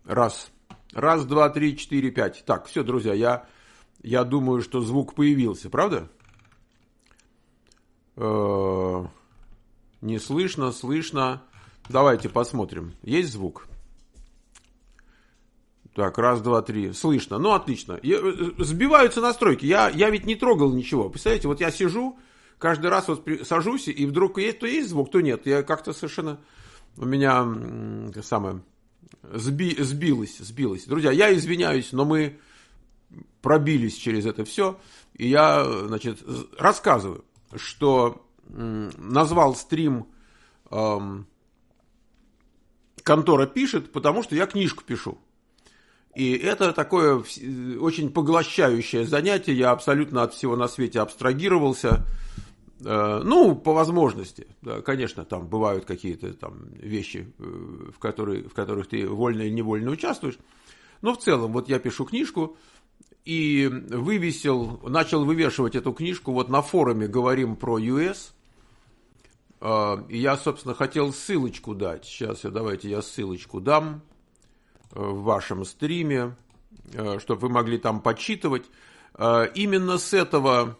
Раз. Раз, два, три, четыре, пять. Так, все, друзья, я думаю, что звук появился, правда? Не слышно, слышно. Давайте посмотрим. Есть звук? Так, раз, два, три. Слышно. Ну, отлично. Сбиваются настройки. Я ведь не трогал ничего. Представляете, вот я сижу, каждый раз вот сажусь, и вдруг то есть звук, то нет. Я как-то совершенно... У меня сбилось. Друзья, я извиняюсь, но мы пробились через это все. И я, значит, рассказываю, что назвал стрим «Контора пишет», потому что я книжку пишу. И это такое очень поглощающее занятие. Я абсолютно от всего на свете абстрагировался. Ну, по возможности. Да, конечно, там бывают какие-то там вещи, в которых ты вольно или невольно участвуешь. Но в целом, вот я пишу книжку и начал вывешивать эту книжку вот на форуме «Говорим про US». И я, собственно, хотел ссылочку дать. Сейчас давайте я ссылочку дам в вашем стриме, чтобы вы могли там почитывать. Именно с этого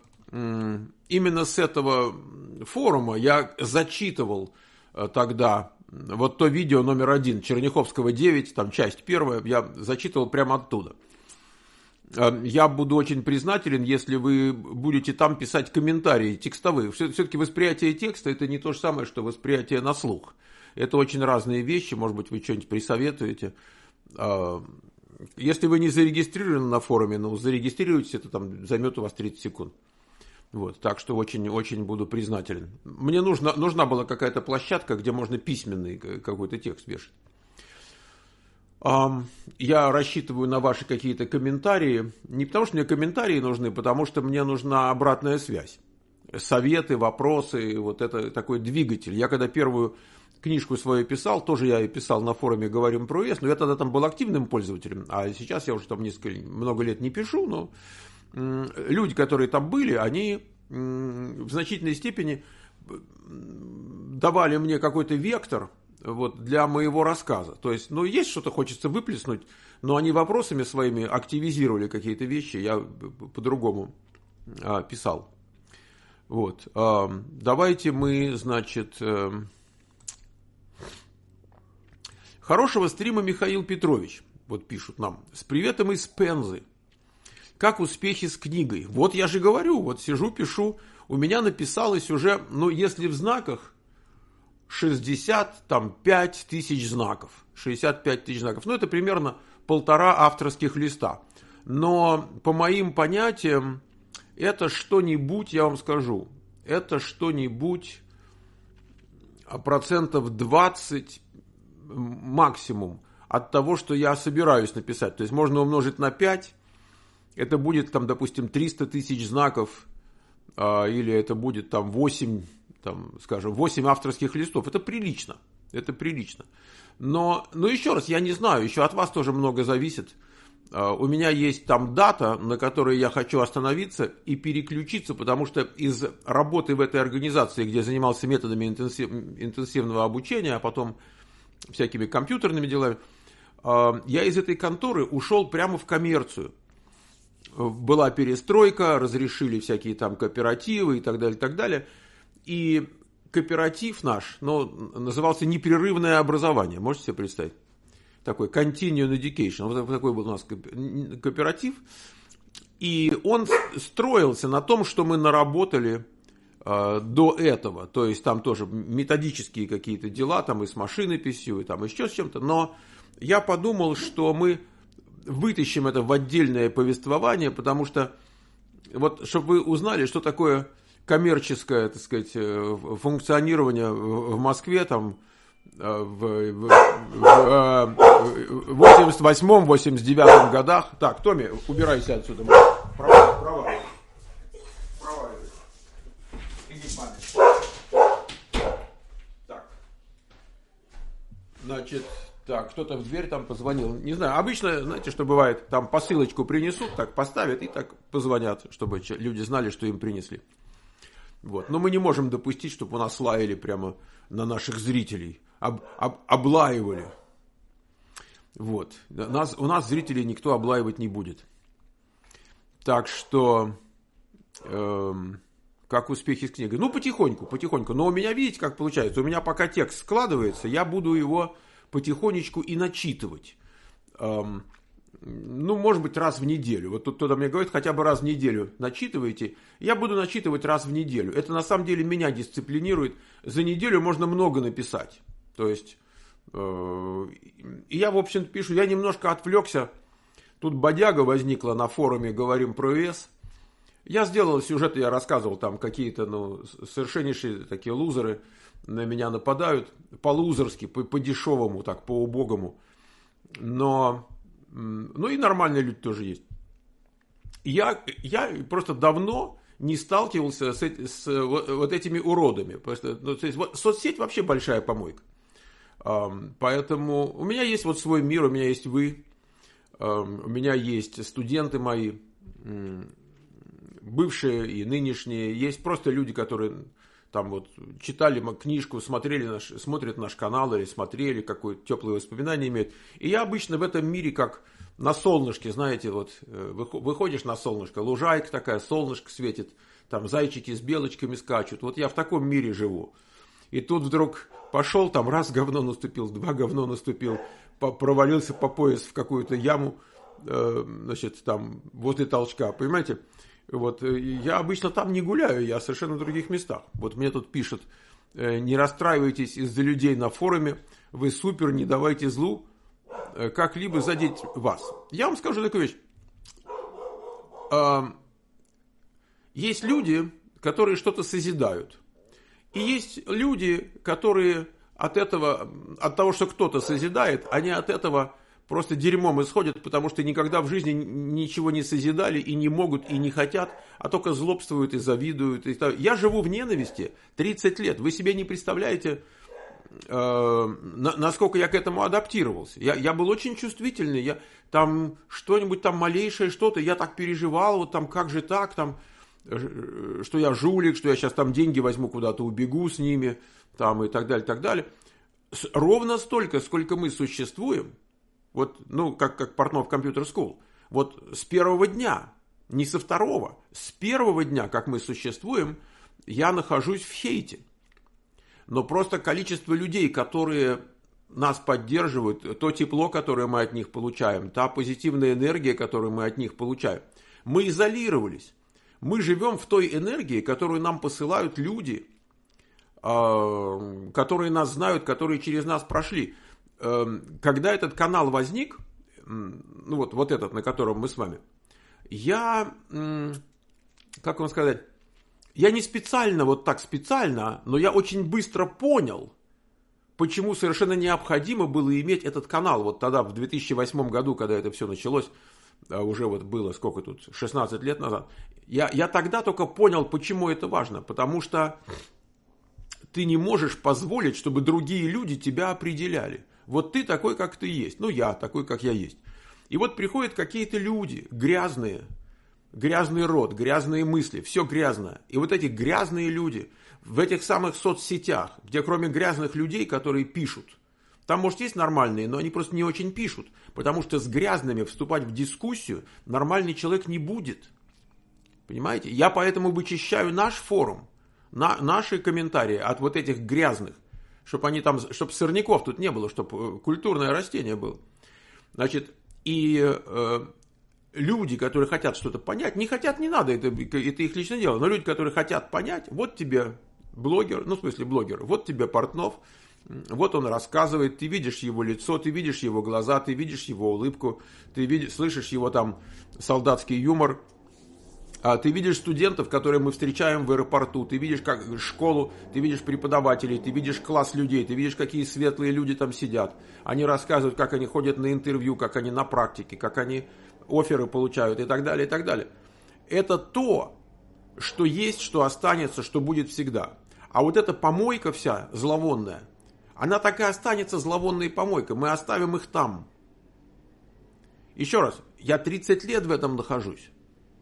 форума я зачитывал тогда вот то видео номер 1 Черняховского 9, там часть 1, я зачитывал прямо оттуда. Я буду очень признателен, если вы будете там писать комментарии текстовые. Все-таки восприятие текста – это не то же самое, что восприятие на слух. Это очень разные вещи, может быть, вы что-нибудь присоветуете. Если вы не зарегистрированы на форуме, ну, зарегистрируйтесь, это там займет у вас 30 секунд. Вот, так что очень буду признателен. Мне нужна была какая-то площадка, где можно письменный какой-то текст вешать. Я рассчитываю на ваши какие-то комментарии. Не потому, что мне комментарии нужны, потому что мне нужна обратная связь. Советы, вопросы, вот это такой двигатель. Я когда первую книжку свою писал, тоже я и писал на форуме «Говорим про ЕС», но я тогда там был активным пользователем, а сейчас я уже там много лет не пишу, но люди, которые там были, они в значительной степени давали мне какой-то вектор вот, для моего рассказа. То есть, ну, есть что-то хочется выплеснуть, но они вопросами своими активизировали какие-то вещи, я по-другому писал. Вот. Давайте мы, значит... Хорошего стрима, Михаил Петрович, вот пишут нам. С приветом из Пензы. Как успехи с книгой? Вот я же говорю, вот сижу, пишу. У меня написалось уже, ну, если в знаках, 65 тысяч знаков. 65 тысяч знаков. Ну, это примерно 1,5 авторских листа. Но по моим понятиям, это что-нибудь, я вам скажу, это что-нибудь процентов 20 максимум от того, что я собираюсь написать. То есть можно умножить на 5, это будет, там, допустим, 300 тысяч знаков, или это будет там 8 авторских листов. Это прилично. Это прилично. Но еще раз, я не знаю, еще от вас тоже много зависит. У меня есть там дата, на которой я хочу остановиться и переключиться, потому что из работы в этой организации, где занимался методами интенсивного обучения, а потом всякими компьютерными делами, я из этой конторы ушел прямо в коммерцию. Была перестройка, разрешили всякие там кооперативы и так далее, и так далее. И кооператив наш, назывался «Непрерывное образование». Можете себе представить? Такой continuing education. Вот такой был у нас кооператив. И он строился на том, что мы наработали до этого. То есть там тоже методические какие-то дела, там и с машинописью, и там еще с чем-то. Но я подумал, что мы вытащим это в отдельное повествование, потому что, вот, чтобы вы узнали, что такое коммерческое, так сказать, функционирование в Москве, там, в 88-89 годах. Так, Томми, убирайся отсюда. Проваливай. Иди к маме. Так. Значит, так, кто-то в дверь там позвонил. Не знаю, обычно, знаете, что бывает, там посылочку принесут, так поставят и так позвонят, чтобы люди знали, что им принесли. Вот. Но мы не можем допустить, чтобы у нас лаяли прямо на наших зрителей. Облаивали. Вот. У нас зрителей никто облаивать не будет. Так что, как успехи с книгой? Ну, потихоньку. Но у меня, видите, как получается? У меня пока текст складывается, я буду его потихонечку и начитывать. Ну, может быть, раз в неделю. Вот тут кто-то мне говорит, хотя бы раз в неделю начитывайте. Я буду начитывать раз в неделю. Это на самом деле меня дисциплинирует. За неделю можно много написать. То есть, я, в общем, пишу, я немножко отвлекся. Тут бодяга возникла на форуме «Говорим про ЕС». Я сделал сюжет, я рассказывал, там какие-то, совершеннейшие такие лузеры на меня нападают. По-лузерски, по-дешевому, так, по-убогому. Но, и нормальные люди тоже есть. Я просто давно не сталкивался с вот этими уродами. Просто, то есть, соцсеть вообще большая помойка. Поэтому у меня есть вот свой мир, у меня есть вы, у меня есть студенты мои, бывшие и нынешние. Есть просто люди, которые там вот читали книжку, смотрят наш канал или смотрели, какое-то теплое воспоминание имеют. И я обычно в этом мире как на солнышке, знаете, вот выходишь на солнышко, лужайка такая, солнышко светит, там зайчики с белочками скачут. Вот я в таком мире живу. И тут вдруг пошел, там раз говно наступил, два говно наступил, провалился по пояс в какую-то яму, значит, там возле толчка, понимаете? Вот, я обычно там не гуляю, я совершенно в других местах. Вот мне тут пишут, не расстраивайтесь из-за людей на форуме, вы супер, не давайте злу как-либо задеть вас. Я вам скажу такую вещь. Есть люди, которые что-то созидают. И есть люди, которые от того, что кто-то созидает, они от этого просто дерьмом исходят, потому что никогда в жизни ничего не созидали и не могут, и не хотят, а только злобствуют и завидуют. Я живу в ненависти 30 лет. Вы себе не представляете, насколько я к этому адаптировался. Я был очень чувствительный. Я там что-нибудь, там малейшее что-то, я так переживал, вот там как же так, там, что я жулик, что я сейчас там деньги возьму куда-то, убегу с ними, там, и так далее, и так далее. Ровно столько, сколько мы существуем, вот, как Портнов Computer School, вот с первого дня, не со второго, с первого дня, как мы существуем, я нахожусь в хейте. Но просто количество людей, которые нас поддерживают, то тепло, которое мы от них получаем, та позитивная энергия, которую мы от них получаем, мы изолировались. Мы живем в той энергии, которую нам посылают люди, которые нас знают, которые через нас прошли. Когда этот канал возник, вот этот, на котором мы с вами, я, как вам сказать, я не специально, вот так специально, но я очень быстро понял, почему совершенно необходимо было иметь этот канал. Вот тогда, в 2008 году, когда это все началось, уже вот было, сколько тут, 16 лет назад, я тогда только понял, почему это важно. Потому что ты не можешь позволить, чтобы другие люди тебя определяли. Вот ты такой, как ты есть. Я такой, как я есть. И вот приходят какие-то люди грязные, грязный род, грязные мысли, все грязное. И вот эти грязные люди в этих самых соцсетях, где кроме грязных людей, которые пишут, там, может, есть нормальные, но они просто не очень пишут. Потому что с грязными вступать в дискуссию нормальный человек не будет. Понимаете? Я поэтому вычищаю наш форум, наши комментарии от вот этих грязных, чтобы сорняков тут не было, чтобы культурное растение было. Значит, и люди, которые хотят что-то понять, не хотят, не надо, это их личное дело, но люди, которые хотят понять, вот тебе блогер, блогер, вот тебе Портнов, вот он рассказывает, ты видишь его лицо, ты видишь его глаза, ты видишь его улыбку, ты слышишь его там солдатский юмор, ты видишь студентов, которые мы встречаем в аэропорту, ты видишь школу, ты видишь преподавателей, ты видишь класс людей, ты видишь, какие светлые люди там сидят. Они рассказывают, как они ходят на интервью, как они на практике, как они офферы получают и так далее, и так далее. Это то, что есть, что останется, что будет всегда. А вот эта помойка вся зловонная, она так и останется зловонной помойкой. Мы оставим их там. Еще раз, я 30 лет в этом нахожусь.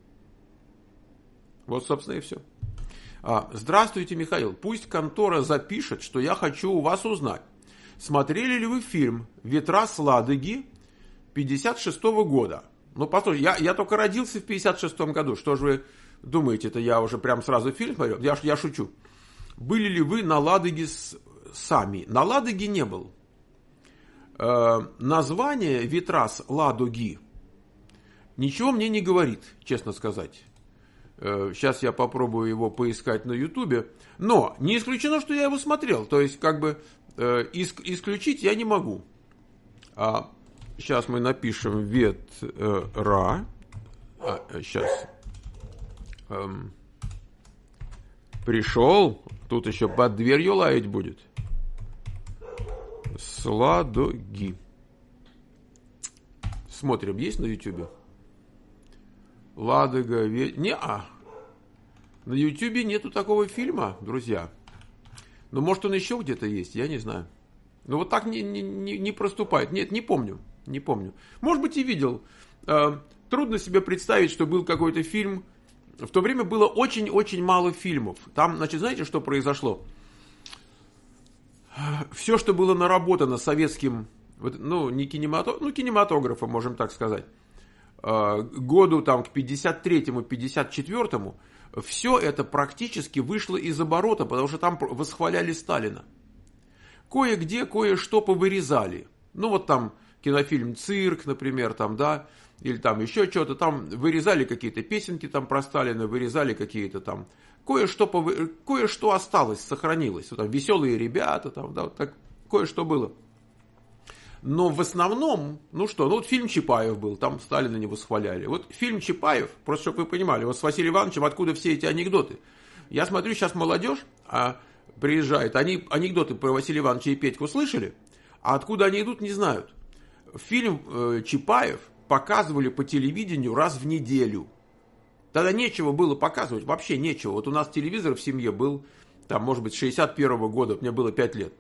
Вот, собственно, и все. Здравствуйте, Михаил. Пусть контора запишет, что я хочу у вас узнать. Смотрели ли вы фильм «Ветра с Ладоги» 56-го года. Ну, послушай, я только родился в 56-м году. Что же вы думаете, это я уже прям сразу фильм смотрел? Я шучу. Были ли вы на Ладоге сами? На Ладоге не был. Название «Витрас Ладоги» ничего мне не говорит, честно сказать. Сейчас я попробую его поискать на Ютубе. Но не исключено, что я его смотрел. То есть, как бы, исключить я не могу. Сейчас мы напишем «Ветра». Сейчас. Пришел. Тут еще под дверью лаять будет. Сладоги. Смотрим, есть на Ютубе? Ладога, Не-а. На Ютубе нету такого фильма, друзья. Но может он еще где-то есть, я не знаю. Но вот так не проступает. Нет, не помню. Не помню. Может быть и видел. Трудно себе представить, что был какой-то фильм. В то время было очень-очень мало фильмов. Там, значит, знаете, что произошло? Все, что было наработано советским, ну, не кинематографом, можем так сказать, году там, к 53-му, 54-му, все это практически вышло из оборота, потому что там восхваляли Сталина. Кое-где кое-что повырезали. Ну, вот там кинофильм «Цирк», например, там, да, или там еще что-то, там вырезали какие-то песенки там про Сталина, вырезали какие-то там, кое-что осталось, сохранилось. Вот там «Веселые ребята», там, да, вот так, кое-что было. Но в основном, вот фильм Чапаев был, там Сталина не восхваляли. Вот фильм Чапаев, просто чтобы вы понимали, вот с Василием Ивановичем откуда все эти анекдоты. Я смотрю, сейчас молодежь приезжает, они анекдоты про Василия Ивановича и Петьку слышали, а откуда они идут, не знают. Фильм Чапаев показывали по телевидению раз в неделю. Тогда нечего было показывать, вообще нечего. Вот у нас телевизор в семье был, там, может быть, с 61-го года, мне было 5 лет.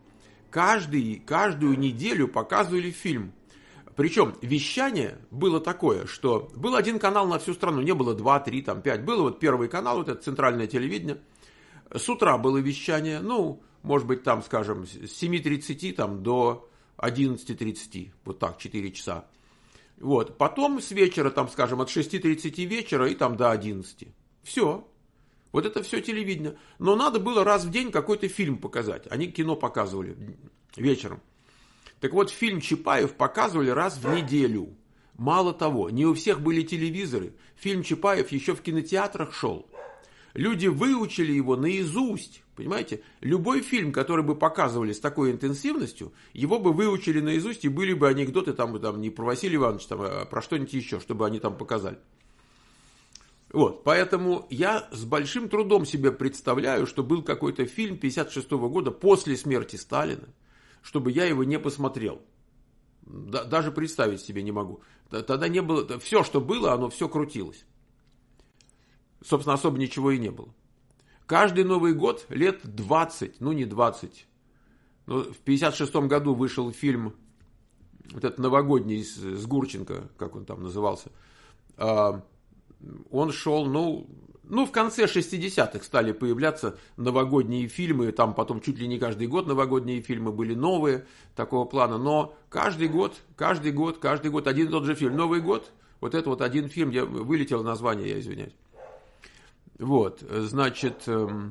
Каждую неделю показывали фильм. Причем вещание было такое, что был один канал на всю страну, не было 2, 3, там, 5. Было вот первый канал, вот это центральное телевидение. С утра было вещание, ну, может быть, там, скажем, с 7:30 там, до 11:30, вот так, 4 часа. Вот. Потом с вечера, там, скажем, от 6:30 вечера и там до 11. Все. Вот это все телевидение. Но надо было раз в день какой-то фильм показать. Они кино показывали вечером. Так вот, фильм Чапаев показывали раз в неделю. Мало того, не у всех были телевизоры. Фильм Чапаев еще в кинотеатрах шел. Люди выучили его наизусть. Понимаете? Любой фильм, который бы показывали с такой интенсивностью, его бы выучили наизусть, и были бы анекдоты там не про Василия Ивановича, там, а про что-нибудь еще, чтобы они там показали. Вот, поэтому я с большим трудом себе представляю, что был какой-то фильм 56-го года после смерти Сталина, чтобы я его не посмотрел. Даже представить себе не могу. Тогда не было, все, что было, оно все крутилось. Собственно, особо ничего и не было. Каждый Новый год лет 20, ну не 20. Но в 56-м году вышел фильм, вот этот новогодний с Гурченко, как он там назывался. Он шел, в конце 60-х стали появляться новогодние фильмы, там потом чуть ли не каждый год новогодние фильмы были новые, такого плана, но каждый год, один и тот же фильм. Новый год, вот это вот один фильм, вылетело название, я извиняюсь. Вот, значит,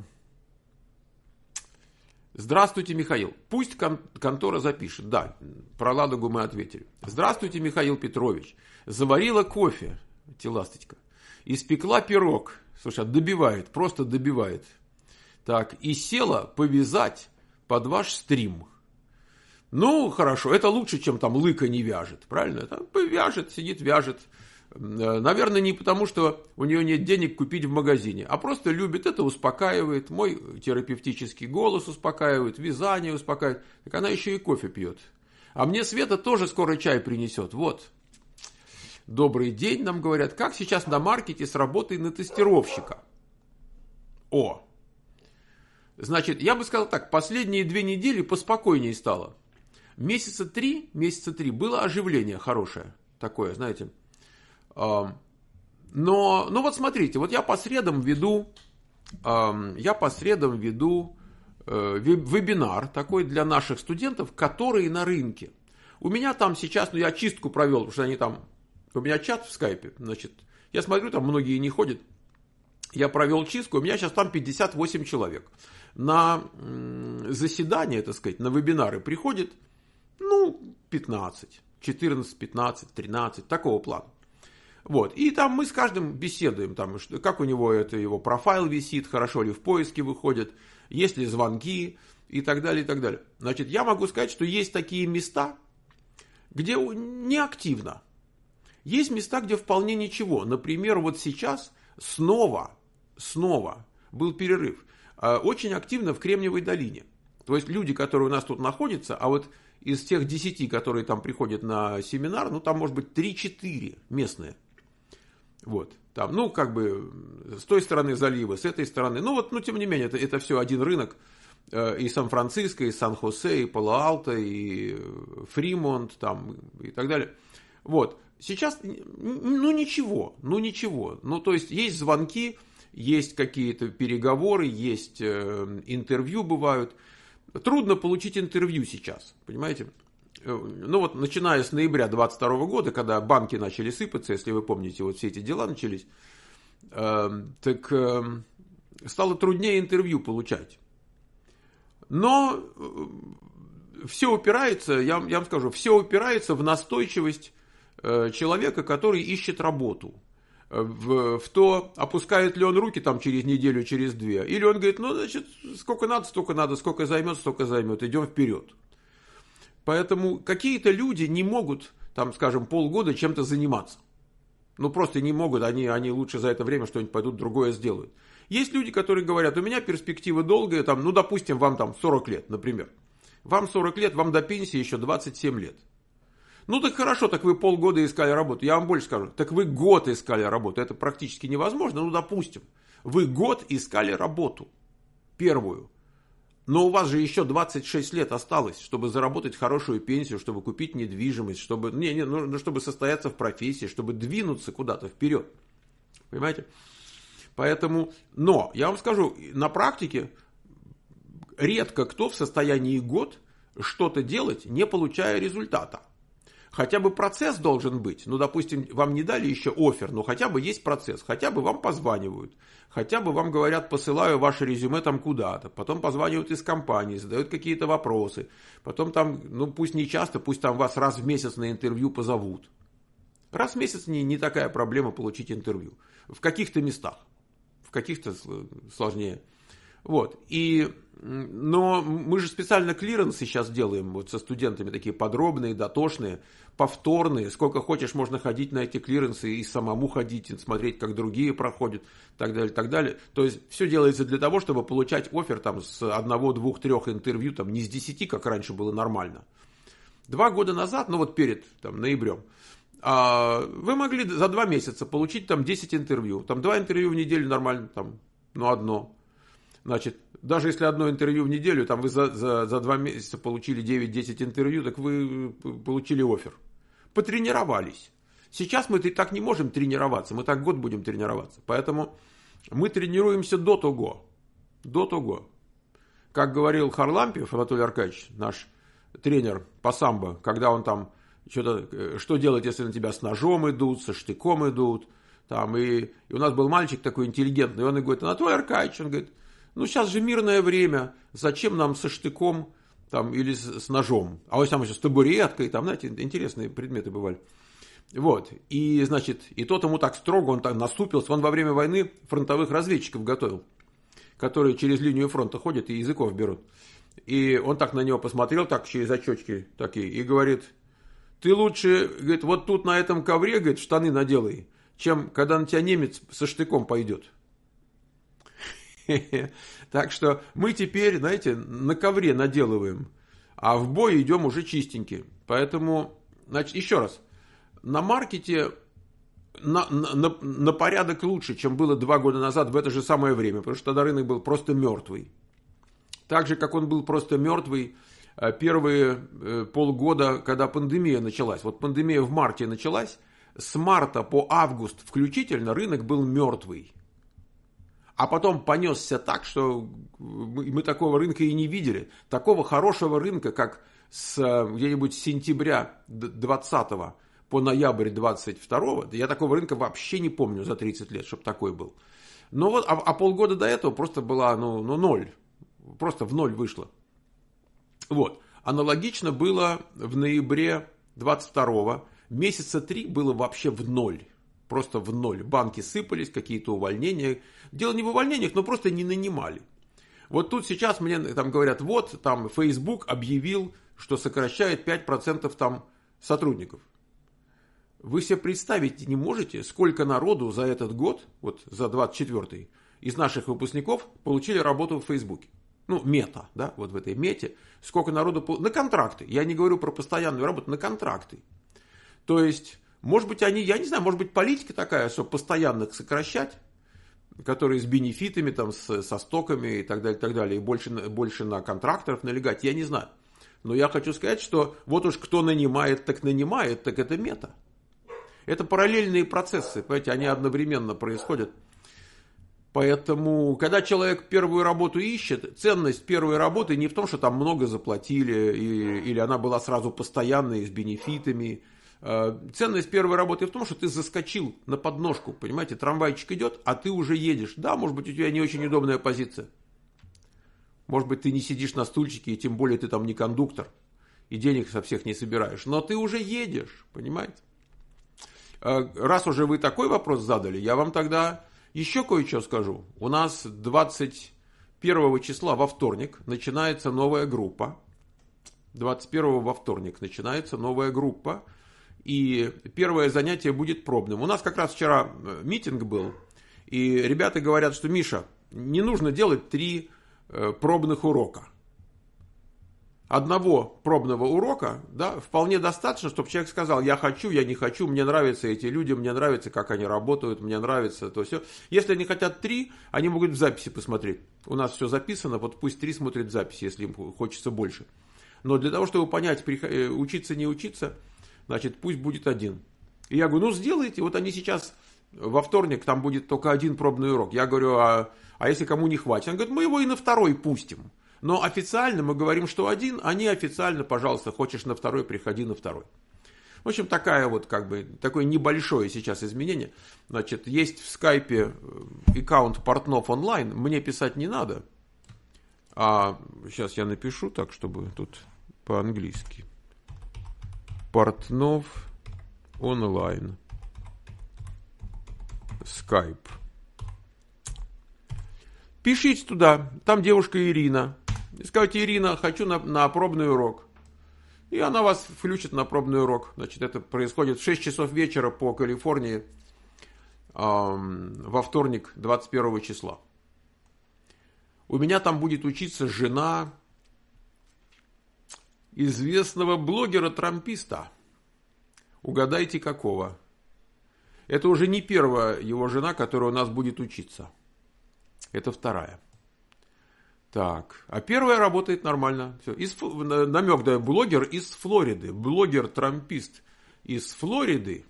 здравствуйте, Михаил, пусть контора запишет, да, про Ладогу мы ответили. Здравствуйте, Михаил Петрович, заварила кофе, ласточка. Испекла пирог. Слушай, добивает, просто добивает. Так, и села повязать под ваш стрим. Ну, хорошо, это лучше, чем там лыка не вяжет, правильно? Там вяжет, сидит, вяжет. Наверное, не потому, что у нее нет денег купить в магазине, а просто любит, это успокаивает. Мой терапевтический голос успокаивает, вязание успокаивает. Так она еще и кофе пьет. А мне Света тоже скоро чай принесет, вот. Добрый день, нам говорят, как сейчас на маркете с работой на тестировщика? Значит, я бы сказал так, последние 2 недели поспокойнее стало. Месяца три было оживление хорошее, такое, знаете. Но вот смотрите, вот я по средам веду вебинар такой для наших студентов, которые на рынке. У меня там сейчас, я чистку провел, потому что они там, у меня чат в скайпе, значит, я смотрю, там многие не ходят. Я провел чистку, у меня сейчас там 58 человек. На заседание, так сказать, на вебинары приходит, 15, 14, 15, 13, такого плана. Вот. И там мы с каждым беседуем, там, как у него его профайл висит, хорошо ли в поиске выходит, есть ли звонки и так далее, и так далее. Значит, я могу сказать, что есть такие места, где не активно. Есть места, где вполне ничего. Например, вот сейчас снова был перерыв. Очень активно в Кремниевой долине. То есть люди, которые у нас тут находятся, а вот из тех 10, которые там приходят на семинар, там может быть 3-4 местные. Вот. Там, с той стороны залива, с этой стороны. Тем не менее, это все один рынок. И Сан-Франциско, и Сан-Хосе, и Пало-Алто, и Фримонт, там, и так далее. Вот. Сейчас, ничего. То есть, есть звонки, есть какие-то переговоры, есть интервью бывают. Трудно получить интервью сейчас, понимаете? Начиная с ноября 2022 года, когда банки начали сыпаться, если вы помните, вот все эти дела начались, стало труднее интервью получать. Но все упирается, я вам скажу, все упирается в настойчивость человека, который ищет работу. В то, опускает ли он руки там через неделю, через две. Или он говорит, сколько надо, столько надо, сколько займет, идем вперед. Поэтому какие-то люди не могут, полгода чем-то заниматься. Просто не могут, они лучше за это время что-нибудь пойдут другое сделают. Есть люди, которые говорят, у меня перспектива долгая, допустим, вам 40 лет, например. Вам 40 лет, вам до пенсии еще 27 лет. Так хорошо, так вы полгода искали работу. Я вам больше скажу, так вы год искали работу. Это практически невозможно, допустим. Вы год искали работу. Первую. Но у вас же еще 26 лет осталось, чтобы заработать хорошую пенсию, чтобы купить недвижимость, чтобы состояться в профессии, чтобы двинуться куда-то вперед. Понимаете? Поэтому, но, я вам скажу, на практике редко кто в состоянии год что-то делать, не получая результата. Хотя бы процесс должен быть. Допустим, вам не дали еще оффер, но хотя бы есть процесс. Хотя бы вам позванивают. Хотя бы вам говорят, посылаю ваше резюме там куда-то. Потом позванивают из компании, задают какие-то вопросы. Потом пусть не часто, пусть вас раз в месяц на интервью позовут. Раз в месяц не такая проблема получить интервью. В каких-то местах. В каких-то сложнее. Вот. Но мы же специально клиренсы сейчас делаем со студентами, такие подробные, дотошные, повторные. Сколько хочешь, можно ходить на эти клиренсы и самому ходить, и смотреть, как другие проходят, так далее, так далее. То есть, все делается для того, чтобы получать оффер с 1, 2, 3 интервью, не с 10, как раньше было нормально. 2 года назад, перед ноябрем, вы могли за 2 месяца получить 10 интервью. 2 интервью в неделю нормально, одно. Значит, даже если одно интервью в неделю, вы за 2 месяца получили 9-10 интервью, так вы получили оффер. Потренировались. Сейчас мы так не можем тренироваться, мы так год будем тренироваться. Поэтому мы тренируемся до того. Как говорил Харлампиев Анатолий Аркадьевич, наш тренер по самбо, когда он что делать, если на тебя с ножом идут, со штыком идут. И у нас был мальчик такой интеллигентный, он говорит, Анатолий Аркадьевич, он говорит, сейчас же мирное время, зачем нам со штыком или с ножом? А вот там еще с табуреткой, знаете, интересные предметы бывали. Вот, и тот ему так строго, он насупился, он во время войны фронтовых разведчиков готовил, которые через линию фронта ходят и языков берут. И он на него посмотрел, через очечки такие, и говорит, ты лучше, говорит, вот тут на этом ковре, говорит, штаны наделай, чем когда на тебя немец со штыком пойдет. Так что мы теперь, знаете, на ковре наделываем, а в бой идем уже чистенькие. Поэтому, еще раз, на маркете на порядок лучше, чем было 2 года назад в это же самое время, потому что тогда рынок был просто мертвый. Так же, как он был просто мертвый первые полгода, когда пандемия началась. Вот пандемия в марте началась, с марта по август включительно рынок был мертвый. А потом понесся так, что мы такого рынка и не видели. Такого хорошего рынка, как где-нибудь с сентября 20 по ноябрь 22, я такого рынка вообще не помню за 30 лет, чтобы такой был. Но вот, а полгода до этого просто была, ноль. Просто в ноль вышло. Вот. Аналогично было в ноябре 22 месяца 3 было вообще в ноль. Просто в ноль. Банки сыпались, какие-то увольнения. Дело не в увольнениях, но просто не нанимали. Вот тут сейчас мне там говорят, вот там Facebook объявил, что сокращает 5% там сотрудников. Вы себе представить не можете, сколько народу за этот год, вот за 24-й, из наших выпускников получили работу в Фейсбуке. Мета, да, вот в этой мете. Сколько народу на контракты. Я не говорю про постоянную работу, на контракты. То есть, может быть, они, я не знаю, может быть, политика такая, что постоянных сокращать, которые с бенефитами, там, со стоками и так далее, и больше на контракторов налегать, я не знаю. Но я хочу сказать, что вот уж кто нанимает, так это мета. Это параллельные процессы, понимаете, они одновременно происходят. Поэтому, когда человек первую работу ищет, ценность первой работы не в том, что там много заплатили, или она была сразу постоянной, с бенефитами. Ценность первой работы в том, что ты заскочил на подножку, понимаете, трамвайчик идет, а ты уже едешь. Да, может быть, у тебя не очень удобная позиция. Может быть, ты не сидишь на стульчике, и тем более ты там не кондуктор, и денег со всех не собираешь. Но ты уже едешь, понимаете. Раз уже вы такой вопрос задали, я вам тогда еще кое-что скажу. У нас 21 числа во вторник начинается новая группа. 21 во вторник начинается новая группа. И первое занятие будет пробным. У нас как раз вчера митинг был. И ребята говорят, что Миша, не нужно делать 3 пробных урока. Одного пробного урока, да, вполне достаточно, чтобы человек сказал, я хочу, я не хочу, мне нравятся эти люди, мне нравится, как они работают, мне нравится то все. Если они хотят 3, они могут в записи посмотреть. У нас все записано, вот пусть 3 смотрят записи, если им хочется больше. Но для того, чтобы понять, учиться, не учиться, значит, пусть будет 1. И я говорю, сделайте, вот они сейчас во вторник, там будет только 1 пробный урок. Я говорю, а если кому не хватит? Он говорит, мы его и на 2 пустим. Но официально мы говорим, что 1, а неофициально, пожалуйста, хочешь на 2, приходи на 2. В общем, такое небольшое сейчас изменение. Значит, есть в скайпе аккаунт Портнов онлайн, мне писать не надо. А сейчас я напишу так, чтобы тут по-английски. Портнов онлайн. Скайп. Пишите туда, там девушка Ирина. Скажите, Ирина, хочу на пробный урок. И она вас включит на пробный урок. Значит, это происходит в 6 часов вечера по Калифорнии во вторник, 21 числа. У меня там будет учиться жена известного блогера-трамписта. Угадайте, какого? Это уже не первая его жена, которая у нас будет учиться. Это 2. Так, а 1 работает нормально. Все. Намек даю, блогер из Флориды. Блогер-трампист из Флориды.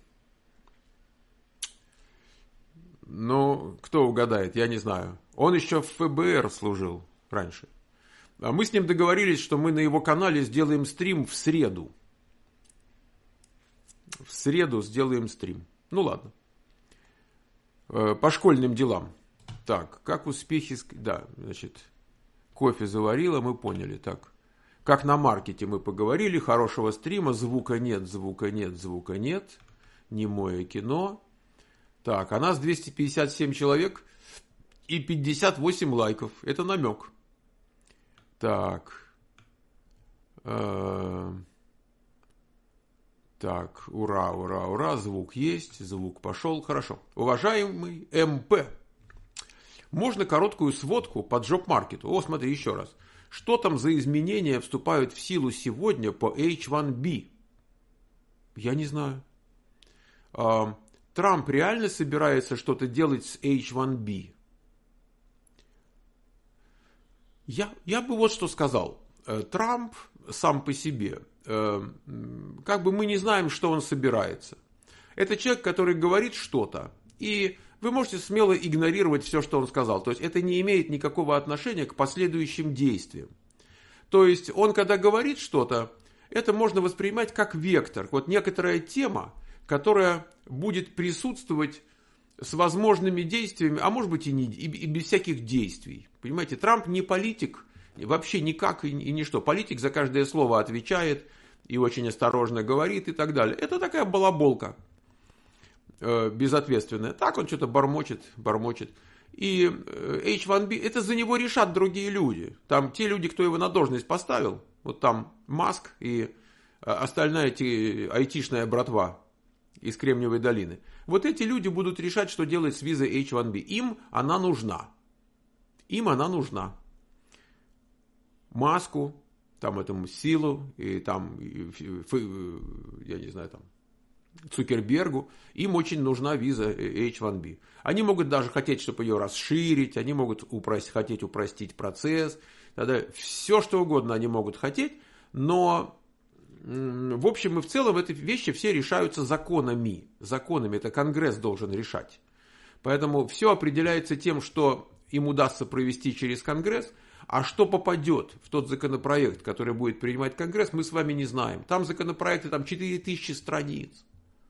Ну, кто угадает, я не знаю. Он еще в ФБР служил раньше. А мы с ним договорились, что мы на его канале сделаем стрим в среду. В среду сделаем стрим. Ну ладно. По школьным делам. Так, как успехи... Да, значит, кофе заварила, мы поняли. Так, как на маркете мы поговорили. Хорошего стрима, звука нет, звука нет, звука нет. Немое кино. Так, а нас 257 человек и 58 лайков. Это намек. Так. Так, ура, ура, ура. Звук есть, звук пошел. Хорошо. Уважаемый МП. Можно короткую сводку по джоб-маркету? О, смотри, еще раз. Что там за изменения вступают в силу сегодня по H1B? Я не знаю. Трамп реально собирается что-то делать с H1B? Я бы вот что сказал. Трамп сам по себе, как бы мы не знаем, что он собирается. Это человек, который говорит что-то, и вы можете смело игнорировать все, что он сказал. То есть это не имеет никакого отношения к последующим действиям. То есть он, когда говорит что-то, это можно воспринимать как вектор. Вот некоторая тема, которая будет присутствовать с возможными действиями, а может быть и без всяких действий. Понимаете, Трамп не политик, вообще никак и ничто. Политик за каждое слово отвечает и очень осторожно говорит и так далее. Это такая балаболка безответственная. Так он что-то бормочет. И H1B, это за него решат другие люди. Там те люди, кто его на должность поставил, вот там Маск и остальная айтишная братва из Кремниевой долины. Вот эти люди будут решать, что делать с визой H1B. Им она нужна. Маску, там этому Силу, и там, я не знаю, там, Цукербергу, им очень нужна виза H1B. Они могут даже хотеть, чтобы ее расширить, они могут хотеть упростить процесс, тогда все что угодно они могут хотеть, но в общем и в целом эти вещи все решаются законами. Законами это Конгресс должен решать. Поэтому все определяется тем, что им удастся провести через Конгресс, а что попадет в тот законопроект, который будет принимать Конгресс, мы с вами не знаем. Там законопроекты, там 4000 страниц,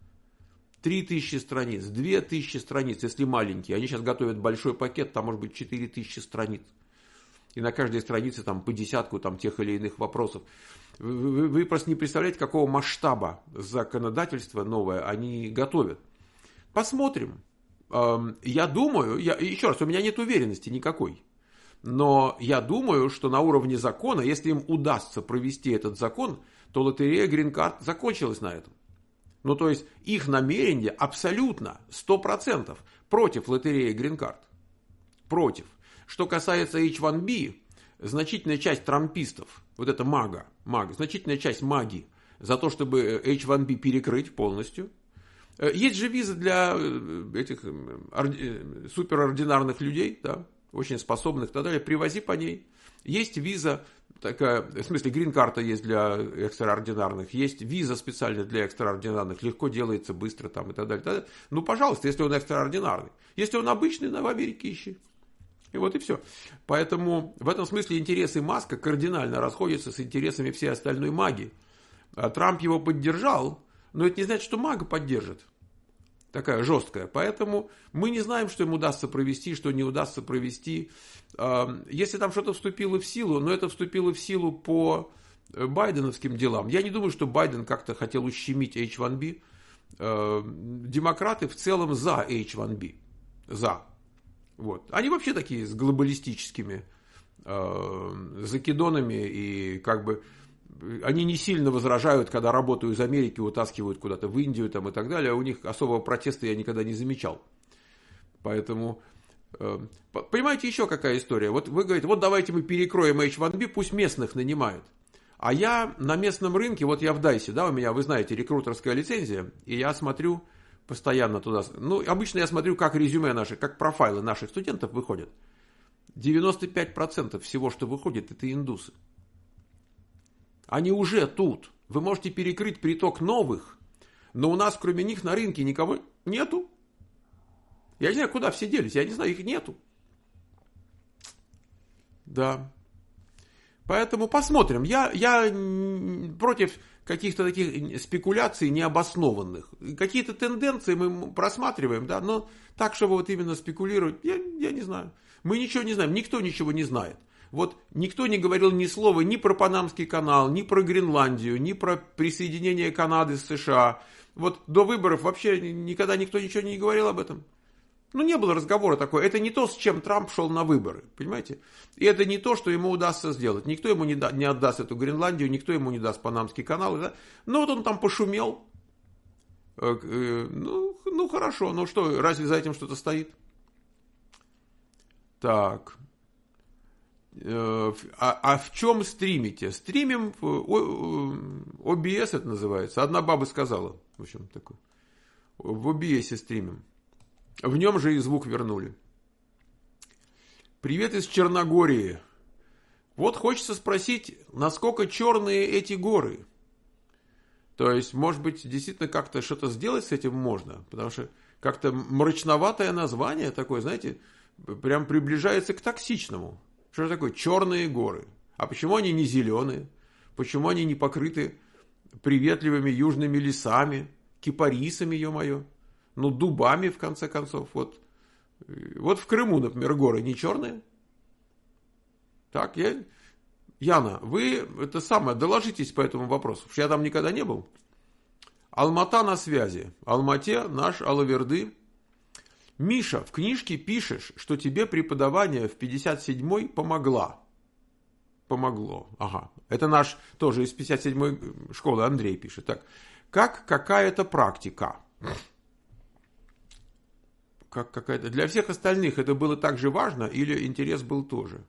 3000 страниц, 2000 страниц, если маленькие. Они сейчас готовят большой пакет, там может быть 4000 страниц. И на каждой странице там по десятку там, тех или иных вопросов. Вы просто не представляете, какого масштаба законодательства новое они готовят. Посмотрим. Я думаю, еще раз, у меня нет уверенности никакой. Но я думаю, что на уровне закона, если им удастся провести этот закон, то лотерея Green Card закончилась на этом. Ну, то есть, их намерение абсолютно, 100% против лотереи Green Card. Против. Что касается H1B, значительная часть трампистов, вот это значительная часть маги, за то, чтобы H1B перекрыть полностью. Есть же виза для этих суперординарных людей, да, очень способных и так далее, привози по ней. Есть виза такая, в смысле, грин-карта есть для экстраординарных, есть виза специальная для экстраординарных, легко делается, быстро там и так далее. И так далее. Ну, пожалуйста, если он экстраординарный. Если он обычный, в Америке ищи. И вот и все. Поэтому в этом смысле интересы Маска кардинально расходятся с интересами всей остальной маги. Трамп его поддержал, но это не значит, что мага поддержит. Такая жесткая. Поэтому мы не знаем, что им удастся провести, что не удастся провести. Если там что-то вступило в силу, но это вступило в силу по байденовским делам. Я не думаю, что Байден как-то хотел ущемить H1B. Демократы в целом за H1B. За. Вот. Они вообще такие с глобалистическими закидонами и как бы они не сильно возражают, когда работу из Америки утаскивают куда-то в Индию там, и так далее. У них особого протеста я никогда не замечал. Поэтому, понимаете, еще какая история. Вот вы говорите, вот давайте мы перекроем H1B, пусть местных нанимают. А я на местном рынке, вот я в Дайсе, да, у меня, вы знаете, рекрутерская лицензия, и я смотрю постоянно туда. Ну, обычно я смотрю, как резюме наши, как профайлы наших студентов выходят. 95% всего, что выходит, это индусы. Они уже тут. Вы можете перекрыть приток новых, но у нас кроме них на рынке никого нету. Я не знаю, куда все делись, я не знаю, их нету. Да. Поэтому посмотрим. Я против каких-то таких спекуляций необоснованных. Какие-то тенденции мы просматриваем, да, но так, чтобы вот именно спекулировать, я не знаю. Мы ничего не знаем, никто ничего не знает. Вот никто не говорил ни слова ни про Панамский канал, ни про Гренландию, ни про присоединение Канады с США. Вот до выборов вообще никогда никто ничего не говорил об этом. Ну, не было разговора такого. Это не то, с чем Трамп шел на выборы, понимаете? И это не то, что ему удастся сделать. Никто ему не отдаст эту Гренландию, никто ему не даст Панамский канал. Да? Ну, вот он там пошумел. Ну, хорошо. Ну что, разве за этим что-то стоит? Так. А в чем стримите? Стримим OBS это называется. Одна баба сказала. В общем, такой. В OBS стримим. В нем же и звук вернули. Привет из Черногории. Вот хочется спросить, насколько черные эти горы? То есть, может быть, действительно как-то что-то сделать с этим можно? Потому что как-то мрачноватое название такое, знаете, прям приближается к токсичному. Что же такое черные горы? А почему они не зеленые? Почему они не покрыты приветливыми южными лесами, кипарисами, ё-моё, ну, дубами, в конце концов. Вот в Крыму, например, горы не черные. Так, Яна, вы доложитесь по этому вопросу, потому что я там никогда не был. Алмата на связи. Алмате наш Алаверды. Миша, в книжке пишешь, что тебе преподавание в 57-й помогло. Ага. Это наш тоже из 57-й школы Андрей пишет. Так. Как какая-то практика. Как какая-то. Для всех остальных это было так же важно или интерес был тоже?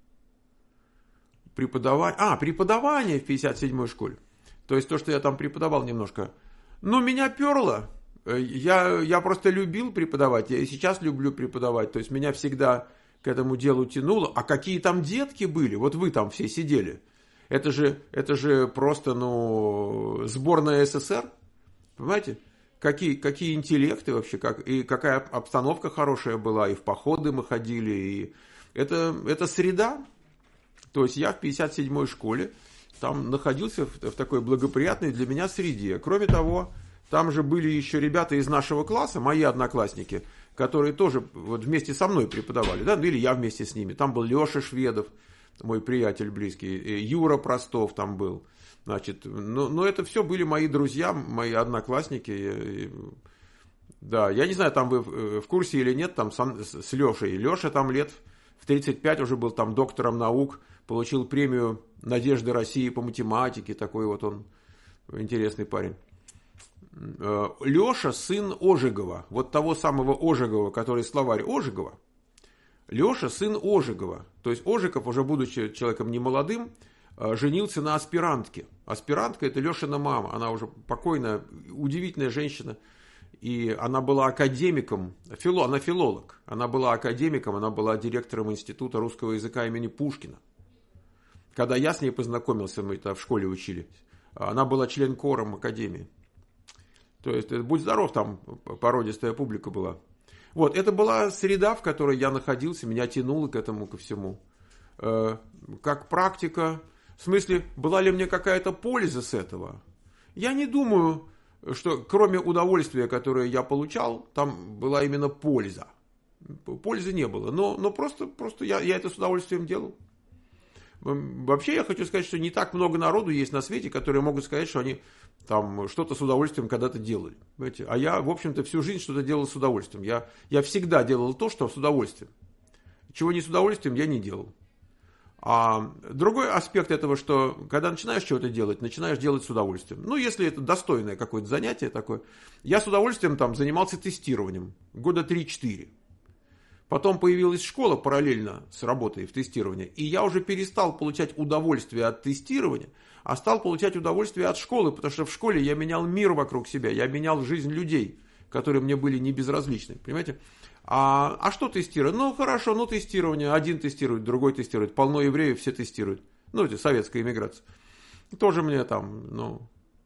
Преподавание в 57-й школе. То есть то, что я там преподавал немножко. Ну, меня перло. Я просто любил преподавать, я и сейчас люблю преподавать, то есть меня всегда к этому делу тянуло. А какие там детки были, вот вы там все сидели, это же просто, сборная СССР, понимаете, какие интеллекты вообще, и какая обстановка хорошая была, и в походы мы ходили, и это среда, то есть я в 57-й школе там находился в такой благоприятной для меня среде, кроме того, там же были еще ребята из нашего класса, мои одноклассники, которые тоже вот вместе со мной преподавали, да, или я вместе с ними. Там был Леша Шведов, мой приятель близкий, Юра Простов там был. Значит, но это все были мои друзья, мои одноклассники. Да, я не знаю, там вы в курсе или нет, там с Лешей. Леша там лет в 35 уже был там доктором наук, получил премию Надежды России по математике, такой вот он интересный парень. Леша сын Ожегова, вот того самого Ожегова, который словарь Ожегова. Леша сын Ожегова. То есть Ожегов, уже будучи человеком немолодым, женился на аспирантке. Аспирантка — это Лешина мама. Она уже покойная, удивительная женщина. И она была академиком, она филолог. Она была академиком, она была директором Института русского языка имени Пушкина. Когда я с ней познакомился, мы в школе учили, она была член-кором академии. То есть, будь здоров, там породистая публика была. Вот, это была среда, в которой я находился, меня тянуло к этому, ко всему. Как практика, в смысле, была ли мне какая-то польза с этого? Я не думаю, что кроме удовольствия, которое я получал, там была именно польза. Пользы не было, но просто я это с удовольствием делал. Вообще я хочу сказать, что не так много народу есть на свете, которые могут сказать, что они там что-то с удовольствием когда-то делали. Понимаете? А я, в общем-то, всю жизнь что-то делал с удовольствием. Я всегда делал то, что с удовольствием. Чего не с удовольствием, я не делал. А другой аспект этого, что когда начинаешь чего-то делать, начинаешь делать с удовольствием. Ну, если это достойное какое-то занятие такое. Я с удовольствием там занимался тестированием года 3-4. Потом появилась школа параллельно с работой в тестировании, и я уже перестал получать удовольствие от тестирования, а стал получать удовольствие от школы, потому что в школе я менял мир вокруг себя, я менял жизнь людей, которые мне были не безразличны, понимаете? А что тестировать? Ну, хорошо, тестирование, один тестирует, другой тестирует, полно евреев, все тестируют. Это советская иммиграция. Тоже мне там,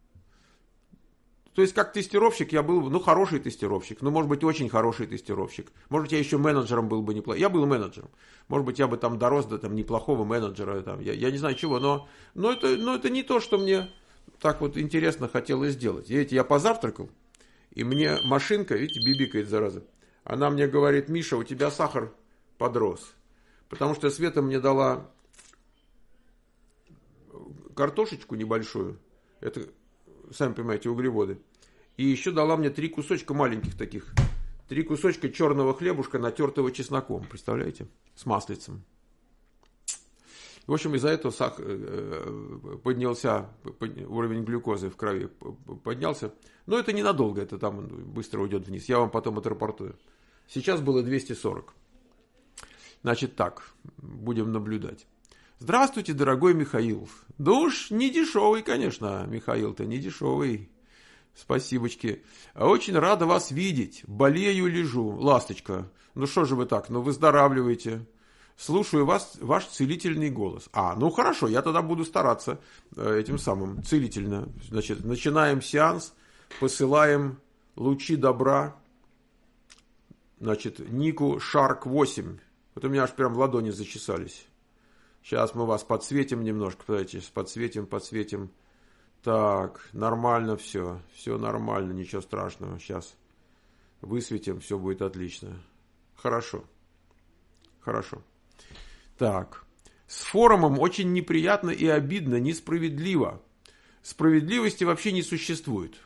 То есть, как тестировщик я был, хороший тестировщик. Может быть, очень хороший тестировщик. Может быть, я еще менеджером был бы неплохо. Я был менеджером. Может быть, я бы там дорос до неплохого менеджера. Я не знаю чего, но это не то, что мне так вот интересно хотелось сделать. Видите, я позавтракал, и мне машинка, видите, бибикает, зараза. Она мне говорит: Миша, у тебя сахар подрос. Потому что Света мне дала картошечку небольшую. Это, сами понимаете, углеводы. И еще дала мне 3 кусочка маленьких таких. 3 кусочка черного хлебушка, натертого чесноком. Представляете? С маслицем. В общем, из-за этого поднялся уровень глюкозы в крови. Поднялся. Но это ненадолго. Это там быстро уйдет вниз. Я вам потом отрапортую. Сейчас было 240. Значит так. Будем наблюдать. Здравствуйте, дорогой Михаил. Да уж не дешевый, конечно, Михаил-то, не дешевый. Спасибочки. Очень рада вас видеть. Болею, лежу. Ласточка, что же вы так? Выздоравливаете. Слушаю ваш целительный голос. Хорошо, я тогда буду стараться этим самым целительно. Значит, начинаем сеанс, посылаем лучи добра. Значит, Нику Шарк 8. Вот у меня аж прям ладони зачесались. Сейчас мы вас подсветим немножко. Подождите, подсветим. Так, нормально все. Все нормально, ничего страшного. Сейчас высветим, все будет отлично. Хорошо. Хорошо. Так. С форумом очень неприятно и обидно, несправедливо. Справедливости вообще не существует.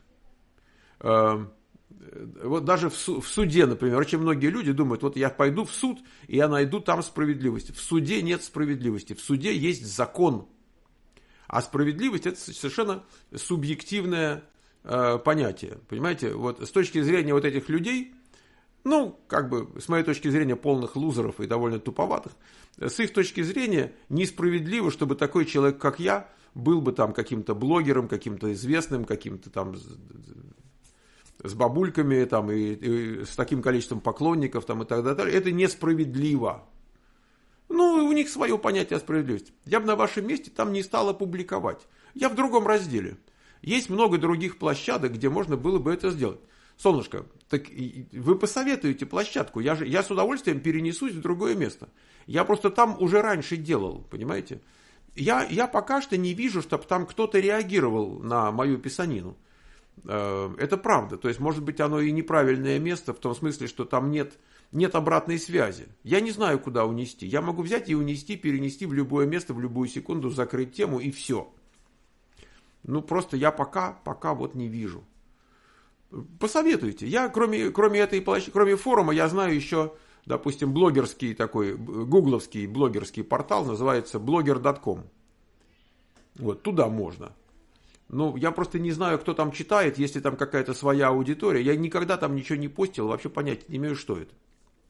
Вот даже в суде, например, очень многие люди думают, вот я пойду в суд, и я найду там справедливость. В суде нет справедливости. В суде есть закон. А справедливость – это совершенно субъективное понятие. Понимаете, вот с точки зрения вот этих людей, ну, как бы, с моей точки зрения, полных лузеров и довольно туповатых, с их точки зрения несправедливо, чтобы такой человек, как я, был бы там каким-то блогером, каким-то известным, каким-то там с бабульками там, и с таким количеством поклонников там, и так далее. Это несправедливо. Ну, у них свое понятие о справедливости. Я бы на вашем месте там не стал опубликовать. Я в другом разделе. Есть много других площадок, где можно было бы это сделать. Солнышко, так вы посоветуете площадку. Я с удовольствием перенесусь в другое место. Я просто там уже раньше делал, понимаете? Я пока что не вижу, чтобы там кто-то реагировал на мою писанину. Это правда. То есть, может быть, оно и неправильное место, в том смысле, что там нет обратной связи. Я не знаю, куда унести. Я могу взять и унести, перенести в любое место, в любую секунду, закрыть тему и все. Ну, просто я пока вот не вижу. Посоветуйте. Я, кроме этой площадки, кроме форума, я знаю еще, допустим, блогерский такой, гугловский блогерский портал, называется blogger.com. Вот, туда можно. Ну, я просто не знаю, кто там читает, если там какая-то своя аудитория. Я никогда там ничего не постил, вообще понятия не имею, что это.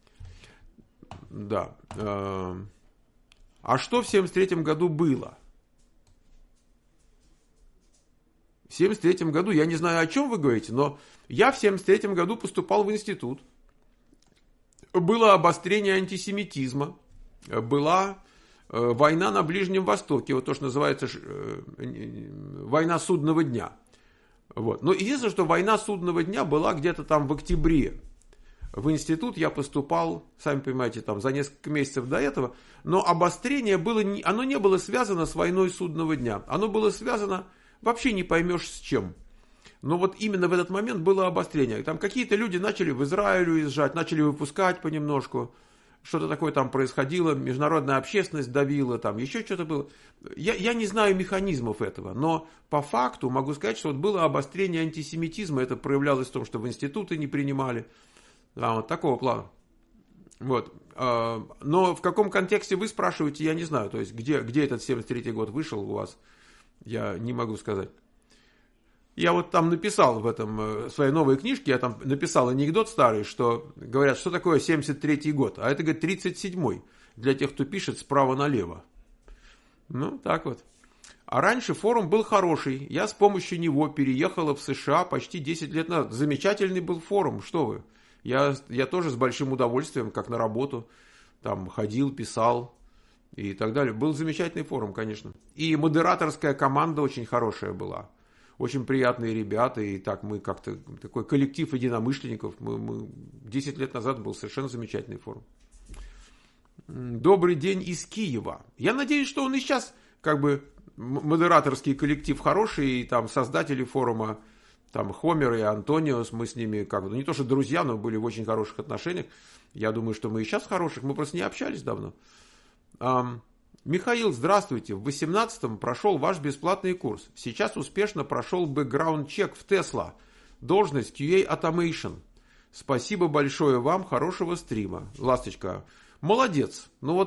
Да. А что в 1973 году было? В 1973 году, я не знаю, о чем вы говорите, но я в 1973 году поступал в институт. Было обострение антисемитизма, была война на Ближнем Востоке, вот то, что называется война судного дня. Вот. Но единственное, что война судного дня была где-то там в октябре. В институт я поступал, сами понимаете, там за несколько месяцев до этого, но обострение было, оно не было связано с войной судного дня. Оно было связано, вообще не поймешь с чем. Но вот именно в этот момент было обострение. Там какие-то люди начали в Израиль уезжать, начали выпускать понемножку. Что-то такое там происходило, международная общественность давила, там еще что-то было. Я не знаю механизмов этого, но по факту могу сказать, что вот было обострение антисемитизма. Это проявлялось в том, что в институты не принимали. Вот такого плана. Вот. Но в каком контексте вы спрашиваете, я не знаю. То есть, где этот 73-й год вышел у вас, я не могу сказать. Я вот там написал в своей новой книжке, я там написал анекдот старый, что говорят, что такое 73-й год, а это, говорит, 37-й, для тех, кто пишет справа налево. Ну, так вот. А раньше форум был хороший, я с помощью него переехала в США почти 10 лет назад. Замечательный был форум, что вы. Я тоже с большим удовольствием, как на работу, там ходил, писал и так далее. Был замечательный форум, конечно. И модераторская команда очень хорошая была. Очень приятные ребята, и так мы как-то, такой коллектив единомышленников. Мы 10 лет назад был совершенно замечательный форум. Добрый день из Киева. Я надеюсь, что он и сейчас, как бы, модераторский коллектив хороший, и там создатели форума, там Хомер и Антониос, мы с ними, как бы, не то что друзья, но были в очень хороших отношениях. Я думаю, что мы и сейчас хороших, мы просто не общались давно. Михаил, здравствуйте. В 2018-м прошел ваш бесплатный курс. Сейчас успешно прошел бэкграунд-чек в Tesla. Должность QA Automation. Спасибо большое вам. Хорошего стрима. Ласточка. Молодец.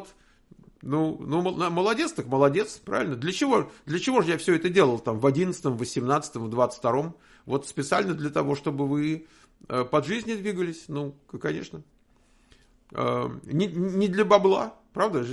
Молодец так молодец. Правильно. Для чего же я все это делал там в 11-м, в 18-м, в 22-м? Вот специально для того, чтобы вы под жизнью двигались. Ну, конечно. Не для бабла. Правда?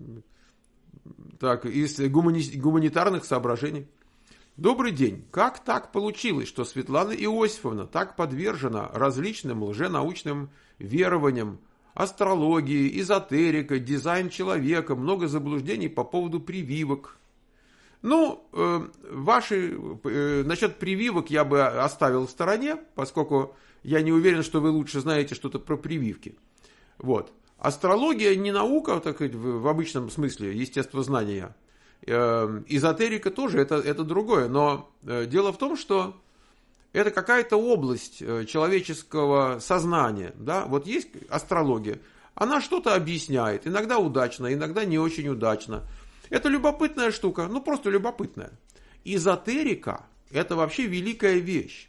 Так, из гуманитарных соображений. Добрый день. Как так получилось, что Светлана Иосифовна так подвержена различным лженаучным верованиям, астрологии, эзотерика, дизайн человека, много заблуждений по поводу прививок? Ну, насчет прививок я бы оставил в стороне, поскольку я не уверен, что вы лучше знаете что-то про прививки. Вот. Астрология не наука, так сказать, в обычном смысле естествознания. Эзотерика тоже это другое. Но дело в том, что это какая-то область человеческого сознания. Да? Вот есть астрология. Она что-то объясняет. Иногда удачно, иногда не очень удачно. Это любопытная штука. Ну, просто любопытная. Эзотерика – это вообще великая вещь.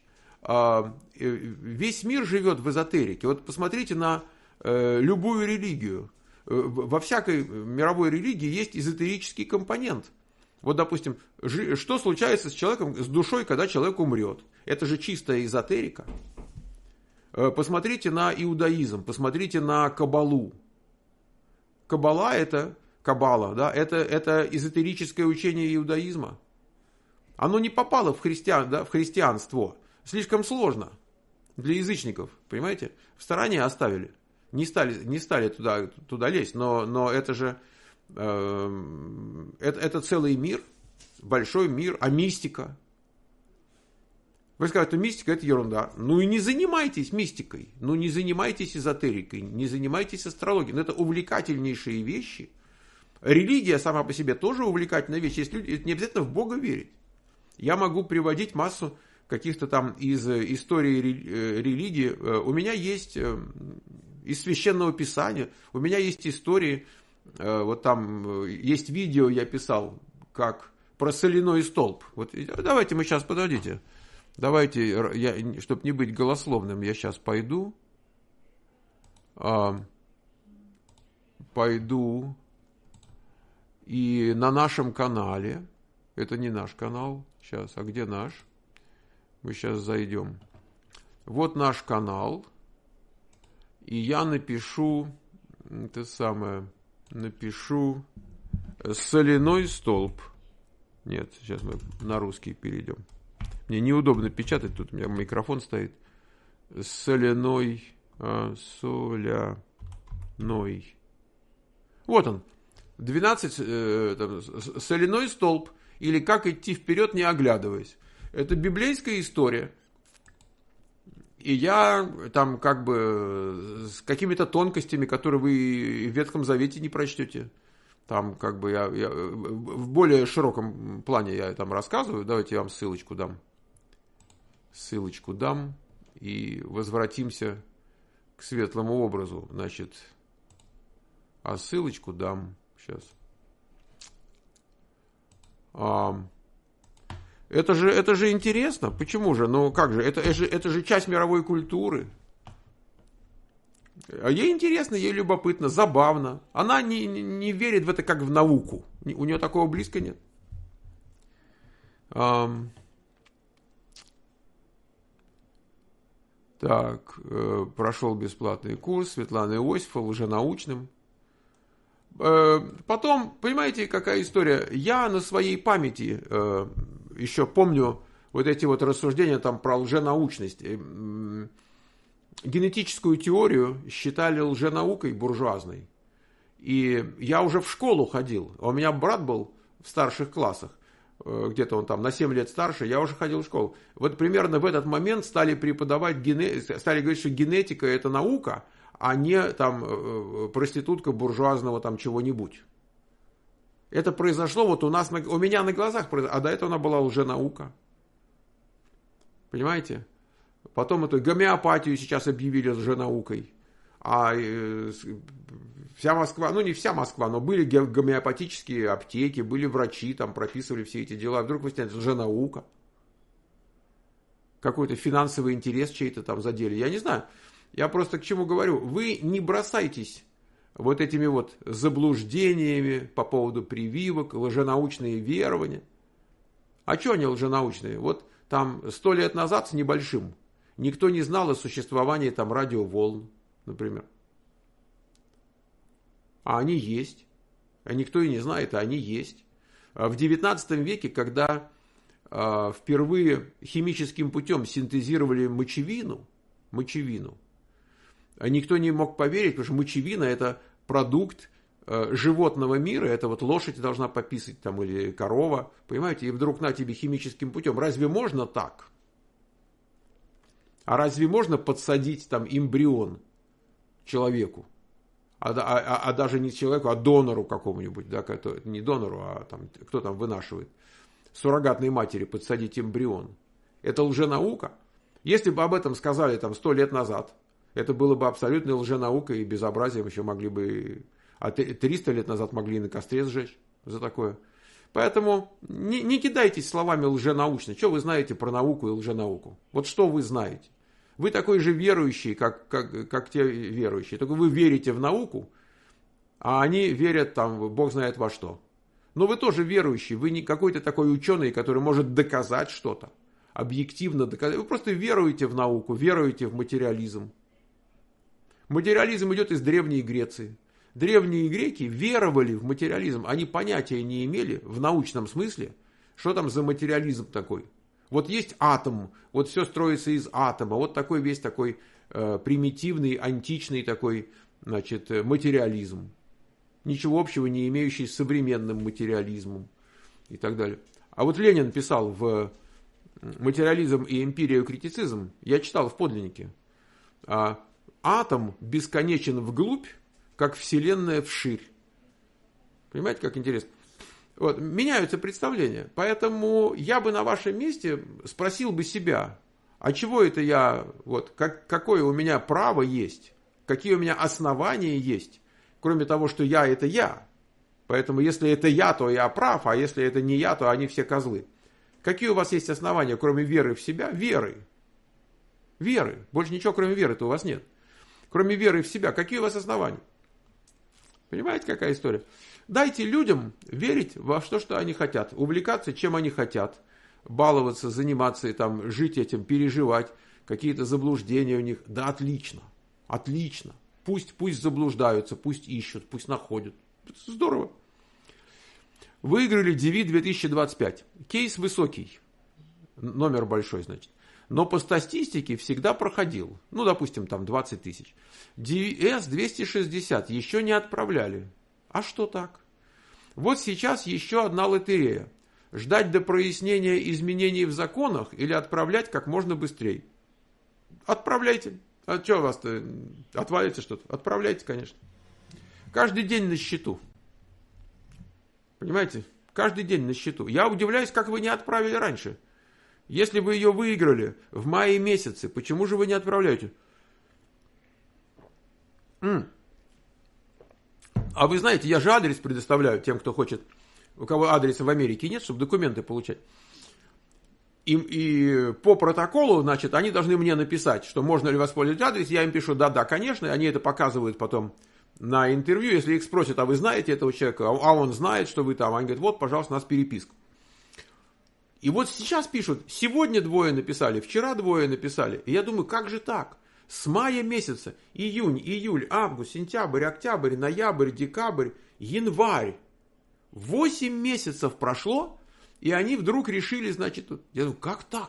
Весь мир живет в эзотерике. Вот посмотрите на любую религию. Во всякой мировой религии есть эзотерический компонент. Вот, допустим, что случается с человеком, с душой, когда человек умрет? Это же чистая эзотерика. Посмотрите на иудаизм, посмотрите на каббалу. Каббала это эзотерическое учение иудаизма. Оно не попало в христианство. Слишком сложно для язычников, понимаете? В стороне оставили. Не стали туда лезть, но это же это целый мир, большой мир, а мистика. Вы скажете, мистика это ерунда. Ну и не занимайтесь мистикой, ну не занимайтесь эзотерикой, не занимайтесь астрологией. Но это увлекательнейшие вещи. Религия сама по себе тоже увлекательная вещь. Если люди, это не обязательно в Бога верить. Я могу приводить массу каких-то там из истории религии. У меня есть из Священного Писания, у меня есть истории, вот там есть видео, я писал, как про соляной столб. Вот давайте мы сейчас, подождите, давайте, чтобы не быть голословным, я сейчас пойду и на нашем канале, это не наш канал, сейчас, а где наш? Мы сейчас зайдем. Вот наш канал. И я напишу соляной столб. Нет, сейчас мы на русский перейдем. Мне неудобно печатать, тут у меня микрофон стоит. Соляной. Вот он. 12. Соляной столб. Или как идти вперед, не оглядываясь. Это библейская история. И я там как бы с какими-то тонкостями, которые вы в Ветхом Завете не прочтете. Там как бы я в более широком плане я там рассказываю. Давайте я вам ссылочку дам. И возвратимся к светлому образу. Значит, ссылочку дам. Сейчас. Это же интересно. Почему же? Ну как же? Это же часть мировой культуры. А ей интересно, ей любопытно, забавно. Она не верит в это как в науку. У нее такого близко нет. Так, прошел бесплатный курс Светланы Иосифовой, лженаучным. Потом, понимаете, какая история? Я на своей памяти еще помню вот эти вот рассуждения там про лженаучность. Генетическую теорию считали лженаукой буржуазной. И я уже в школу ходил. А у меня брат был в старших классах. Где-то он там на 7 лет старше. Я уже ходил в школу. Вот примерно в этот момент стали преподавать, стали говорить, что генетика это наука, а не там проститутка буржуазного там чего-нибудь. Это произошло вот у меня на глазах, а до этого она была лженаука. Понимаете? Потом эту гомеопатию сейчас объявили лженаукой. А вся Москва, ну не вся Москва, но были гомеопатические аптеки, были врачи, там прописывали все эти дела. Вдруг выясняется, лженаука. Какой-то финансовый интерес чей-то там задели. Я не знаю. Я просто к чему говорю. Вы не бросайтесь вот этими вот заблуждениями по поводу прививок, лженаучные верования. А что они лженаучные? Вот там 100 лет назад с небольшим никто не знал о существовании там радиоволн, например. А они есть. А никто и не знает, а они есть. В 19 веке, когда впервые химическим путем синтезировали мочевину, никто не мог поверить, потому что мочевина это продукт животного мира, это вот лошадь должна пописать там или корова, понимаете, и вдруг на тебе химическим путем. Разве можно так? А разве можно подсадить там эмбрион человеку? а даже не человеку, а донору какому-нибудь, да, не донору, а там, кто там вынашивает, суррогатной матери подсадить эмбрион. Это лженаука. Если бы об этом сказали там 100 лет назад, это было бы абсолютной лженаукой и безобразием, еще могли бы, а 300 лет назад могли и на костре сжечь за такое. Поэтому не кидайтесь словами лженаучно. Что вы знаете про науку и лженауку? Вот что вы знаете? Вы такой же верующий, как те верующие. Только вы верите в науку, а они верят там, Бог знает во что. Но вы тоже верующий. Вы не какой-то такой ученый, который может доказать что-то. Объективно доказать. Вы просто веруете в науку, веруете в материализм. Материализм идет из Древней Греции. Древние греки веровали в материализм. Они понятия не имели в научном смысле, что там за материализм такой. Вот есть атом, вот все строится из атома. Вот такой весь такой примитивный, античный такой, значит, материализм. Ничего общего не имеющий с современным материализмом и так далее. А вот Ленин писал в «Материализм и эмпириокритицизм», я читал в подлиннике, атом бесконечен вглубь, как вселенная вширь. Понимаете, как интересно? Вот, меняются представления. Поэтому я бы на вашем месте спросил бы себя, а чего это я, вот, какое у меня право есть, какие у меня основания есть, кроме того, что я это я. Поэтому если это я, то я прав, а если это не я, то они все козлы. Какие у вас есть основания, кроме веры в себя? Веры. Веры. Больше ничего, кроме веры-то у вас нет. Кроме веры в себя, какие у вас основания? Понимаете, какая история? Дайте людям верить во что они хотят, увлекаться, чем они хотят, баловаться, заниматься, и там, жить этим, переживать, какие-то заблуждения у них. Да, отлично, отлично. Пусть заблуждаются, пусть ищут, пусть находят. Здорово. Выиграли DV 2025. Кейс высокий, номер большой, значит. Но по статистике всегда проходил. Ну, допустим, там 20 тысяч. DS 260 еще не отправляли. А что так? Вот сейчас еще одна лотерея. Ждать до прояснения изменений в законах или отправлять как можно быстрее? Отправляйте. А что у вас-то? Отвалится что-то? Отправляйте, конечно. Каждый день на счету. Понимаете? Каждый день на счету. Я удивляюсь, как вы не отправили раньше. Если вы ее выиграли в мае месяце, почему же вы не отправляете? А вы знаете, я же адрес предоставляю тем, кто хочет, у кого адреса в Америке нет, чтобы документы получать. И по протоколу, значит, они должны мне написать, что можно ли воспользоваться адрес. Я им пишу, да, конечно, и они это показывают потом на интервью. Если их спросят, а вы знаете этого человека, а он знает, что вы там. Они говорят, вот, пожалуйста, у нас переписка. И вот сейчас пишут, сегодня 2 написали, вчера 2 написали. И я думаю, как же так? С мая месяца, июнь, июль, август, сентябрь, октябрь, ноябрь, декабрь, январь. 8 месяцев прошло, и они вдруг решили, значит, я думаю, как так?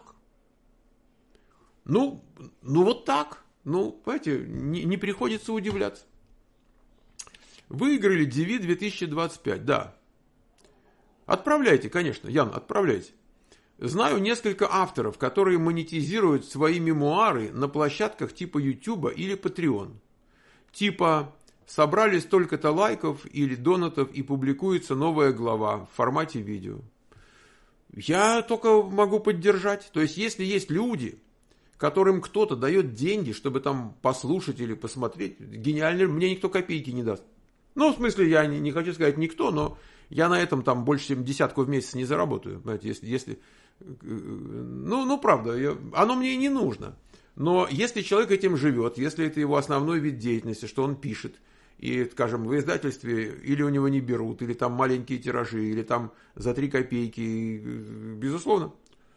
Ну вот так. Ну, понимаете, не приходится удивляться. Выиграли DV 2025, да. Отправляйте, конечно, Ян, отправляйте. Знаю несколько авторов, которые монетизируют свои мемуары на площадках типа YouTube или Patreon. Типа собрали столько-то лайков или донатов и публикуется новая глава в формате видео. Я только могу поддержать. То есть, если есть люди, которым кто-то дает деньги, чтобы там послушать или посмотреть, гениально, мне никто копейки не даст. Ну, в смысле, я не хочу сказать никто, но я на этом там больше, чем 10 в месяц не заработаю. Знаете, если ну, правда, оно мне и не нужно. Но если человек этим живет, если это его основной вид деятельности, что он пишет, и, скажем, в издательстве или у него не берут, или там маленькие тиражи, или там за 3 копейки, безусловно.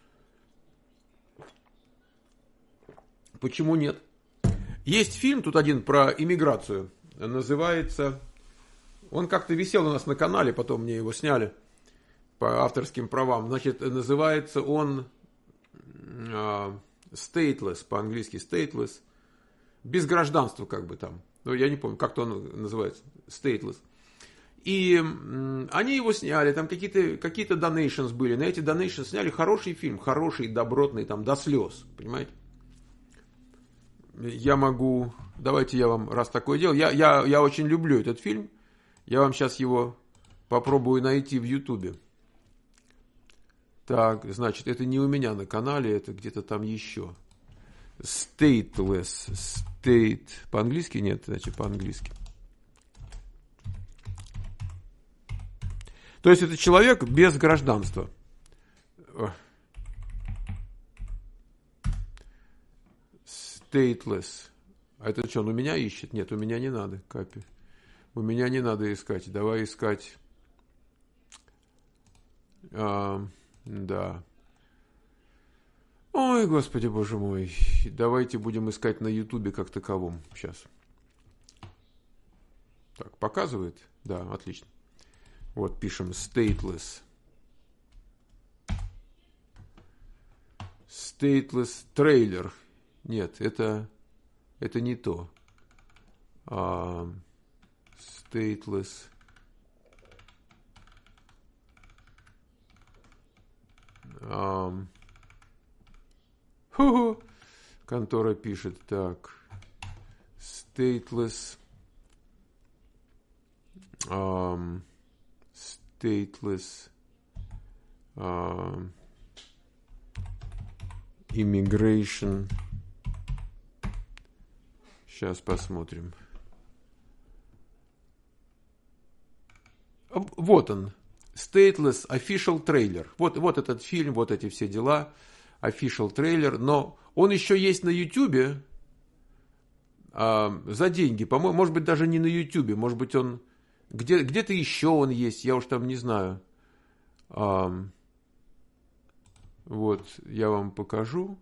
Почему нет? Есть фильм тут один про иммиграцию, называется, он как-то висел у нас на канале, потом мне его сняли по авторским правам. Значит, называется он stateless, по-английски stateless, без гражданства как бы там. Ну, я не помню, как-то он называется, stateless. И они его сняли, там какие-то donations были. На эти donations сняли хороший фильм, хороший, добротный, там, до слез, понимаете? я могу... Давайте я вам, раз такое дело... Я очень люблю этот фильм. Я вам сейчас его попробую найти в Ютубе. Так, значит, это не у меня на канале, это где-то там еще. Stateless. State. По-английски нет, значит, по-английски. То есть это человек без гражданства. Stateless. А это что, он у меня ищет? Нет, у меня не надо, Капи. У меня не надо искать. Давай искать. Да. Ой, Господи, Боже мой. Давайте будем искать на Ютубе как таковом. Сейчас. Так, показывает? Да, отлично. Вот пишем stateless. Stateless трейлер. Нет, это не то. Stateless. Контора пишет так. Stateless. Stateless. Immigration. Сейчас посмотрим. Вот он. Stateless Official Trailer. Вот этот фильм, вот эти все дела. Official Trailer. Но он еще есть на Ютубе за деньги. По-моему, может быть, даже не на Ютубе. Может быть, он где-то еще он есть. Я уж там не знаю. Вот, я вам покажу.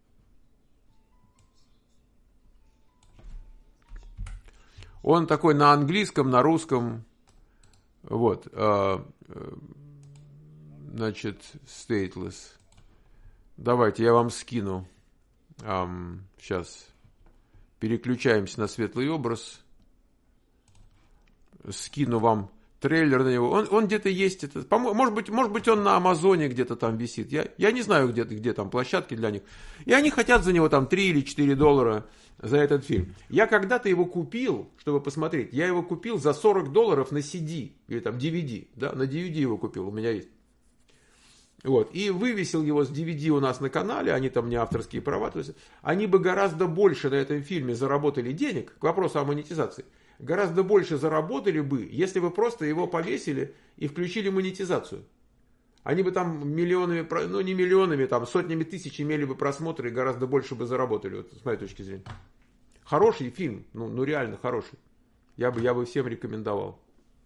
Он такой на английском, на русском. Вот. Значит, stateless. Давайте я вам скину. Сейчас переключаемся на светлый образ. Скину вам трейлер на него. Он где-то есть. Может быть, он на Амазоне где-то там висит. Я не знаю, где там площадки для них. И они хотят за него там 3 или 4 доллара за этот фильм. Я когда-то его купил, чтобы посмотреть. Я его купил за $40 на CD. Или там DVD. Да, на DVD его купил. У меня есть. Вот. И вывесил его с DVD у нас на канале. Они там не авторские права. То есть они бы гораздо больше на этом фильме заработали денег. К вопросу о монетизации. Гораздо больше заработали бы, если бы просто его повесили и включили монетизацию. Они бы там миллионами, ну не миллионами, там сотнями тысяч имели бы просмотры и гораздо больше бы заработали, вот, с моей точки зрения. Хороший фильм, ну реально хороший. Я бы всем рекомендовал.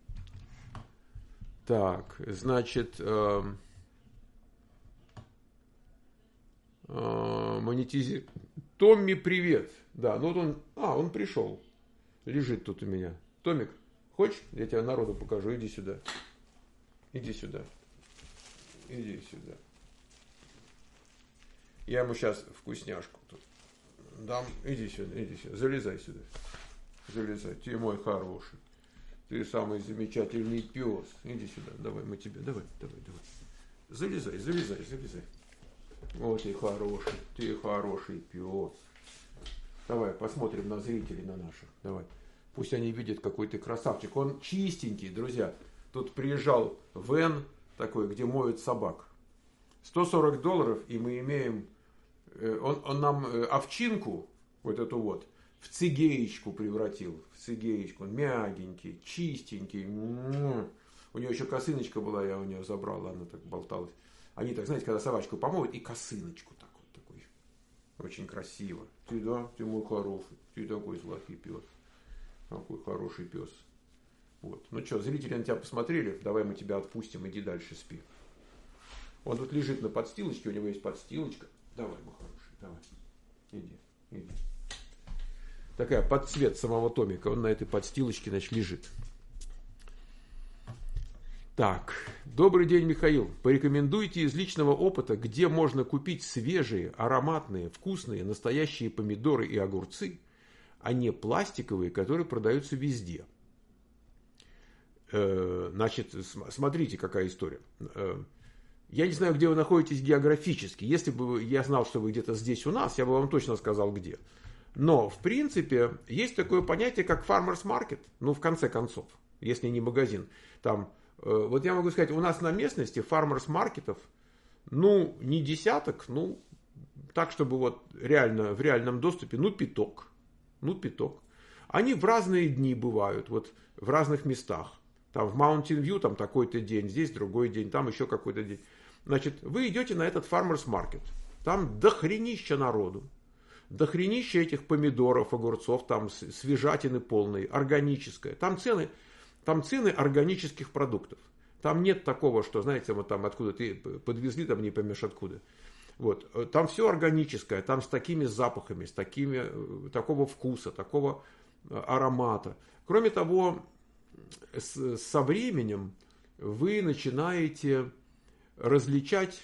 Так, значит, Томми, привет. Да, ну вот он пришел. Лежит тут у меня. Томик, хочешь? Я тебе народу покажу. Иди сюда. Иди сюда. Иди сюда. Я ему сейчас вкусняшку тут дам. Иди сюда. Залезай сюда. Залезай. Ты мой хороший. Ты самый замечательный пес. Иди сюда. Давай, мы тебе. Давай. Залезай. Вот ты хороший пес. Давай, посмотрим на зрителей, на наших. Давай. Пусть они видят, какой ты красавчик. Он чистенький, друзья. Тут приезжал вэн такой, где моют собак. $140, и мы имеем... Он нам овчинку, вот эту вот, в цигеечку превратил. В цигеечку. Он мягенький, чистенький. У нее еще косыночка была, я у нее забрал, она так болталась. Они так, знаете, когда собачку помоют, и косыночку такой. Очень красиво. Ты мой хороший. Ты такой сладкий пес. Какой хороший пес. Вот. Ну что, зрители на тебя посмотрели. Давай мы тебя отпустим. Иди дальше спи. Он тут лежит на подстилочке. У него есть подстилочка. Давай, мой хороший. Давай. Иди. Такая под цвет самого Томика. Он на этой подстилочке, значит, лежит. Так, добрый день, Михаил. Порекомендуйте из личного опыта, где можно купить свежие, ароматные, вкусные, настоящие помидоры и огурцы, а не пластиковые, которые продаются везде. Значит, смотрите, какая история. Я не знаю, где вы находитесь географически. Если бы я знал, что вы где-то здесь у нас, я бы вам точно сказал, где. Но, в принципе, есть такое понятие, как farmers market, ну, в конце концов, если не магазин. Там, вот я могу сказать, у нас на местности farmers маркетов, ну, не десяток, ну, так, чтобы вот реально, в реальном доступе, ну, пяток. Ну, пяток. Они в разные дни бывают, вот в разных местах. Там в Mountain View там такой-то день, здесь другой день, там еще какой-то день. Значит, вы идете на этот farmers market, там дохренища народу. Дохренища этих помидоров, огурцов, там свежатины полные, органическое. Там цены органических продуктов. Там нет такого, что, знаете, вот там откуда ты подвезли, там не поймешь откуда. Вот. Там все органическое, там с такими запахами, с такого вкуса, такого аромата. Кроме того, со временем вы начинаете различать,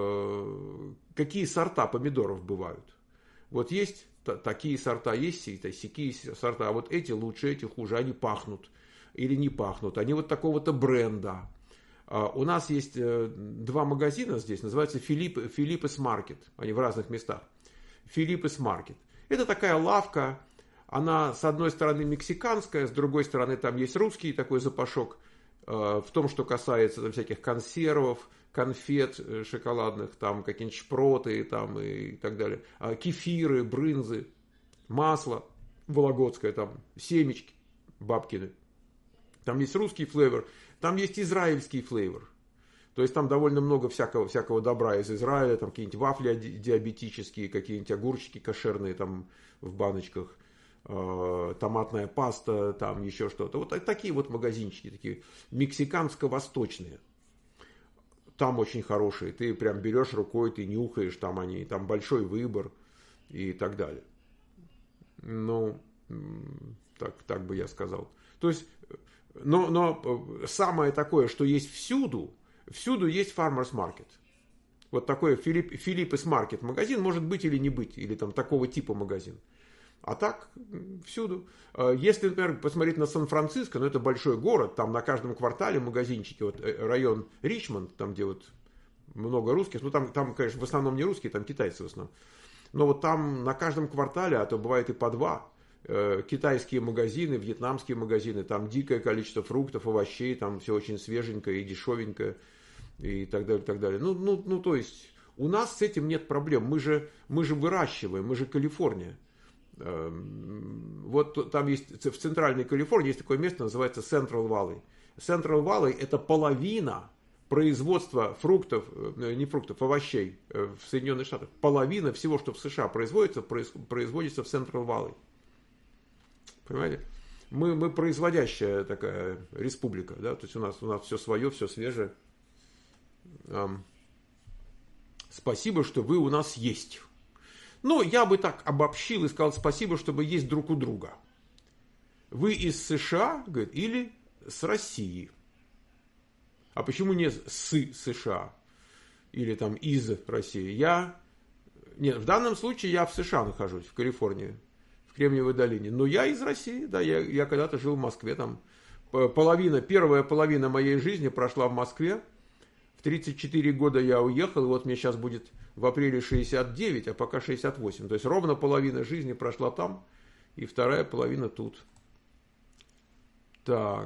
какие сорта помидоров бывают. Вот есть такие сорта, есть сякие сорта, а вот эти лучше, эти хуже, они пахнут или не пахнут, они вот такого-то бренда. У нас есть два магазина здесь, называются Philippes Market, они в разных местах. Philippes Market. Это такая лавка, она с одной стороны мексиканская, с другой стороны там есть русский такой запашок, в том, что касается там, всяких консервов, конфет шоколадных, там какие-нибудь шпроты там, и так далее, кефиры, брынзы, масло вологодское, там семечки бабкины. Там есть русский флейвор, там есть израильский флейвор. То есть там довольно много всякого добра из Израиля, там какие-нибудь вафли диабетические, какие-нибудь огурчики кошерные там в баночках, томатная паста, там еще что-то. Вот такие вот магазинчики, такие мексиканско-восточные. Там очень хорошие. Ты прям берешь рукой, ты нюхаешь, там большой выбор и так далее. Ну, так бы я сказал. То есть, но самое такое, что есть всюду есть farmers market. Вот такой Philippes Market магазин может быть или не быть, или там такого типа магазин. А так, всюду. Если, например, посмотреть на Сан-Франциско, ну это большой город, там на каждом квартале магазинчики, вот район Ричмонд, там где вот много русских, ну там, конечно, в основном не русские, там китайцы в основном. Но вот там на каждом квартале, а то бывает и по два, китайские магазины, вьетнамские магазины, там дикое количество фруктов, овощей, там все очень свеженькое и дешевенькое, и так далее, так далее. Ну, то есть, у нас с этим нет проблем, мы же выращиваем, мы же Калифорния. Вот там есть, в центральной Калифорнии есть такое место, называется Central Valley. Central Valley это половина производства овощей в Соединенных Штатах. Половина всего, что в США производится в Central Valley. Понимаете? Мы производящая такая республика, да, то есть у нас все свое, все свежее. Спасибо, что вы у нас есть. Но я бы так обобщил и сказал спасибо, что вы есть друг у друга. Вы из США, говорит, или с России. А почему не с США? Или там из России? Нет, в данном случае я в США нахожусь, в Калифорнии, в Кремниевой долине. Но я из России, да, я когда-то жил в Москве. Там первая половина моей жизни прошла в Москве. В 34 года я уехал, и вот мне сейчас будет в апреле 69, а пока 68. То есть ровно половина жизни прошла там, и вторая половина тут. Так.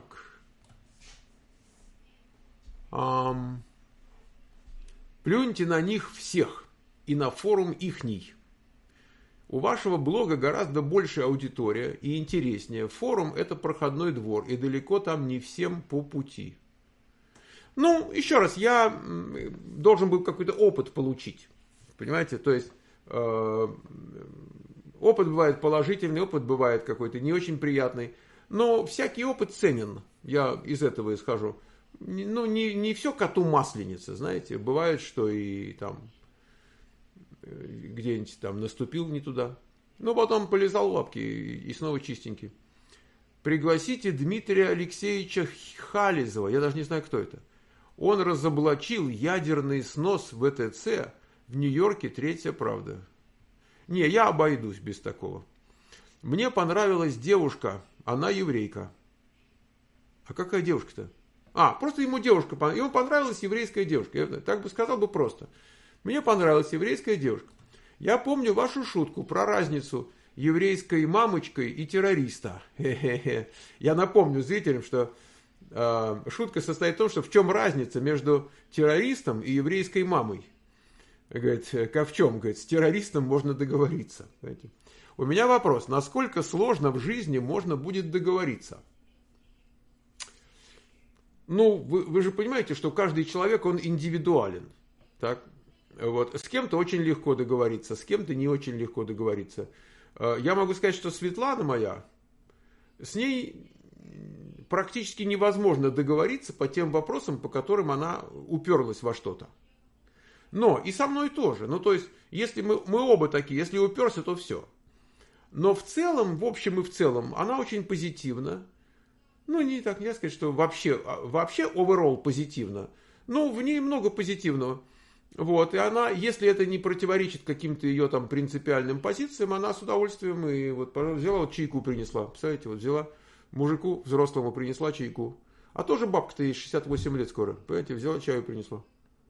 Плюньте на них всех, и на форум ихний. У вашего блога гораздо больше аудитория и интереснее. Форум это проходной двор, и далеко там не всем по пути. Ну, еще раз, я должен был какой-то опыт получить. Понимаете, то есть опыт бывает положительный, опыт бывает какой-то не очень приятный. Но всякий опыт ценен, я из этого исхожу. Ну, не все коту масленица, знаете. Бывает, что и там где-нибудь там наступил не туда. Но потом полизал лапки и снова чистенький. Пригласите Дмитрия Алексеевича Хализова, я даже не знаю, кто это. Он разоблачил ядерный снос ВТЦ в Нью-Йорке, третья правда. Не, я обойдусь без такого. Мне понравилась девушка, она еврейка. А какая девушка-то? Просто ему девушка, ему понравилась еврейская девушка. Я так бы сказал просто. Мне понравилась еврейская девушка. Я помню вашу шутку про разницу еврейской мамочкой и террориста. Я напомню зрителям, что шутка состоит в том, что в чем разница между террористом и еврейской мамой. Говорит, как в чем? Говорит, с террористом можно договориться. Знаете? У меня вопрос, насколько сложно в жизни можно будет договориться? Ну, вы же понимаете, что каждый человек, он индивидуален. Так? Вот. С кем-то очень легко договориться, с кем-то не очень легко договориться. Я могу сказать, что Светлана моя, с ней практически невозможно договориться по тем вопросам, по которым она уперлась во что-то. Но и со мной тоже. Ну, то есть, если мы оба такие, если уперся, то все. Но в целом, в общем и в целом, она очень позитивна. Ну, не так, нельзя сказать, что вообще overall позитивно. Ну, в ней много позитивного. Вот, и она, если это не противоречит каким-то ее там принципиальным позициям, она с удовольствием и вот взяла, вот чайку принесла. Представляете, вот взяла мужику взрослому принесла чайку. А тоже бабка-то ей 68 лет скоро. Понимаете, взяла чаю и принесла.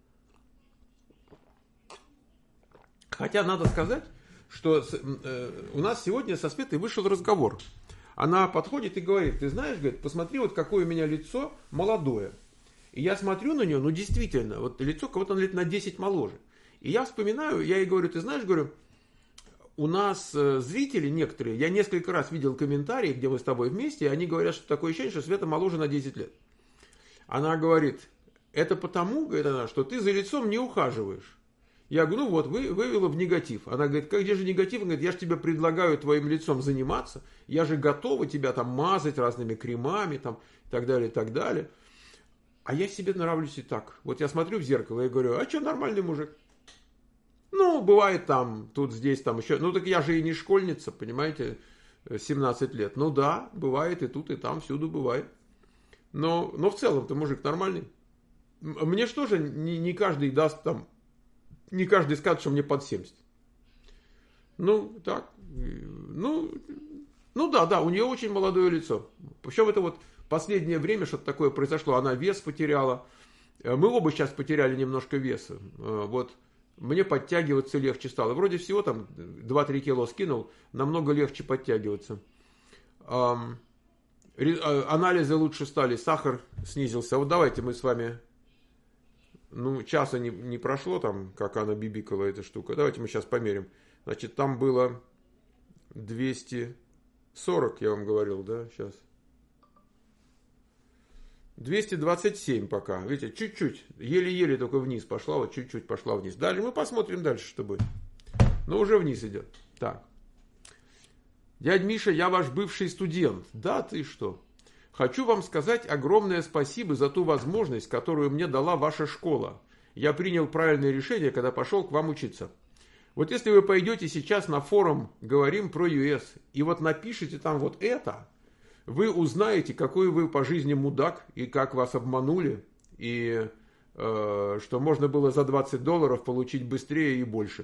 Хотя надо сказать, что у нас сегодня со Светой вышел разговор. Она подходит и говорит, ты знаешь, говорит, посмотри, вот какое у меня лицо молодое. И я смотрю на нее, ну действительно, вот лицо кого-то лет на 10 моложе. И я вспоминаю, я ей говорю, ты знаешь, говорю, у нас зрители некоторые, я несколько раз видел комментарии, где мы с тобой вместе, и они говорят, что такое ощущение, что Света моложе на 10 лет. Она говорит, это потому, говорит она, что ты за лицом не ухаживаешь. Я говорю, ну вот, вывела в негатив. Она говорит, как где же негатив? Она говорит, я же тебе предлагаю твоим лицом заниматься, я же готова тебя там мазать разными кремами, там, и так далее, и так далее. А я себе нравлюсь и так. Вот я смотрю в зеркало и говорю, а что, нормальный мужик? Ну, бывает там, тут, здесь, там еще. Ну, так я же и не школьница, понимаете, 17 лет. Ну да, бывает и тут, и там, всюду бывает. Но в целом-то мужик нормальный. Мне что же не каждый даст там, не каждый скажет, что мне под 70. Ну, так, ну да, у нее очень молодое лицо. Причем это вот последнее время что-то такое произошло, она вес потеряла. Мы оба сейчас потеряли немножко веса. Вот мне подтягиваться легче стало. Вроде всего там 2-3 кило скинул, намного легче подтягиваться. Анализы лучше стали, сахар снизился. Вот давайте мы с вами, ну, часа не прошло там, как она бибикала эта штука. Давайте мы сейчас померим. Значит, там было 240, я вам говорил, да, сейчас. 227 пока. Видите, чуть-чуть, еле-еле только вниз пошла, вот чуть-чуть пошла вниз. Дальше мы посмотрим дальше, что будет. Но уже вниз идет. Так. Дядь Миша, я ваш бывший студент. Да, ты что? Хочу вам сказать огромное спасибо за ту возможность, которую мне дала ваша школа. Я принял правильное решение, когда пошел к вам учиться. Вот если вы пойдете сейчас на форум «Говорим про ЮС» и вот напишите там вот это, вы узнаете, какой вы по жизни мудак, и как вас обманули, и что можно было за $20 получить быстрее и больше.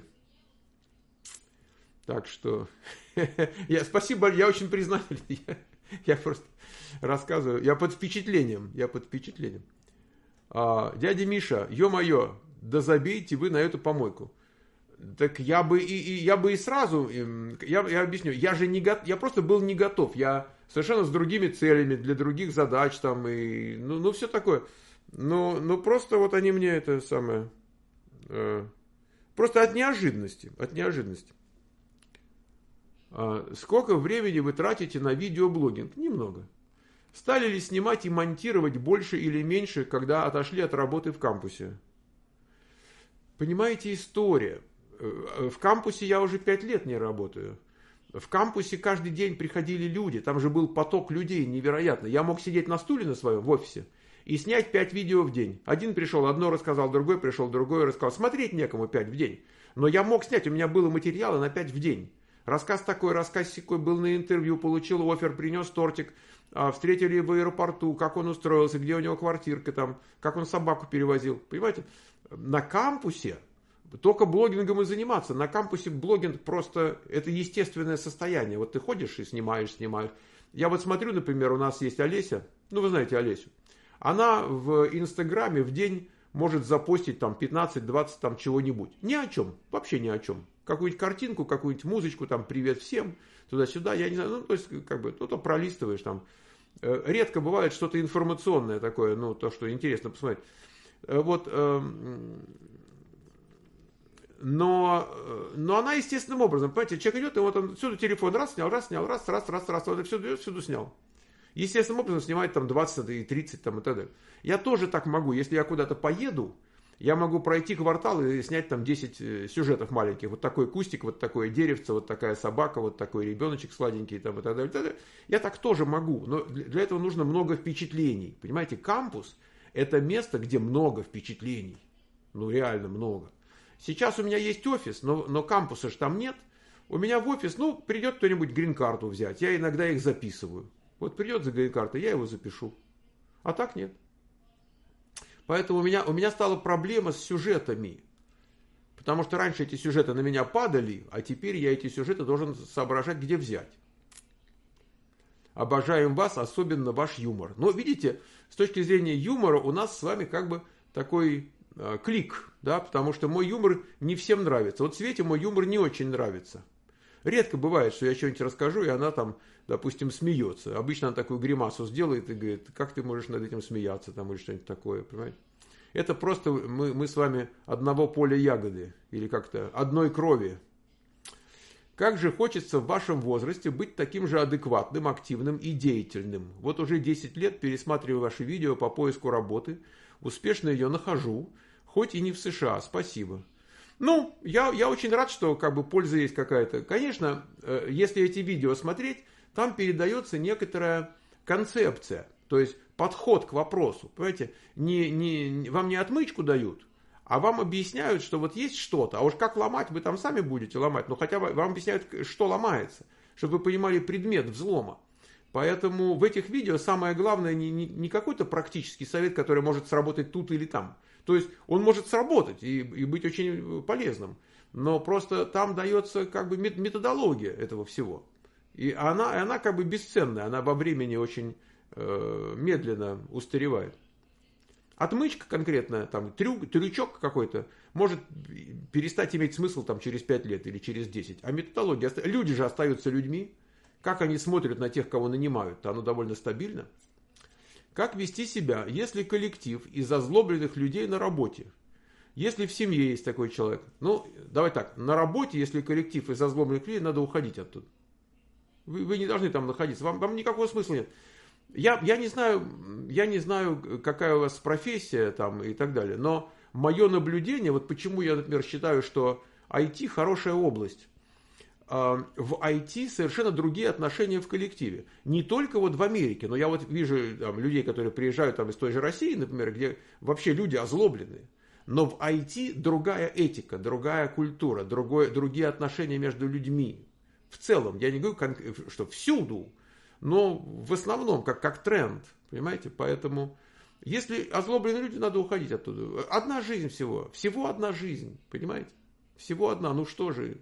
Так что, спасибо, я очень признателен. Я просто рассказываю, я под впечатлением. Дядя Миша, ё-моё, да забейте вы на эту помойку. Так я бы и сразу, я объясню, я просто был не готов, я совершенно с другими целями, для других задач там, и, ну все такое. Ну просто вот они мне это самое, просто от неожиданности. Сколько времени вы тратите на видеоблогинг? Немного. Стали ли снимать и монтировать больше или меньше, когда отошли от работы в кампусе? Понимаете, история. В кампусе я уже 5 лет не работаю. В кампусе каждый день приходили люди. Там же был поток людей невероятно. Я мог сидеть на стуле на своем в офисе и снять 5 видео в день. Один пришел, одно рассказал, другой пришел, другой рассказал. Смотреть некому 5 в день. Но я мог снять, у меня было материала на 5 в день. Рассказ такой, рассказ сякой, был на интервью, получил оффер, принес тортик, встретили в аэропорту, как он устроился, где у него квартирка, там, как он собаку перевозил. Понимаете, на кампусе только блогингом и заниматься. На кампусе блогинг просто, это естественное состояние. Вот ты ходишь и снимаешь. Я вот смотрю, например, у нас есть Олеся, ну вы знаете Олесю. Она в Инстаграме в день может запостить там 15-20 там чего-нибудь. Ни о чем, вообще ни о чем. какую-нибудь картинку, какую-нибудь музычку, там, привет всем, туда-сюда, я не знаю, ну, то есть, как бы, ну, то пролистываешь там. Редко бывает что-то информационное такое, ну, то, что интересно посмотреть. Вот, но она естественным образом, понимаете, человек идет, и вот он всюду телефон раз, снял, вот это всюду снял. Естественным образом снимает там 20 и 30 там, и так далее. Я тоже так могу, если я куда-то поеду, я могу пройти квартал и снять там 10 сюжетов маленьких. Вот такой кустик, вот такое деревце, вот такая собака, вот такой ребеночек сладенький там, и так далее, и так далее. Я так тоже могу, но для этого нужно много впечатлений. Понимаете, кампус – это место, где много впечатлений. Ну, реально много. Сейчас у меня есть офис, но кампуса же там нет. У меня в офис, ну, придет кто-нибудь грин-карту взять. Я иногда их записываю. Вот придет за грин-картой, я его запишу. А так нет. Поэтому у меня стала проблема с сюжетами. Потому что раньше эти сюжеты на меня падали, а теперь я эти сюжеты должен соображать, где взять. Обожаем вас, особенно ваш юмор. Но видите, с точки зрения юмора у нас с вами как бы такой клик, да, потому что мой юмор не всем нравится. Вот Свете мой юмор не очень нравится. Редко бывает, что я что-нибудь расскажу, и она там, допустим, смеется. Обычно она такую гримасу сделает и говорит, как ты можешь над этим смеяться, там, или что-нибудь такое, понимаете? Это просто мы с вами одного поля ягоды, или как-то одной крови. Как же хочется в вашем возрасте быть таким же адекватным, активным и деятельным. Вот уже 10 лет пересматриваю ваши видео по поиску работы, успешно ее нахожу, хоть и не в США, спасибо. Ну, я очень рад, что как бы польза есть какая-то. Конечно, если эти видео смотреть, там передается некоторая концепция, то есть подход к вопросу. Понимаете, вам не отмычку дают, а вам объясняют, что вот есть что-то, а уж как ломать, вы там сами будете ломать, но хотя бы вам объясняют, что ломается, чтобы вы понимали предмет взлома. Поэтому в этих видео самое главное не какой-то практический совет, который может сработать тут или там. То есть он может сработать и быть очень полезным, но просто там дается как бы методология этого всего. И она как бы бесценная, она во времени очень медленно устаревает. Отмычка конкретная, там, трючок какой-то, может перестать иметь смысл там, через 5 лет или через 10. А методология, люди же остаются людьми. Как они смотрят на тех, кого нанимают, оно довольно стабильно. Как вести себя, если коллектив из озлобленных людей на работе? Если в семье есть такой человек. Ну, давай так, на работе, если коллектив из озлобленных людей, надо уходить оттуда. Вы не должны там находиться, вам никакого смысла нет. Я не знаю, какая у вас профессия там и так далее, но мое наблюдение, вот почему я, например, считаю, что IT хорошая область. В IT совершенно другие отношения в коллективе. Не только вот в Америке, но я вот вижу там, людей, которые приезжают там, из той же России, например, где вообще люди озлобленные. Но в IT другая этика, другая культура, другие отношения между людьми. В целом, я не говорю, что всюду, но в основном, как тренд. Понимаете? Поэтому, если озлобленные люди, надо уходить оттуда. Одна жизнь всего одна жизнь. Понимаете? Всего одна, ну что же.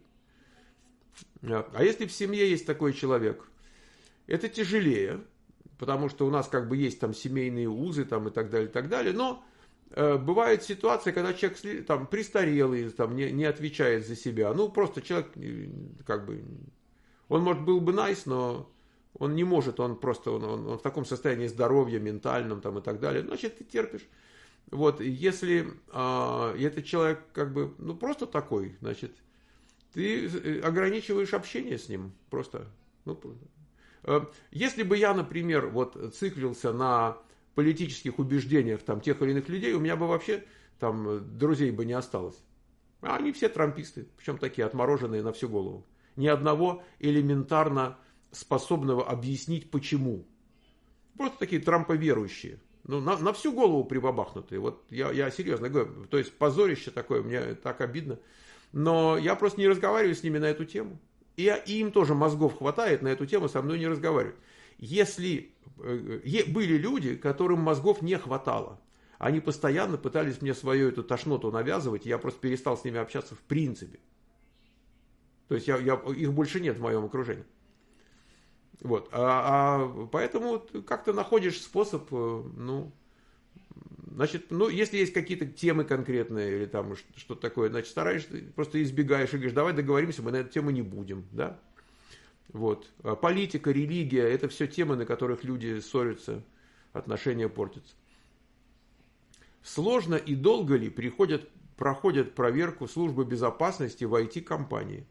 А если в семье есть такой человек, это тяжелее, потому что у нас как бы есть там семейные узы там, и так далее, но бывает ситуация, когда человек там престарелый, там, не отвечает за себя, ну просто человек как бы, он может был бы nice, но он не может, он в таком состоянии здоровья, ментальном там, и так далее, значит ты терпишь. Вот, если этот человек как бы, ну просто такой, значит, ты ограничиваешь общение с ним просто. Если бы я, например, вот циклился на политических убеждениях там, тех или иных людей, у меня бы вообще там друзей бы не осталось. А они все трамписты, причем такие отмороженные на всю голову. Ни одного элементарно способного объяснить почему. Просто такие трамповерующие. Ну, на всю голову прибабахнутые. Вот я серьезно говорю. То есть позорище такое, мне так обидно. Но я просто не разговариваю с ними на эту тему. И им тоже мозгов хватает на эту тему со мной не разговаривать. Если были люди, которым мозгов не хватало, они постоянно пытались мне свою эту тошноту навязывать, и я просто перестал с ними общаться в принципе. То есть их больше нет в моем окружении. Вот. Поэтому как-то находишь способ, ну, Значит, ну, если есть какие-то темы конкретные или там что-то такое, значит, стараешься, просто избегаешь и говоришь, давай договоримся, мы на эту тему не будем, да. Вот. Политика, религия, это все темы, на которых люди ссорятся, отношения портятся. Сложно и долго ли проходят проверку службы безопасности в IT-компании?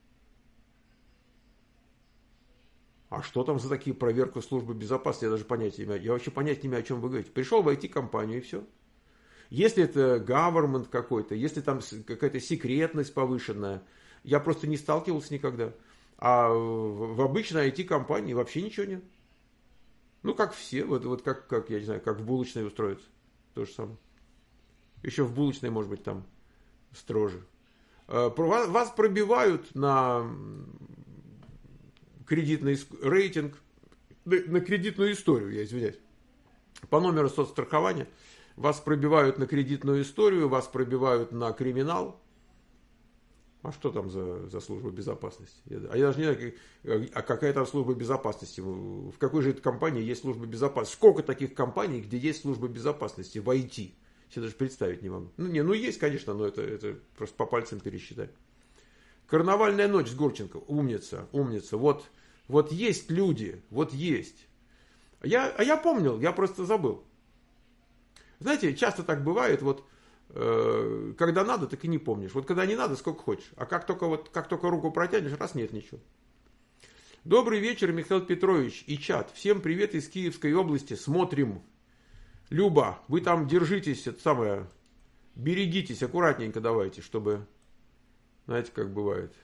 А что там за такие проверки службы безопасности? Я даже понятия не имею. Я вообще понятия не имею, о чем вы говорите. Пришел в IT-компанию и все. Если это government какой-то, если там какая-то секретность повышенная, я просто не сталкивался никогда. А в обычной IT-компании вообще ничего нет. Ну, как все, вот как, я не знаю, как в булочной устроиться. То же самое. Еще в булочной, может быть, там строже. Вас пробивают на кредитный рейтинг, на кредитную историю, я извиняюсь. По номеру соцстрахования вас пробивают на кредитную историю, вас пробивают на криминал. А что там за служба безопасности? Я даже не знаю, какая там служба безопасности. В какой же этой компании есть служба безопасности? Сколько таких компаний, где есть служба безопасности в IT? Я даже представить не могу. Ну есть, конечно, но это просто по пальцам пересчитать. Карнавальная ночь с Гурченко. Умница. Вот есть люди, вот есть. Я помнил, я просто забыл. Знаете, часто так бывает, вот когда надо, так и не помнишь. Вот когда не надо, сколько хочешь. А как только руку протянешь, раз нет ничего. Добрый вечер, Михаил Петрович и чат. Всем привет из Киевской области. Смотрим. Люба, вы там держитесь, это самое, берегитесь, аккуратненько давайте, чтобы, знаете, как бывает.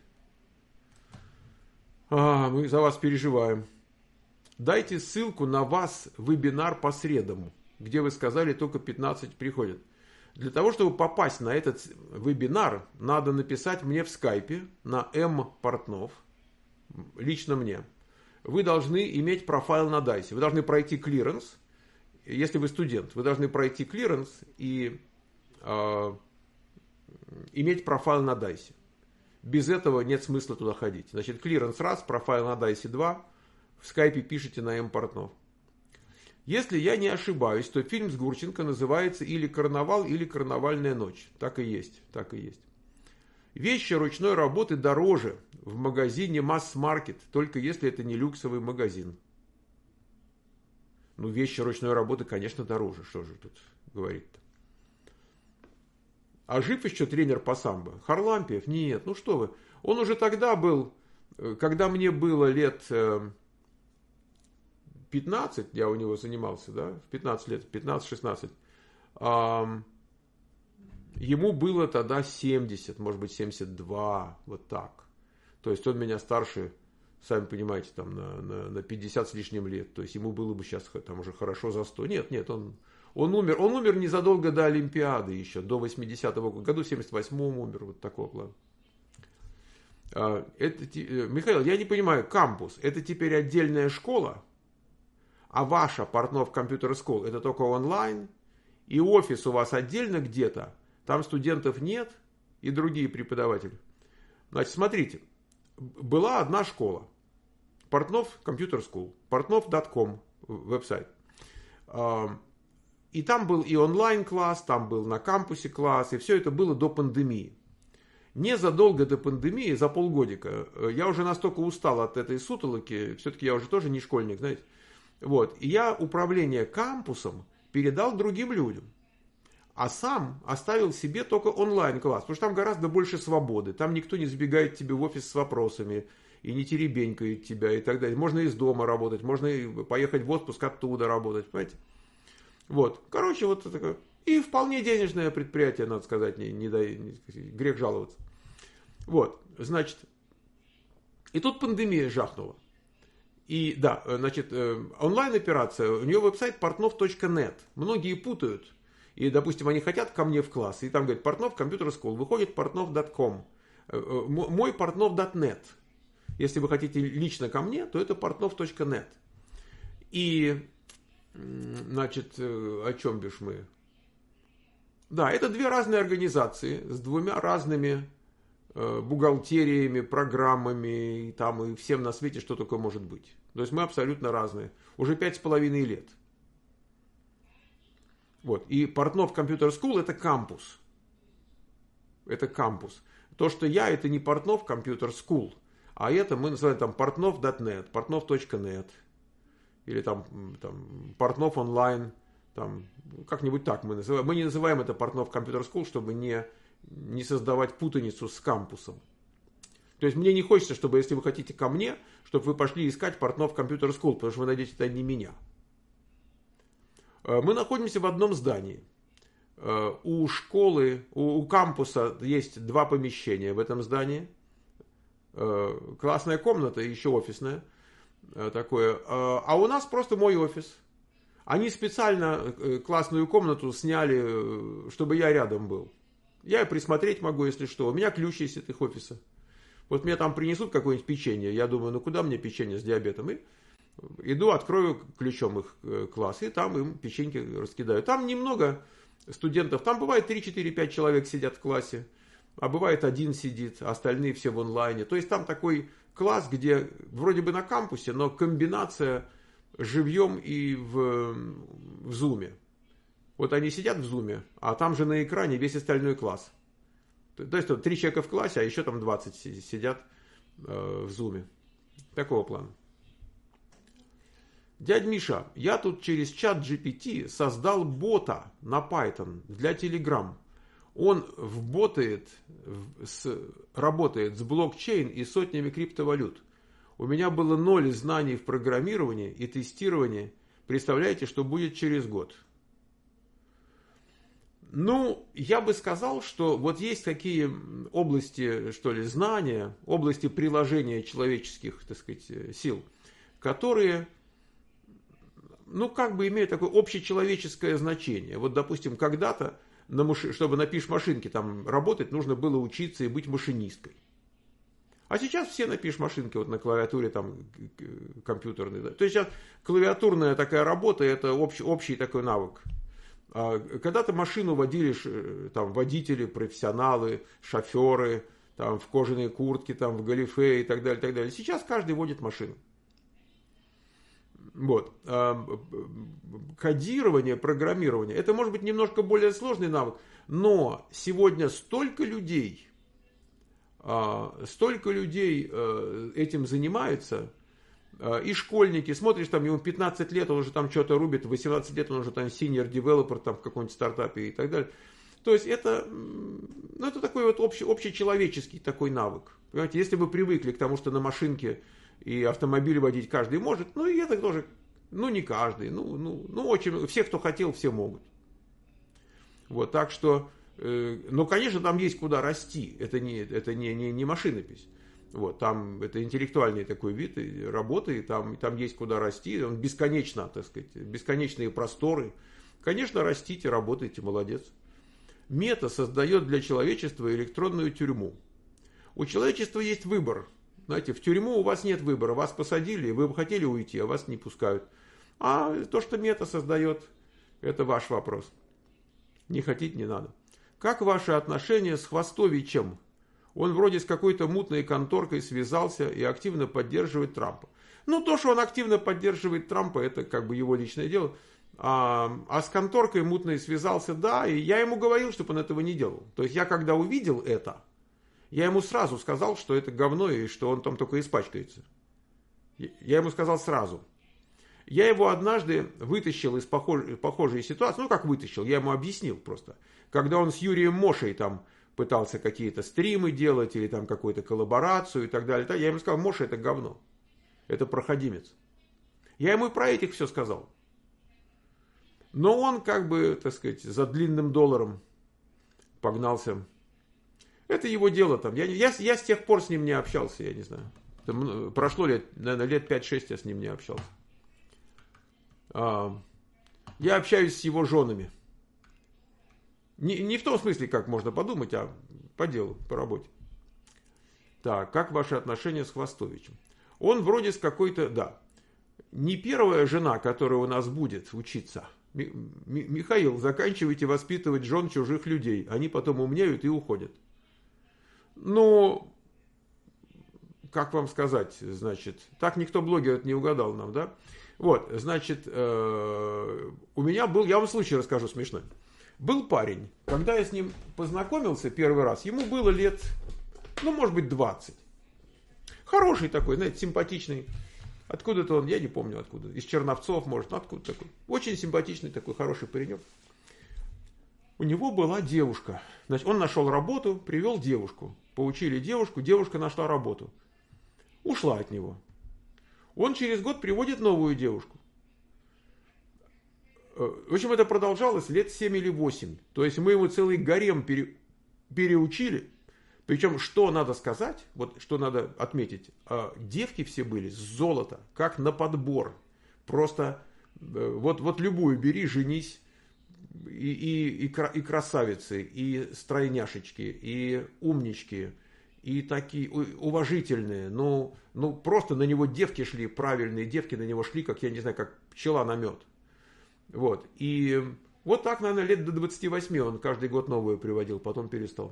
Мы за вас переживаем. Дайте ссылку на вас вебинар по средам, где вы сказали, только 15 приходят. Для того, чтобы попасть на этот вебинар, надо написать мне в скайпе на Портнов, лично мне. Вы должны иметь профайл на Дайсе, вы должны пройти клиренс. Если вы студент, вы должны пройти клиренс и иметь профайл на Дайсе. Без этого нет смысла туда ходить. Значит, клиренс раз, профайл на Дайсе 2, в скайпе пишите на Портнов. Если я не ошибаюсь, то фильм с Гурченко называется или «Карнавал», или «Карнавальная ночь». Так и есть, так и есть. Вещи ручной работы дороже в магазине масс-маркет, только если это не люксовый магазин. Ну, вещи ручной работы, конечно, дороже. Что же тут говорить-то? А жив еще тренер по самбо? Харлампиев? Нет, ну что вы. Он уже тогда был, когда мне было лет 15, я у него занимался, да, в 15 лет, 15-16. Ему было тогда 70, может быть 72, вот так. То есть он меня старше, сами понимаете, там на 50 с лишним лет. То есть ему было бы сейчас там уже хорошо за 100. Нет, он умер незадолго до Олимпиады еще, до 80-го года, в 78-м умер, вот такого плана. Михаил, я не понимаю, кампус, это теперь отдельная школа, а ваша Портнов Computer School это только онлайн, и офис у вас отдельно где-то, там студентов нет и другие преподаватели. Значит, смотрите, была одна школа, Портнов Computer School, portnov.com веб-сайт. И там был и онлайн-класс, там был на кампусе класс, и все это было до пандемии. Незадолго до пандемии, за полгодика, я уже настолько устал от этой сутолоки, все-таки я уже тоже не школьник, знаете. Вот, и я управление кампусом передал другим людям. А сам оставил себе только онлайн-класс, потому что там гораздо больше свободы. Там никто не забегает к тебе в офис с вопросами и не теребенькает тебя и так далее. Можно из дома работать, можно поехать в отпуск оттуда работать, понимаете. Вот, короче, вот такое. И вполне денежное предприятие, надо сказать, грех жаловаться. Вот, значит, и тут пандемия жахнула. И да, значит, онлайн-операция, у нее веб-сайт portnov.net. Многие путают. И, допустим, они хотят ко мне в класс, и там говорят, Портнов Computer School, выходит portnov.com. Мой portnov.net. Если вы хотите лично ко мне, то это portnov.net. И, значит, о чем бишь мы? Да, это две разные организации с двумя разными бухгалтериями, программами, и там и всем на свете, что только может быть. То есть мы абсолютно разные. Уже 5,5 лет. Вот. И Портнов Computer School это кампус. Это кампус. То, что я, это не Портнов Computer School, а это мы называем там Портнов.net, Портнов.net, или там Портнов онлайн, там, как-нибудь так мы называем. Мы не называем это Портнов Computer School, чтобы не создавать путаницу с кампусом. То есть мне не хочется, чтобы, если вы хотите ко мне, чтобы вы пошли искать Портнов Computer School, потому что вы найдете это не меня. Мы находимся в одном здании. У школы, у кампуса есть 2 помещения в этом здании. Классная комната, еще офисная. Такое. А у нас просто мой офис. Они специально классную комнату сняли, чтобы я рядом был. Я присмотреть могу, если что. У меня ключ есть от их офиса. Вот мне там принесут какое-нибудь печенье. Я думаю, ну куда мне печенье с диабетом? И иду, открою ключом их класс, и там им печеньки раскидаю. Там немного студентов. Там бывает 3-4-5 человек сидят в классе. А бывает 1 сидит, а остальные все в онлайне. То есть там такой класс, где вроде бы на кампусе, но комбинация живьем и в зуме. Вот они сидят в зуме, а там же на экране весь остальной класс. То есть 3 человека в классе, а еще там 20 сидят в зуме. Такого плана. Дядь Миша, я тут через чат GPT создал бота на Python для Telegram. Он работает с блокчейн и сотнями криптовалют. У меня было 0 знаний в программировании и тестировании. Представляете, что будет через год? Ну, я бы сказал, что вот есть такие области, что ли, знания, области приложения человеческих, так сказать, сил, которые, ну, как бы имеют такое общечеловеческое значение. Вот, допустим, когда-то, чтобы на пиш-машинке там работать, нужно было учиться и быть машинисткой. А сейчас все на пиш-машинке, вот на клавиатуре там компьютерной. Да. То есть сейчас клавиатурная такая работа, это общий такой навык. Когда-то машину водили там, водители, профессионалы, шоферы, там, в кожаной куртке, там, в галифе и так далее, так далее. Сейчас каждый водит машину. Вот. Кодирование, программирование, это может быть немножко более сложный навык, но сегодня столько людей этим занимаются. И школьники, смотришь, там ему 15 лет, он уже там что-то рубит, 18 лет он уже там senior developer там в каком-нибудь стартапе и так далее. То есть это такой вот общечеловеческий такой навык. Понимаете, если вы привыкли к тому, что на машинке и автомобиль водить каждый может, ну и это тоже, ну не каждый, очень, все, кто хотел, все могут. Вот, так что, ну конечно, там есть куда расти, это не машинопись. Вот, там это интеллектуальный такой вид работы, и там есть куда расти, он бесконечно, так сказать, бесконечные просторы. Конечно, растите, работайте, молодец. Мета создает для человечества электронную тюрьму. У человечества есть выбор. Знаете, в тюрьму у вас нет выбора, вас посадили, вы бы хотели уйти, а вас не пускают. А то, что Мета создает, это ваш вопрос. Не хотите, не надо. Как ваши отношения с Хвостовичем? Он вроде с какой-то мутной конторкой связался и активно поддерживает Трампа. Ну, то, что он активно поддерживает Трампа, это как бы его личное дело. А с конторкой мутной связался, да, и я ему говорил, чтобы он этого не делал. То есть я когда увидел это, я ему сразу сказал, что это говно и что он там только испачкается. Я ему сказал сразу. Я его однажды вытащил из похожей ситуации. Ну, как вытащил, я ему объяснил просто. Когда он с Юрием Мошей там пытался какие-то стримы делать или там какую-то коллаборацию и так далее. Я ему сказал, Моша это говно. Это проходимец. Я ему и про этих все сказал. Но он как бы, так сказать, за длинным долларом погнался. Это его дело там. Я с тех пор с ним не общался, я не знаю. Там прошло наверное, лет 5-6 я с ним не общался. Я общаюсь с его женами. Не в том смысле, как можно подумать, а по делу, по работе. Так, как ваши отношения с Хвостовичем? Он вроде с какой-то, да, не первая жена, которая у нас будет учиться. Михаил, заканчивайте воспитывать жен чужих людей. Они потом умнеют и уходят. Ну, как вам сказать, значит, так никто блогер не угадал нам, да? Вот, значит, у меня был, я вам случай расскажу смешной. Был парень, когда я с ним познакомился первый раз, ему было лет, ну, может быть, 20. Хороший такой, знаете, симпатичный. Откуда-то он, я не помню откуда. Из Черновцов, может, откуда такой. Очень симпатичный такой, хороший паренек. У него была девушка. Значит, он нашел работу, привел девушку. Поучили девушку, девушка нашла работу. Ушла от него. Он через год приводит новую девушку. В общем, это продолжалось лет 7 или 8. То есть мы ему целый гарем переучили. Причем, что надо сказать, вот что надо отметить, девки все были с золота, как на подбор. Просто вот любую бери, женись, и красавицы, и стройняшечки, и умнички, и такие уважительные. Ну, просто на него девки шли, правильные девки на него шли, как, я не знаю, как пчела на мед. Вот. И вот так, наверное, лет до 28 он каждый год новую приводил, потом перестал.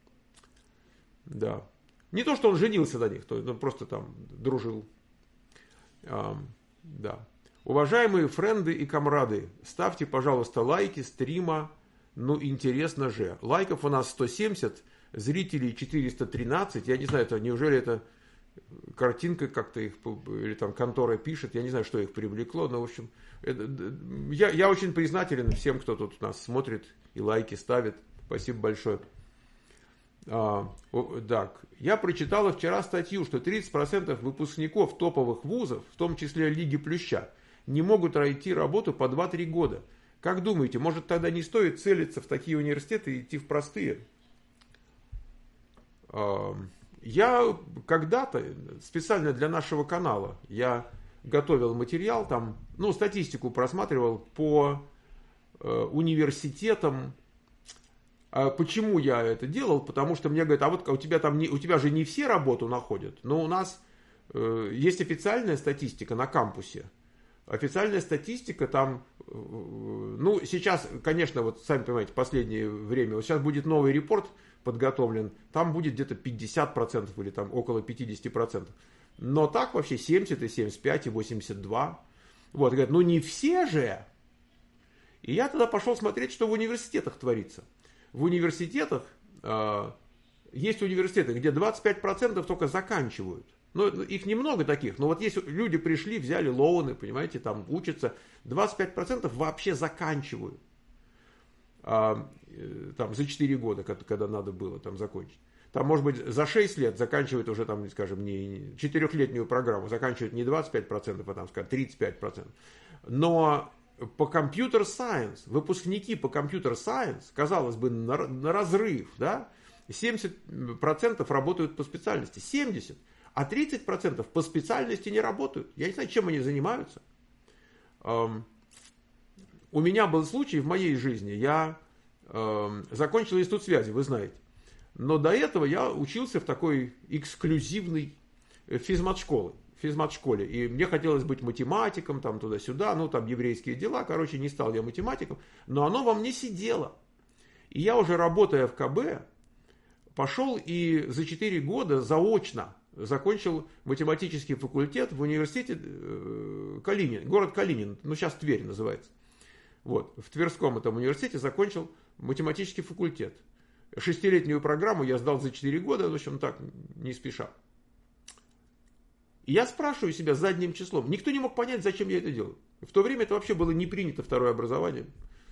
Да. Не то, что он женился на них, он просто там дружил. Да. Уважаемые френды и комрады, ставьте, пожалуйста, лайки стрима, ну интересно же. Лайков у нас 170, зрителей 413. Я не знаю, неужели это картинка как-то их, или там контора пишет, я не знаю, что их привлекло, но в общем, я очень признателен всем, кто тут нас смотрит и лайки ставит. Спасибо большое. Так, я прочитала вчера статью, что 30% выпускников топовых вузов, в том числе Лиги Плюща, не могут найти работу по 2-3 года. Как думаете, может тогда не стоит целиться в такие университеты и идти в простые? Я когда-то специально для нашего канала я готовил материал, там, ну, статистику просматривал по университетам. Почему я это делал? Потому что мне говорят, а вот у тебя же не все работу находят, но у нас есть официальная статистика на кампусе. Официальная статистика там, ну, сейчас, конечно, вот сами понимаете, последнее время, вот сейчас будет новый репорт подготовлен, там будет где-то 50% или там около 50%. Но так вообще 70, и 75, и 82. Вот, говорят, ну не все же. И я тогда пошел смотреть, что в университетах творится. В университетах, есть университеты, где 25% только заканчивают. Ну, их немного таких, но вот есть люди пришли, взяли лоуны, понимаете, там учатся, 25% вообще заканчивают. Там за 4 года, когда надо было там закончить. Там, может быть, за 6 лет заканчивают уже, там, скажем, не 4-летнюю программу, заканчивают не 25%, а там, скажем, 35%. Но по компьютер сайенс, выпускники по компьютер сайенс, казалось бы, на разрыв, да, 70% работают по специальности, 70%, а 30% по специальности не работают. Я не знаю, чем они занимаются. У меня был случай в моей жизни, я закончил институт связи, вы знаете. Но до этого я учился в такой эксклюзивной физмат-школе. И мне хотелось быть математиком, там туда-сюда, ну там еврейские дела, короче, не стал я математиком. Но оно во мне сидело. И я уже работая в КБ, пошел и за 4 года заочно закончил математический факультет в университете Калинин, город Калинин, ну сейчас Тверь называется. Вот, в Тверском этом университете закончил математический факультет. 6-летнюю программу я сдал за 4 года, в общем, так, не спеша. И я спрашиваю себя задним числом. Никто не мог понять, зачем я это делаю. В то время это вообще было не принято, второе образование.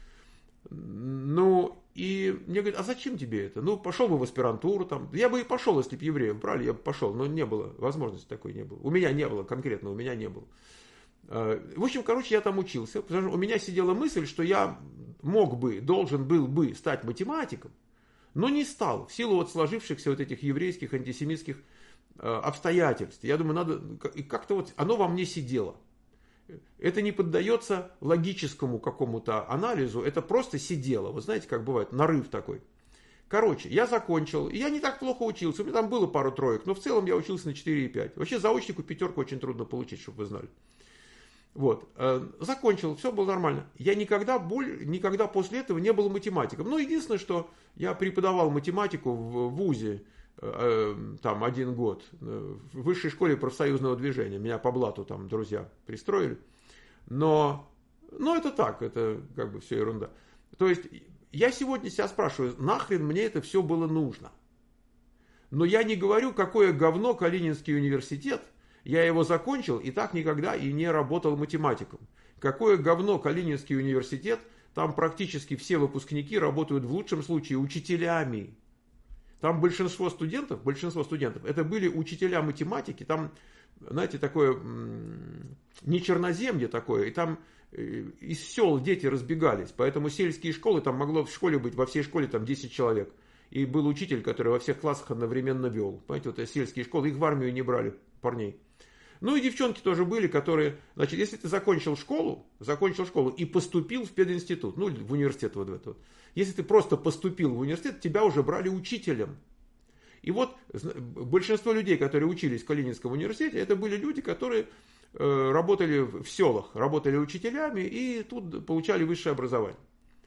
Ну, и мне говорят, а зачем тебе это? Ну, пошел бы в аспирантуру там. Я бы и пошел, если бы евреем брали, я бы пошел. Но не было, возможности такой не было. У меня не было, конкретно у меня не было. В общем, короче, я там учился. Потому что у меня сидела мысль, что я мог бы, должен был бы стать математиком, но не стал. В силу вот сложившихся вот этих еврейских антисемитских обстоятельств. Я думаю, надо, и как-то вот оно во мне сидело. Это не поддается логическому какому-то анализу, это просто сидело. Вы знаете, как бывает, нарыв такой. Короче, я закончил, и я не так плохо учился, у меня там было пару троек, но в целом я учился на 4,5. Вообще заочнику 5 очень трудно получить, чтобы вы знали. Вот, закончил, все было нормально. Я никогда после этого не был математиком. Ну, единственное, что я преподавал математику в ВУЗе, там 1 год, в высшей школе профсоюзного движения. Меня по блату там друзья пристроили. Но это так, это как бы все ерунда. То есть я сегодня себя спрашиваю, нахрен мне это все было нужно? Но я не говорю, какое говно Калининский университет. Я его закончил и так никогда и не работал математиком. Какое говно Калининский университет. Там практически все выпускники работают в лучшем случае учителями. Там большинство студентов, это были учителя математики. Там, знаете, такое не черноземье такое. И там из сел дети разбегались. Поэтому сельские школы, там могло в школе быть, во всей школе там 10 человек. И был учитель, который во всех классах одновременно вел. Понимаете, вот сельские школы, их в армию не брали, парней. Ну и девчонки тоже были, которые, значит, если ты закончил школу и поступил в пединститут, ну в университет вот в этот. Если ты просто поступил в университет, тебя уже брали учителем. И вот большинство людей, которые учились в Калининском университете, это были люди, которые работали в селах, работали учителями и тут получали высшее образование.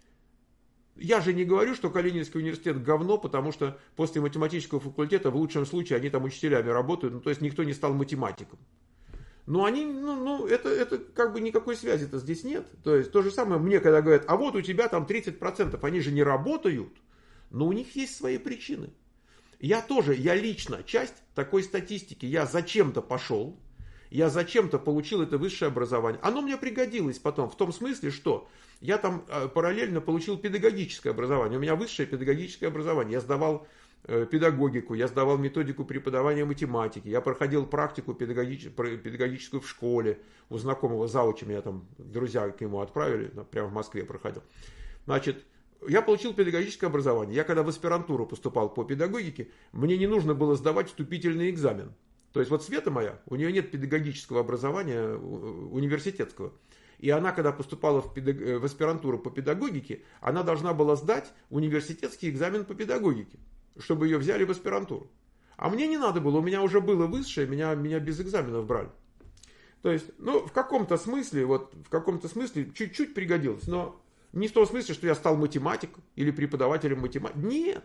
Я же не говорю, что Калининский университет говно, потому что после математического факультета в лучшем случае они там учителями работают, ну то есть никто не стал математиком. Но они, это как бы никакой связи-то здесь нет. То есть то же самое мне, когда говорят, а вот у тебя там 30%, они же не работают, но у них есть свои причины. Я лично часть такой статистики, я зачем-то пошел, я зачем-то получил это высшее образование. Оно мне пригодилось потом, в том смысле, что я там параллельно получил педагогическое образование. У меня высшее педагогическое образование. Я сдавал педагогику, я сдавал методику преподавания математики, я проходил практику педагогическую в школе. У знакомого зауча меня там друзья к нему отправили, прямо в Москве проходил. Значит, я получил педагогическое образование. Я когда в аспирантуру поступал по педагогике, мне не нужно было сдавать вступительный экзамен. То есть вот Света моя, у нее нет педагогического образования университетского. И она, когда поступала в аспирантуру по педагогике, она должна была сдать университетский экзамен по педагогике, чтобы ее взяли в аспирантуру. А мне не надо было, у меня уже было высшее, меня без экзаменов брали. То есть, в каком-то смысле чуть-чуть пригодилось, но не в том смысле, что я стал математиком или преподавателем математики. Нет.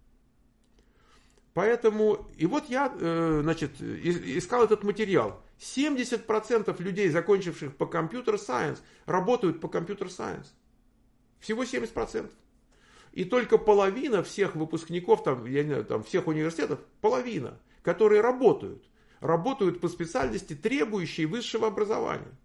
Поэтому, и вот я, искал этот материал. 70% людей, закончивших по компьютер-сайенс, работают по компьютер-сайенс. Всего 70%. И только половина всех выпускников, всех университетов, половина, которые работают по специальности, требующей высшего образования.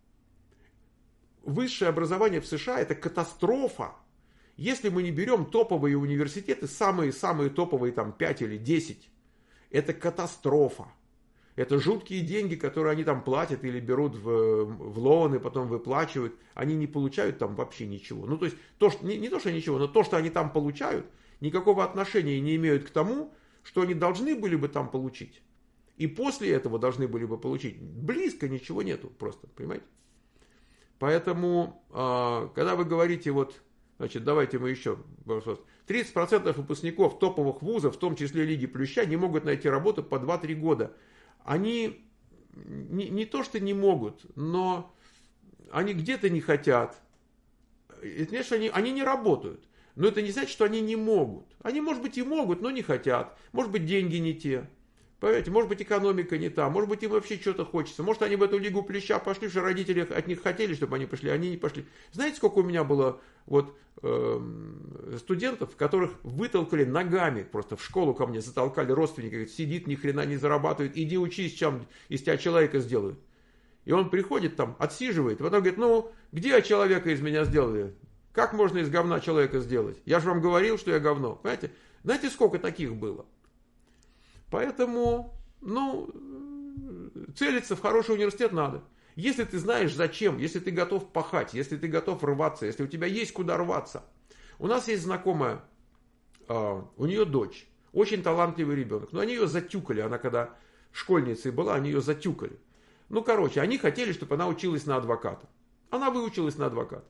Высшее образование в США – это катастрофа. Если мы не берем топовые университеты, самые топовые 5 или 10, это катастрофа. Это жуткие деньги, которые они там платят или берут в лоны, потом выплачивают. Они не получают там вообще ничего. Ну, то есть, не то, что ничего, но то, что они там получают, никакого отношения не имеют к тому, что они должны были бы там получить. И после этого должны были бы получить. Близко ничего нету просто, понимаете? Поэтому, когда вы говорите, давайте мы еще. 30% выпускников топовых вузов, в том числе Лиги Плюща, не могут найти работу по 2-3 года. Они не то, что не могут, но они где-то не хотят. Это, конечно, они не работают. Но это не значит, что они не могут. Они, может быть, и могут, но не хотят. Может быть, деньги не те. Понимаете, может быть, экономика не та. Может быть, им вообще что-то хочется. Может, они в эту Лигу Плюща пошли, что родители от них хотели, чтобы они пошли, а они не пошли. Знаете, сколько у меня было студентов, которых вытолкали ногами, просто в школу ко мне затолкали родственники, говорят, сидит, ни хрена не зарабатывает, иди учись, чем из тебя человека сделают. И он приходит там, отсиживает, и потом говорит, где человека из меня сделали? Как можно из говна человека сделать? Я же вам говорил, что я говно. Понимаете? Знаете, сколько таких было? Поэтому, целиться в хороший университет надо. Если ты знаешь зачем, если ты готов пахать, если ты готов рваться, если у тебя есть куда рваться. У нас есть знакомая, у нее дочь, очень талантливый ребенок, но они ее затюкали, она когда школьницей была, они ее затюкали. Они хотели, чтобы она училась на адвоката. Она выучилась на адвоката.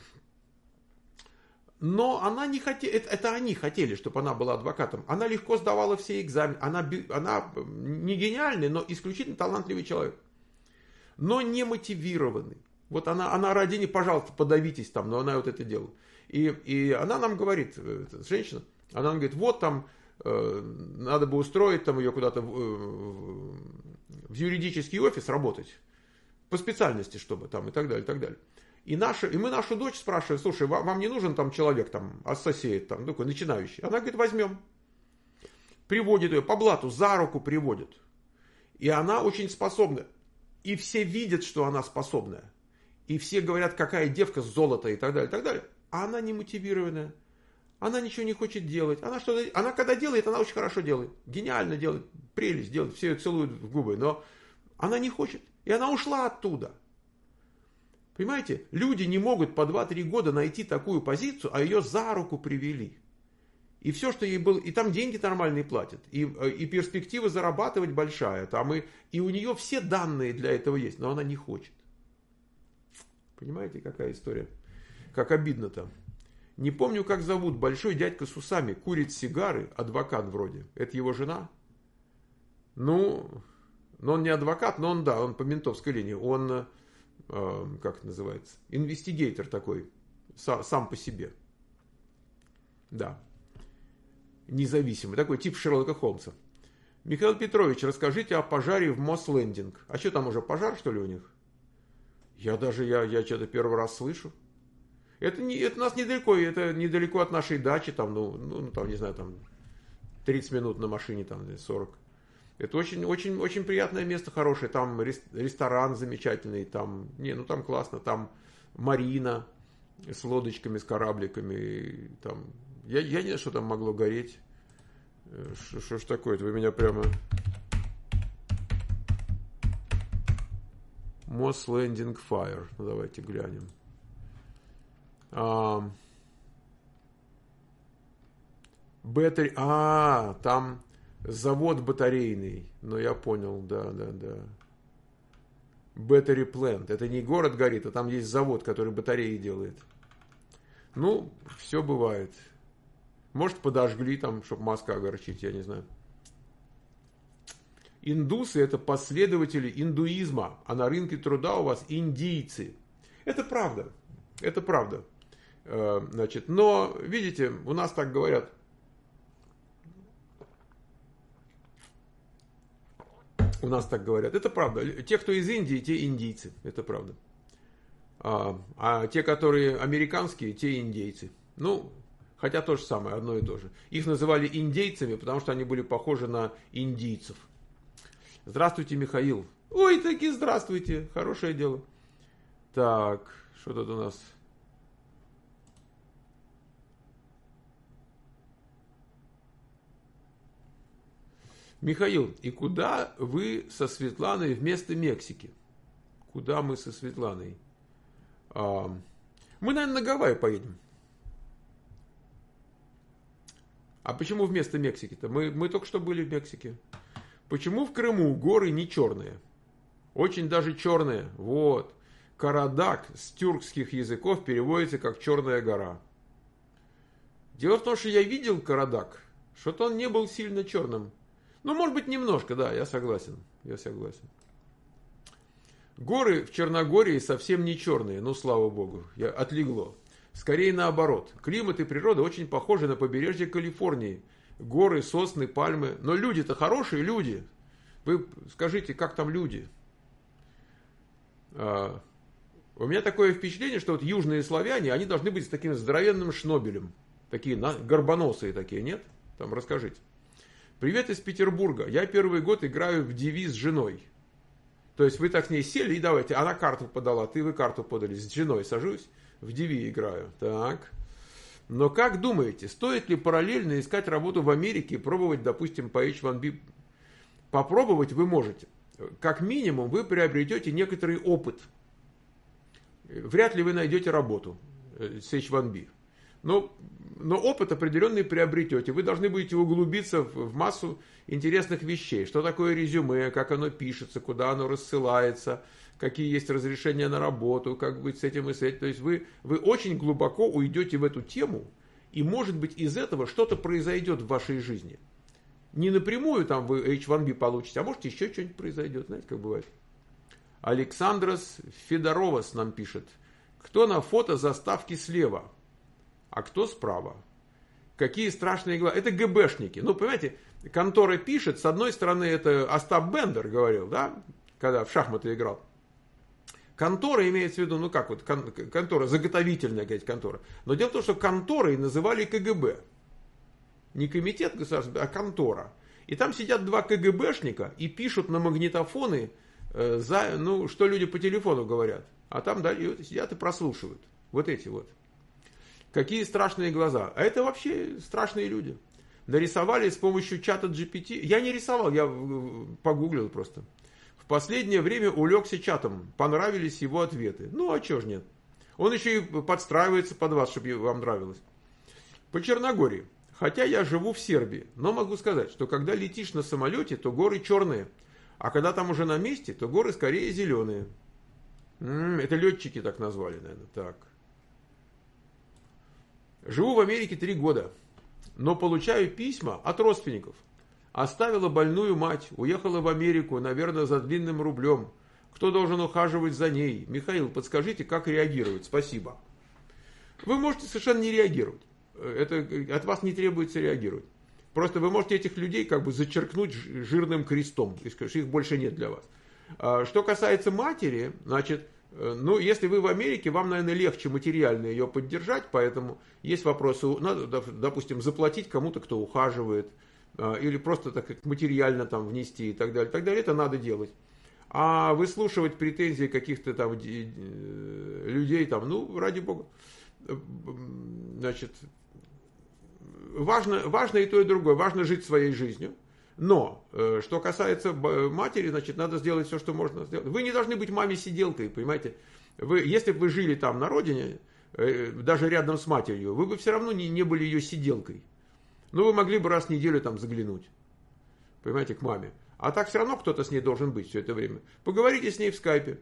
Но она не хотела, это они хотели, чтобы она была адвокатом. Она легко сдавала все экзамены. Она не гениальный, но исключительно талантливый человек. Но не мотивированный. Вот она ради них, пожалуйста, подавитесь там, но она вот это делала. И она нам говорит, женщина, она нам говорит, надо бы устроить там ее куда-то в юридический офис работать. по специальности, чтобы там и так далее, и так далее. И мы нашу дочь спрашиваем: слушай, вам не нужен там человек, там, ассоциат, там, такой начинающий? Она говорит: возьмем. Приводит ее по блату, за руку приводит. И она очень способна. И все видят, что она способная. И все говорят: какая девка, золото и так далее, и так далее. А она не мотивированная. Она ничего не хочет делать. Она когда делает, она очень хорошо делает. Гениально делает, прелесть делает, все ее целуют в губы. Но она не хочет. И она ушла оттуда. Понимаете, люди не могут по 2-3 года найти такую позицию, а ее за руку привели. И все, что ей было, и там деньги нормальные платят, и перспектива зарабатывать большая, там и у нее все данные для этого есть, но она не хочет. Понимаете, какая история? Как обидно-то. Не помню, как зовут, большой дядька с усами, курит сигары, адвокат вроде. Это его жена? Ну, но он не адвокат, но он по ментовской линии. Он, как это называется, инвестигейтор такой, сам по себе. Да. Независимый, такой тип Шерлока Холмса. Михаил Петрович, расскажите о пожаре в Мослендинг. А что там уже, пожар, что ли, у них? Я что-то первый раз слышу. Это у нас недалеко, это недалеко от нашей дачи, там, там, не знаю, там 30 минут на машине, там, 40. Это очень, очень, очень приятное место, хорошее. Там ресторан замечательный, там классно, там марина с лодочками, с корабликами, там. Я не знаю, что там могло гореть. Что ж такое-то? Вы меня прямо... Moss Landing Fire. Ну, давайте глянем. Там завод батарейный. Ну, я понял, да. Battery Plant. Это не город горит, а там есть завод, который батареи делает. Ну, все бывает. Может, подожгли там, чтобы мозга огорчить, я не знаю. Индусы – это последователи индуизма, а на рынке труда у вас индийцы. Это правда. Это правда. Значит, но, видите, у нас так говорят. У нас так говорят. Это правда. Те, кто из Индии, те индийцы. Это правда. А те, которые американские, те индейцы. Ну, хотя то же самое, одно и то же. Их называли индейцами, потому что они были похожи на индийцев. Здравствуйте, Михаил. Ой, таки здравствуйте. Хорошее дело. Так, что тут у нас? Михаил, и куда вы со Светланой вместо Мексики? Куда мы со Светланой? Мы, наверное, на Гавайи поедем. А почему вместо Мексики-то? Мы только что были в Мексике. Почему в Крыму горы не черные? Очень даже черные. Вот. Карадак с тюркских языков переводится как «черная гора». Дело в том, что я видел Карадак. Что-то он не был сильно черным. Ну, может быть, немножко, да, я согласен. Горы в Черногории совсем не черные, ну, слава богу, отлегло. Скорее наоборот. Климат и природа очень похожи на побережье Калифорнии. Горы, сосны, пальмы. Но люди-то хорошие люди. Вы скажите, как там люди? У меня такое впечатление, что вот южные славяне, они должны быть с таким здоровенным шнобелем. Такие горбоносые такие, нет? Там расскажите. Привет из Петербурга. Я первый год играю в девиз с женой. То есть вы так с ней сели и давайте. Она карту подала, вы карту подали. С женой сажусь, в диви играю. Так. Но как думаете, стоит ли параллельно искать работу в Америке и пробовать, допустим, по H1B? Попробовать вы можете. Как минимум вы приобретете некоторый опыт. Вряд ли вы найдете работу с H1B. Но опыт определенный приобретете. Вы должны будете углубиться в массу интересных вещей. Что такое резюме, как оно пишется, куда оно рассылается, какие есть разрешения на работу, как быть с этим и с этим. То есть вы очень глубоко уйдете в эту тему, и может быть из этого что-то произойдет в вашей жизни. Не напрямую там вы H1B получите, а может еще что-нибудь произойдет. Знаете, как бывает. Александрос Федоровас нам пишет. Кто на фото заставки слева? А кто справа? Какие страшные глаза. Это ГБшники. Ну, понимаете, контора пишет, с одной стороны, это Остап Бендер говорил, да, когда в шахматы играл. Контора имеется в виду, ну как вот, контора, заготовительная, говорить, контора. Но дело в том, что конторой называли КГБ. Не комитет государственный, а контора. И там сидят два КГБшника и пишут на магнитофоны, что люди по телефону говорят. А там сидят и прослушивают. Вот эти вот. Какие страшные глаза. А это вообще страшные люди. Нарисовали с помощью чата GPT. Я не рисовал, я погуглил просто. В последнее время увлекся чатом. Понравились его ответы. Ну, а чего ж нет. Он еще и подстраивается под вас, чтобы вам нравилось. По Черногории. Хотя я живу в Сербии, но могу сказать, что когда летишь на самолете, то горы черные. А когда там уже на месте, то горы скорее зеленые. Это летчики так назвали, наверное. Так. Живу в Америке 3 года, но получаю письма от родственников. Оставила больную мать, уехала в Америку, наверное, за длинным рублем. Кто должен ухаживать за ней? Михаил, подскажите, как реагировать? Спасибо. Вы можете совершенно не реагировать. Это от вас не требуется реагировать. Просто вы можете этих людей как бы зачеркнуть жирным крестом, и сказать, что их больше нет для вас. Что касается матери, значит, если вы в Америке, вам, наверное, легче материально ее поддержать, поэтому есть вопросы, надо, допустим, заплатить кому-то, кто ухаживает, или просто так как материально там внести и так далее. Так далее, это надо делать. А выслушивать претензии каких-то там людей, там, ради бога, значит, важно и то, и другое. Важно жить своей жизнью. Но, что касается матери, значит, надо сделать все, что можно сделать. Вы не должны быть маме-сиделкой, понимаете. Если бы вы жили там на родине, даже рядом с матерью, вы бы все равно не были ее сиделкой. Но вы могли бы раз в неделю там заглянуть, понимаете, к маме. А так все равно кто-то с ней должен быть все это время. Поговорите с ней в скайпе.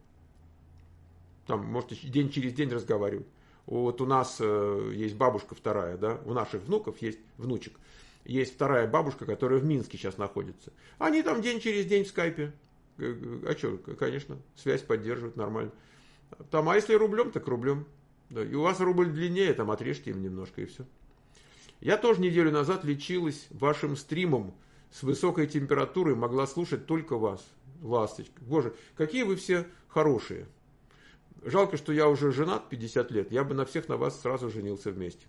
Там можете день через день разговаривать. Вот у нас есть бабушка вторая, да, у наших внуков есть внучек. Есть вторая бабушка, которая в Минске сейчас находится. Они там день через день в скайпе. А что, конечно, связь поддерживают нормально. Там, а если рублем, так рублем. Да, и у вас рубль длиннее, там отрежьте им немножко и все. Я тоже неделю назад лечилась вашим стримом с высокой температурой, могла слушать только вас, ласточка. Боже, какие вы все хорошие. Жалко, что я уже женат 50 лет, я бы на всех на вас сразу женился вместе.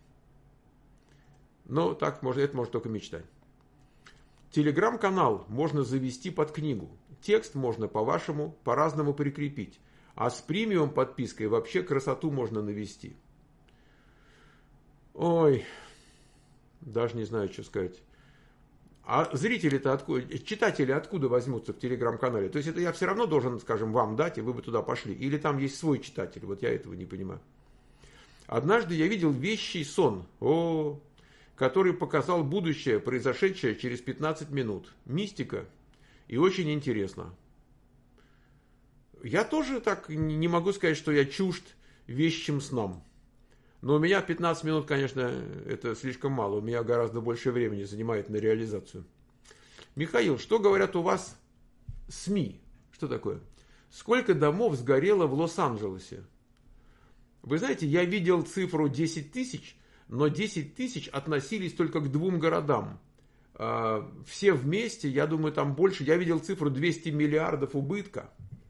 Но так можно, это можно только мечтать. Телеграм-канал можно завести под книгу. Текст можно по-разному прикрепить. А с премиум подпиской вообще красоту можно навести. Ой, даже не знаю, что сказать. А зрители-то откуда, читатели откуда возьмутся в телеграм-канале? То есть это я все равно должен, скажем, вам дать, и вы бы туда пошли. Или там есть свой читатель, вот я этого не понимаю. Однажды я видел вещий сон, который показал будущее, произошедшее через 15 минут. Мистика и очень интересно. Я тоже так не могу сказать, что я чужд вещим снам. Но у меня 15 минут, конечно, это слишком мало. У меня гораздо больше времени занимает на реализацию. Михаил, что говорят у вас СМИ? Что такое? Сколько домов сгорело в Лос-Анджелесе? Вы знаете, я видел цифру 10 тысяч, но 10 тысяч относились только к 2 городам. Все вместе, я думаю, там больше. Я видел цифру 200 миллиардов убытка.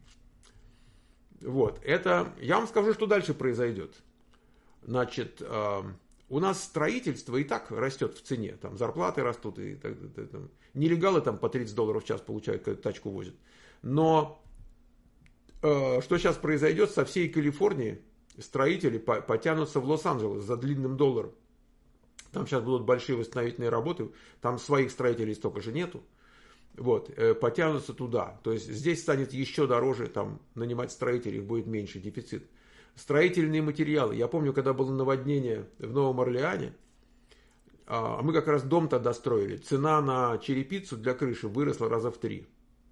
Вот, это, я вам скажу, что дальше произойдет. Значит, у нас строительство и так растет в цене. Там зарплаты растут. И там, нелегалы там по $30 в час получают, когда тачку возят. Но что сейчас произойдет со всей Калифорнией, строители потянутся в Лос-Анджелес за длинным долларом. Там сейчас будут большие восстановительные работы. Там своих строителей столько же нету. Вот, потянутся туда. То есть здесь станет еще дороже там, нанимать строителей, их будет меньше, дефицит. Строительные материалы. Я помню, когда было наводнение в Новом Орлеане, мы как раз дом тогда строили. Цена на черепицу для крыши выросла раза в 3.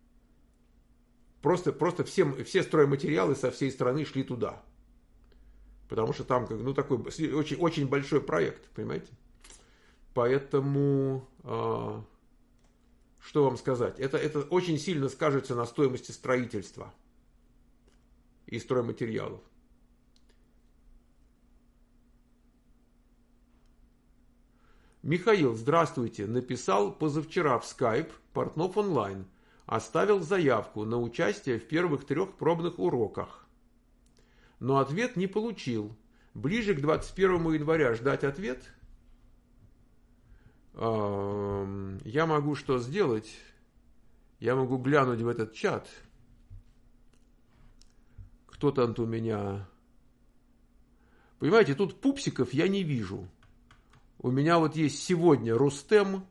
Просто все стройматериалы со всей страны шли туда. Потому что там такой очень, очень большой проект, понимаете? Поэтому, что вам сказать? Это очень сильно скажется на стоимости строительства и стройматериалов. Михаил, здравствуйте. Написал позавчера в Skype Портнов онлайн. Оставил заявку на участие в первых 3 пробных уроках. но ответ не получил. Ближе к 21 января ждать ответ? Я могу что сделать? Я могу глянуть в этот чат. Кто там у меня? Понимаете, тут пупсиков я не вижу. У меня вот есть сегодня Рустем,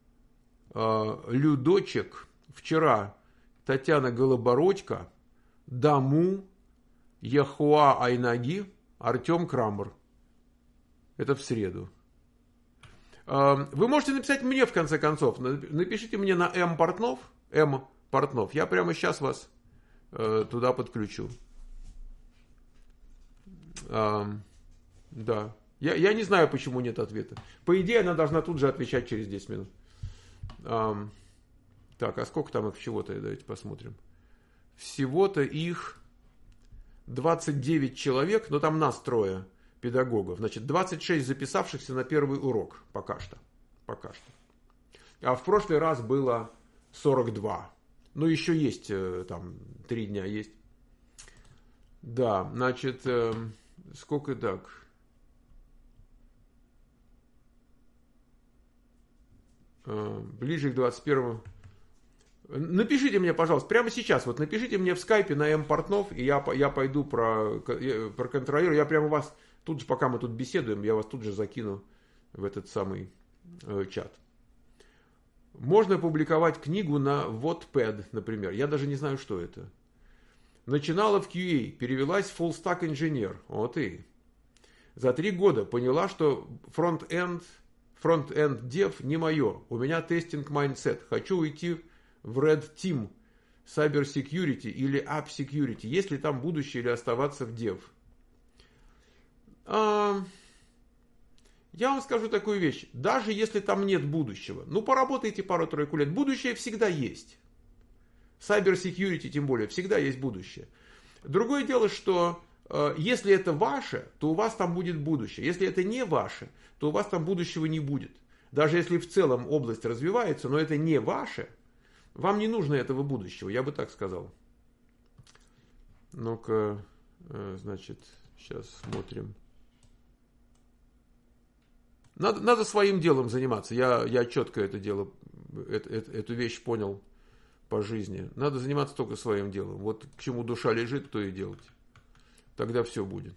Людочек, вчера Татьяна Голобородько, Даму, Яхуа Айнаги, Артем Крамер. Это в среду. Вы можете написать мне, в конце концов. Напишите мне на М. Портнов. Я прямо сейчас вас туда подключу. Да. Я не знаю, почему нет ответа. По идее, она должна тут же отвечать через 10 минут. Так, а сколько там их всего-то? Давайте посмотрим. Всего-то их 29 человек, но там нас трое педагогов. Значит, 26 записавшихся на первый урок пока что. А в прошлый раз было 42. Ну, еще есть, там, 3 дня есть. Да, значит, сколько так? Ближе к 21-му. Напишите мне, пожалуйста, прямо сейчас, вот напишите мне в скайпе на М. Портнов, и я пойду проконтролирую. Я прямо вас, тут же, пока мы тут беседуем, я вас тут же закину в этот самый чат. Можно публиковать книгу на Wattpad, например. Я даже не знаю, что это. Начинала в QA, перевелась в Full Stack Engineer. Вот и. За 3 года поняла, что фронт-энд дев не мое. У меня тестинг майндсет. Хочу уйти в Red Team, Cyber Security или App Security. Есть ли там будущее или оставаться в дев? Я вам скажу такую вещь. Даже если там нет будущего, ну поработайте пару-тройку лет. Будущее всегда есть. Cyber Security тем более. Всегда есть будущее. Другое дело, что если это ваше, то у вас там будет будущее. Если это не ваше, то у вас там будущего не будет. Даже если в целом область развивается, но это не ваше, вам не нужно этого будущего, я бы так сказал. Ну-ка, значит, сейчас смотрим. Надо своим делом заниматься. Я четко это дело, эту вещь понял по жизни. Надо заниматься только своим делом. Вот к чему душа лежит, то и делать. Тогда все будет.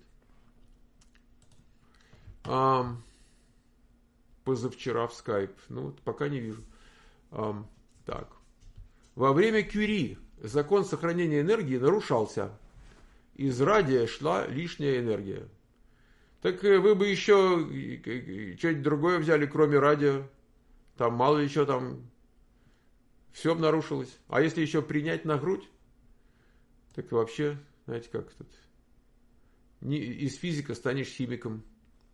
Позавчера в скайп. Ну, вот пока не вижу. Так. Во время Кюри закон сохранения энергии нарушался. Из радия шла лишняя энергия. Так вы бы еще что-нибудь другое взяли, кроме радио. Там мало ли что там. Все нарушилось. А если еще принять на грудь, так вообще, знаете, как тут. Из физика станешь химиком.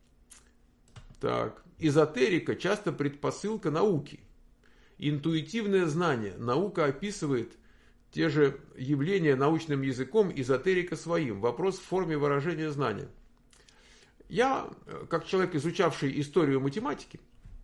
Так. Эзотерика часто предпосылка науки. Интуитивное знание. Наука описывает те же явления научным языком, эзотерика своим. Вопрос в форме выражения знания. Я, как человек, изучавший историю математики,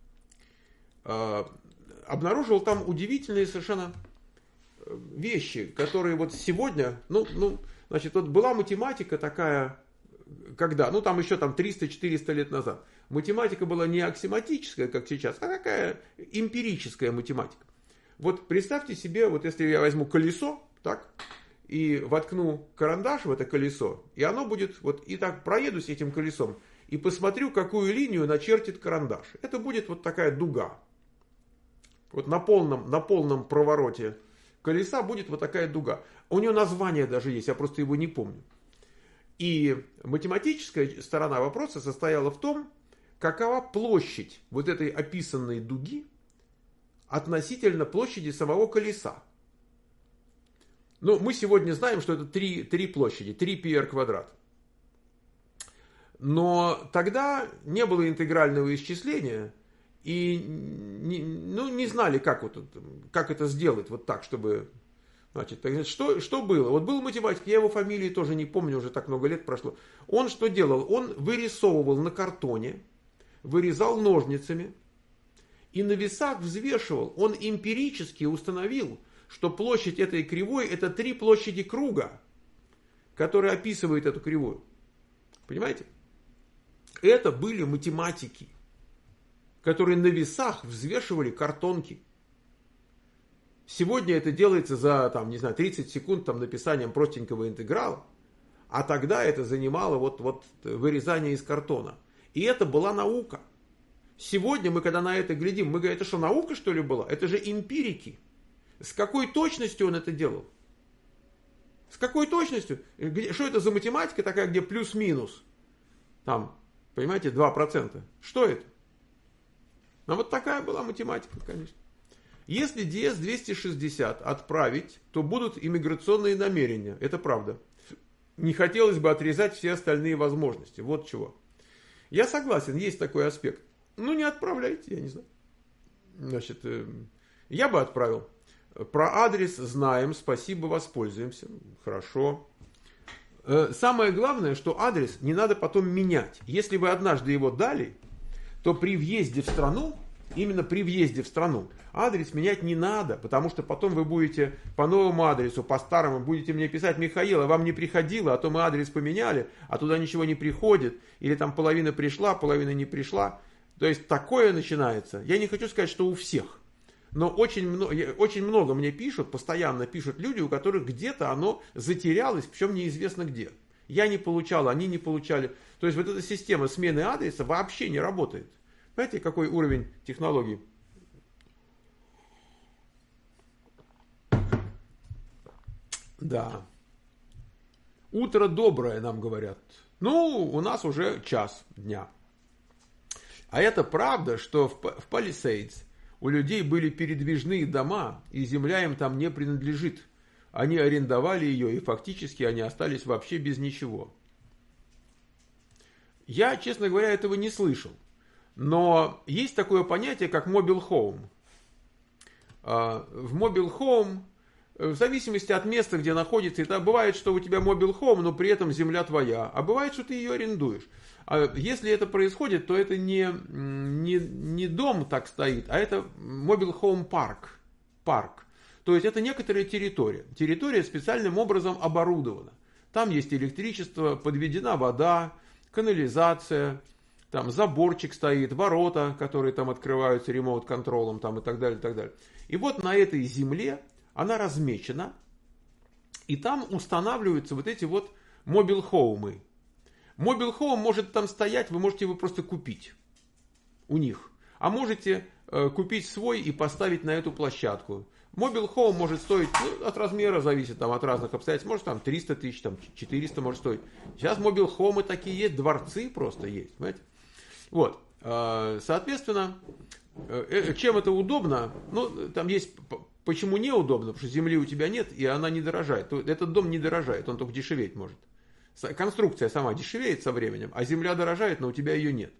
обнаружил там удивительные совершенно вещи, которые вот сегодня, значит, вот была математика такая, когда, там еще там 300-400 лет назад. Математика была не аксиоматическая, как сейчас, а такая эмпирическая математика. Вот представьте себе, вот если я возьму колесо, так, и воткну карандаш в это колесо, и оно будет, вот и так проедусь этим колесом, и посмотрю, какую линию начертит карандаш. Это будет вот такая дуга. Вот на полном провороте колеса будет вот такая дуга. У нее название даже есть, я просто его не помню. И математическая сторона вопроса состояла в том, какова площадь вот этой описанной дуги относительно площади самого колеса. Мы сегодня знаем, что это три площади, 3πr квадрат. Но тогда не было интегрального исчисления, и не знали, как это сделать вот так, чтобы... Значит, что было? Вот был математик, я его фамилии тоже не помню, уже так много лет прошло. Он что делал? Он вырисовывал на картоне, вырезал ножницами и на весах взвешивал. Он эмпирически установил, что площадь этой кривой это 3 площади круга. который описывает эту кривую. Понимаете? Это были математики, которые на весах взвешивали картонки. Сегодня это делается за, 30 секунд написанием простенького интеграла, а тогда это занимало вырезание из картона. И это была наука. Сегодня мы, когда на это глядим, мы говорим, это что, наука, что ли, была? Это же эмпирики. С какой точностью он это делал? С какой точностью? Что это за математика такая, где плюс-минус? Понимаете, 2%. Что это? Ну, вот такая была математика, конечно. Если DS-260 отправить, то будут иммиграционные намерения. Это правда. Не хотелось бы отрезать все остальные возможности. Вот чего. Я согласен, есть такой аспект. Ну, не отправляйте, я не знаю. Значит, я бы отправил. Про адрес знаем, спасибо, воспользуемся. Хорошо. Самое главное, что адрес не надо потом менять. Если вы однажды его дали, то при въезде в страну, именно при въезде в страну, адрес менять не надо, потому что потом вы будете по новому адресу, по старому, будете мне писать: Михаил, а вам не приходило, а то мы адрес поменяли, а туда ничего не приходит, или там половина пришла, половина не пришла. То есть такое начинается. Я не хочу сказать, что у всех, но очень много мне пишут, постоянно пишут люди, у которых где-то оно затерялось, причем неизвестно где. Я не получал, они не получали. То есть вот эта система смены адреса вообще не работает. Знаете, какой уровень технологий? Да. Утро доброе, нам говорят. Ну, у нас уже час дня. А это правда, что в Палисейдс у людей были передвижные дома, и земля им там не принадлежит. Они арендовали ее, и фактически они остались вообще без ничего. Я, честно говоря, этого не слышал. Но есть такое понятие, как mobile home. В mobile home, в зависимости от места, где находится, это бывает, что у тебя mobile home, но при этом земля твоя, а бывает, что ты ее арендуешь. А если это происходит, то это не дом так стоит, а это mobile home парк. То есть это некоторая территория. Территория специальным образом оборудована. Там есть электричество, подведена вода, канализация, там заборчик стоит, ворота, которые там открываются ремоут-контролом и так далее, и так далее. И вот на этой земле она размечена, и там устанавливаются вот эти вот мобил-хоумы. Мобил-хоум может там стоять, вы можете его просто купить у них. А можете купить свой и поставить на эту площадку. Мобил-хоум может стоить, от размера зависит, от разных обстоятельств, может 300 тысяч, 400 может стоить. Сейчас мобил-хоумы такие есть, дворцы просто есть, понимаете? Вот, соответственно, чем это удобно? Ну, там есть, почему неудобно, потому что земли у тебя нет, и она не дорожает. Этот дом не дорожает, он только дешеветь может. Конструкция сама дешевеет со временем, а земля дорожает, но у тебя ее нет.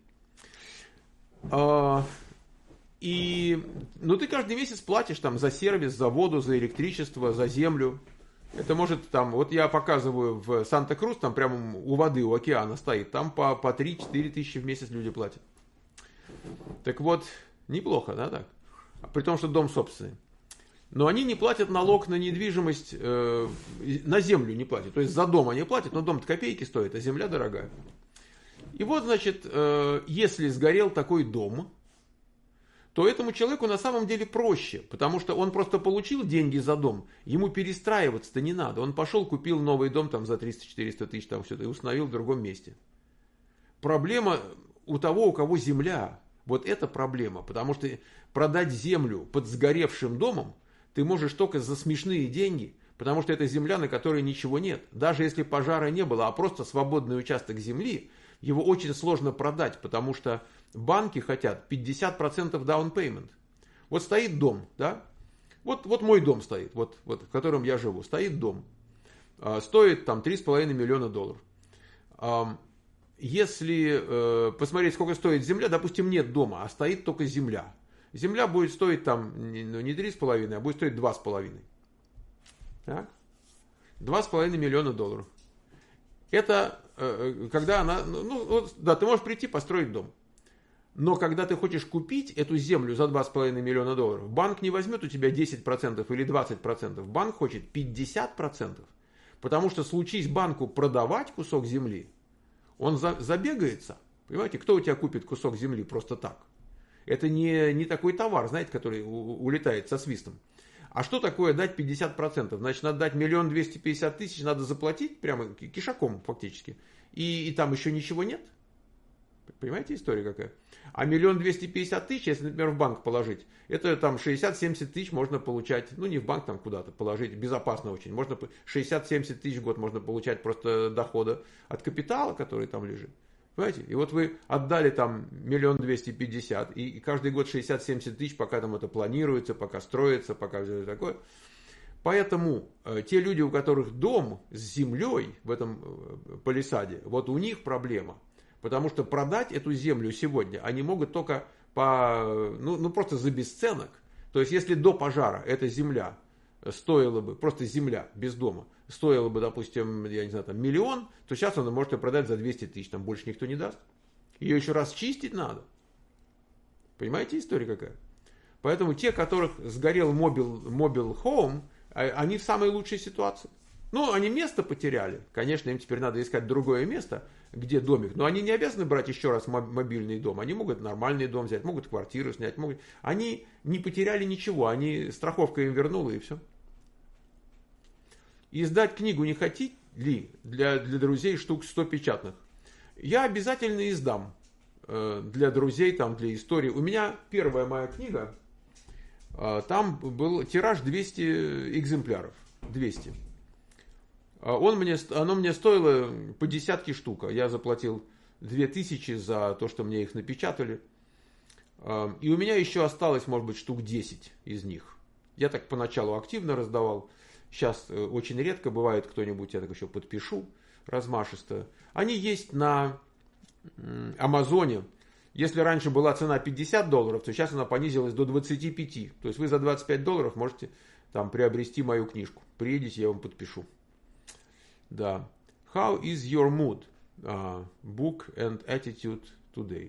Ты каждый месяц платишь за сервис, за воду, за электричество, за землю. Это может вот я показываю в Санта-Крус, там прямо у воды, у океана стоит, там по 3-4 тысячи в месяц люди платят. Так вот, неплохо, да, так? При том, что дом собственный. Но они не платят налог на недвижимость, на землю не платят. То есть за дом они платят, но дом-то копейки стоит, а земля дорогая. И вот, значит, если сгорел такой дом, то этому человеку на самом деле проще, потому что он просто получил деньги за дом, ему перестраиваться-то не надо. Он пошел, купил новый дом за 300-400 тысяч, все-то и установил в другом месте. Проблема у того, у кого земля, вот это проблема, потому что продать землю под сгоревшим домом ты можешь только за смешные деньги, потому что это земля, на которой ничего нет. Даже если пожара не было, а просто свободный участок земли, его очень сложно продать, потому что банки хотят 50% down payment. Вот стоит дом, да? Вот мой дом стоит, вот, в котором я живу. Стоит дом. Стоит $3,5 миллиона. Если посмотреть, сколько стоит земля, допустим, нет дома, а стоит только земля. Земля будет стоить не 3,5, а будет стоить 2,5. Так? $2,5 миллиона. Это когда она... ты можешь прийти построить дом. Но когда ты хочешь купить эту землю за $2,5 миллиона, банк не возьмет у тебя 10% или 20%. Банк хочет 50%. Потому что случись банку продавать кусок земли, он забегается. Понимаете, кто у тебя купит кусок земли просто так? Это не такой товар, знаете, который улетает со свистом. А что такое дать 50%? Значит, надо дать 1 250 000, надо заплатить прямо кишаком фактически. И там еще ничего нет. Понимаете, история какая? А 1 250 000, если, например, в банк положить, это там 60-70 тысяч можно получать, ну не в банк, там куда-то положить, безопасно очень. Можно 60-70 тысяч в год можно получать просто дохода от капитала, который там лежит. Понимаете? И вот вы отдали там 1 250 000, и каждый год 60-70 тысяч, пока там это планируется, пока строится, пока все такое. Поэтому те люди, у которых дом с землей в этом палисаде, вот у них проблема. Потому что продать эту землю сегодня они могут только просто за бесценок. То есть, если до пожара эта земля стоила бы, просто земля без дома, стоила бы, допустим, я не знаю, там 1 миллион, то сейчас она может ее продать за 200 000, там больше никто не даст. Ее еще раз чистить надо. Понимаете, история какая? Поэтому те, которых сгорел Mobile Home, они в самой лучшей ситуации. Ну, они место потеряли. Конечно, им теперь надо искать другое место, где домик. Но они не обязаны брать еще раз мобильный дом. Они могут нормальный дом взять, могут квартиру снять. Они не потеряли ничего. Страховка им вернула, и все. Издать книгу не хотите ли для друзей штук 100 печатных? Я обязательно издам для друзей, там, для истории. У меня первая моя книга, там был тираж 200 экземпляров. 200. Оно мне стоило по десятке штук. Я заплатил 2000 за то, что мне их напечатали. И у меня еще осталось, может быть, штук 10 из них. Я так поначалу активно раздавал. Сейчас очень редко бывает кто-нибудь, я так еще подпишу размашисто. Они есть на Амазоне. Если раньше была цена $50, то сейчас она понизилась до 25. То есть вы за $25 можете там приобрести мою книжку. Приедете, я вам подпишу. Да. How is your mood? Book and attitude today.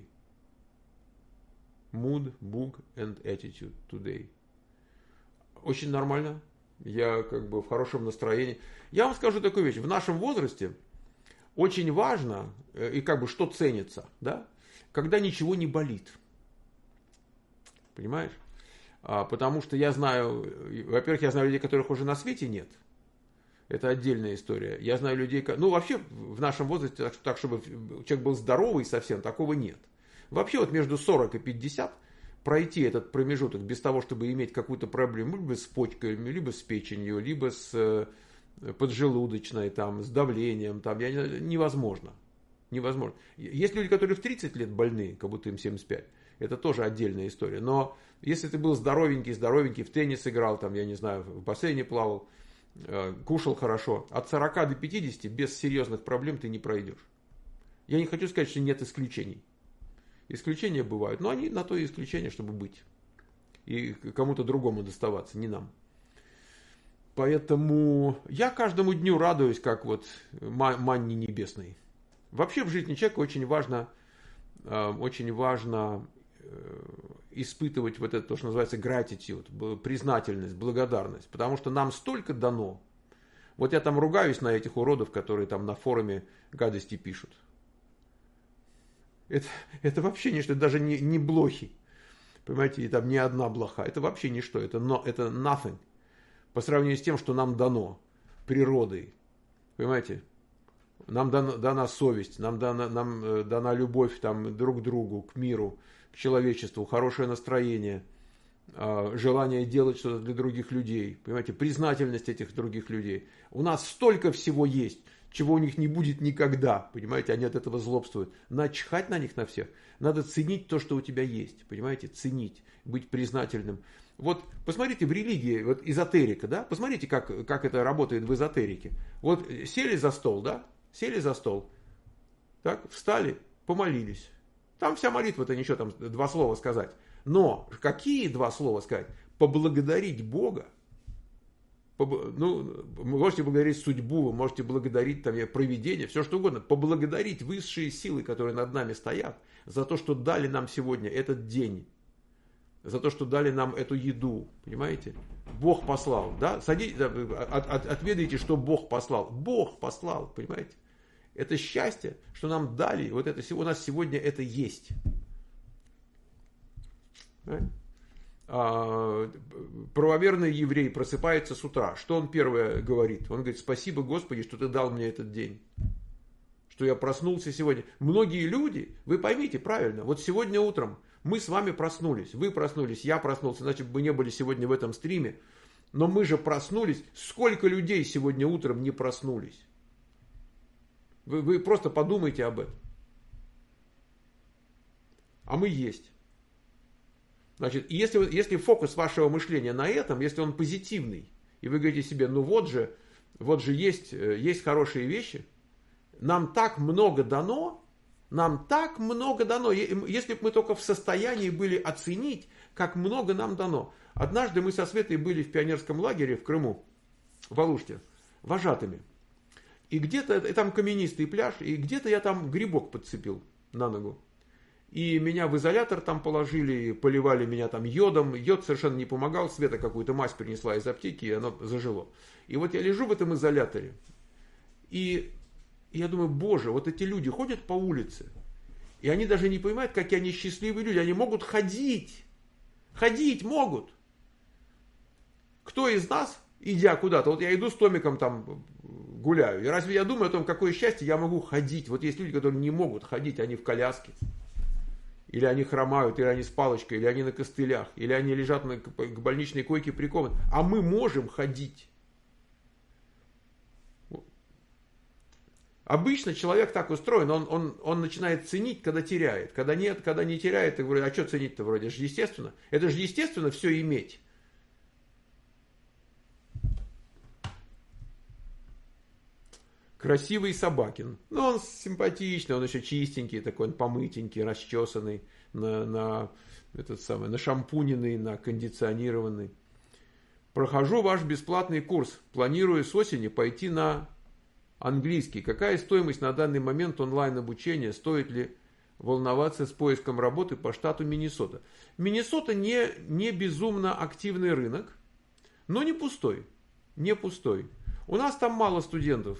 Mood, book and attitude today. Очень нормально. Я как бы в хорошем настроении. Я вам скажу такую вещь. В нашем возрасте очень важно, и как бы что ценится, да? Когда ничего не болит. Понимаешь? Потому что я знаю, во-первых, я знаю людей, которых уже на свете нет. Это отдельная история. Я знаю людей, вообще в нашем возрасте, так чтобы человек был здоровый совсем, такого нет. Вообще вот между 40 и 50 пройти этот промежуток без того, чтобы иметь какую-то проблему, либо с почками, либо с печенью, либо с поджелудочной, там, с давлением, там, невозможно. Невозможно. Есть люди, которые в 30 лет больны, как будто им 75. Это тоже отдельная история. Но если ты был здоровенький, в теннис играл, там, я не знаю, в бассейне плавал, кушал хорошо, от 40 до 50 без серьезных проблем ты не пройдешь. Я не хочу сказать, что нет исключений. Исключения бывают, но они на то и исключения, чтобы быть. И кому-то другому доставаться, не нам. Поэтому я каждому дню радуюсь, как вот манне небесной. Вообще в жизни человека очень важно испытывать вот это, то, что называется gratitude, признательность, благодарность. Потому что нам столько дано. Вот я там ругаюсь на этих уродов, которые там на форуме гадости пишут. Это вообще ничто, это даже не блохи. Понимаете, и там не одна блоха. Это вообще ничто, это nothing. По сравнению с тем, что нам дано природой. Понимаете? Нам дана совесть, нам дана любовь там, друг к другу, к миру, к человечеству, хорошее настроение, желание делать что-то для других людей. Понимаете? Признательность этих других людей. У нас столько всего есть, чего у них не будет никогда. Понимаете? Они от этого злобствуют. Начхать на них на всех. Надо ценить то, что у тебя есть. Понимаете? Ценить, быть признательным. Вот посмотрите в религии, вот эзотерика, да? Посмотрите, как это работает в эзотерике. Вот сели за стол, да? Сели за стол. Так, встали, помолились. Там вся молитва-то ничего, там 2 слова сказать. Но какие 2 слова сказать? Поблагодарить Бога. Вы можете благодарить судьбу, вы можете благодарить там, провидение, все что угодно. Поблагодарить высшие силы, которые над нами стоят, за то, что дали нам сегодня этот день. за то, что дали нам эту еду, понимаете? Бог послал, да? Отведайте, что Бог послал. Бог послал, понимаете? Это счастье, что нам дали, вот это, у нас сегодня это есть. Правоверный еврей просыпается с утра. Что он первое говорит? Он говорит: спасибо, Господи, что ты дал мне этот день. Что я проснулся сегодня. Многие люди, вы поймите правильно, вот сегодня утром мы с вами проснулись, вы проснулись, я проснулся, иначе бы мы не были сегодня в этом стриме. Но мы же проснулись. Сколько людей сегодня утром не проснулись? Вы просто подумайте об этом. А мы есть. Значит, если фокус вашего мышления на этом, если он позитивный, и вы говорите себе: ну вот же есть хорошие вещи, нам так много дано, если бы мы только в состоянии были оценить, как много нам дано. Однажды мы со Светой были в пионерском лагере в Крыму, в Алуште, вожатыми. И где-то, там каменистый пляж, и где-то я там грибок подцепил на ногу. И меня в изолятор там положили, поливали меня там йодом. Йод совершенно не помогал, Света какую-то мазь принесла из аптеки, и оно зажило. И вот я лежу в этом изоляторе, и я думаю: боже, вот эти люди ходят по улице, и они даже не понимают, какие они счастливые люди. Они могут ходить могут. Кто из нас, идя куда-то, вот я иду с Томиком там гуляю, и разве я думаю о том, какое счастье, я могу ходить? Вот есть люди, которые не могут ходить, они в коляске. Или они хромают, или они с палочкой, или они на костылях, или они лежат к больничной койке прикованы. А мы можем ходить. Обычно человек так устроен, он начинает ценить, когда теряет. Когда не теряет, я говорю: а что ценить-то вроде? Это же естественно. Это же естественно все иметь. Красивый Собакин. Ну, он симпатичный, он еще чистенький, такой, он помытенький, расчесанный, нашампуненный, накондиционированный. Прохожу ваш бесплатный курс. Планирую с осени пойти на английский. Какая стоимость на данный момент онлайн-обучения? Стоит ли волноваться с поиском работы по штату Миннесота? Миннесота не безумно активный рынок, но не пустой. Не пустой. У нас там мало студентов.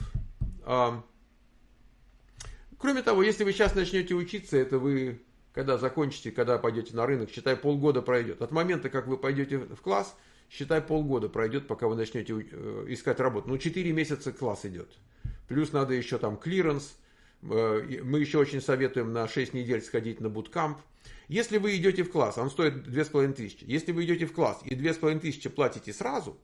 Кроме того, если вы сейчас начнете учиться, это вы, когда закончите, когда пойдете на рынок, считай, полгода пройдет. От момента, как вы пойдете в класс, считай, полгода пройдет, пока вы начнете искать работу. Ну, 4 месяца класс идет. Плюс надо еще там клиренс. Мы еще очень советуем на 6 недель сходить на буткамп. Если вы идете в класс, он стоит 2500. Если вы идете в класс и 2500 платите сразу,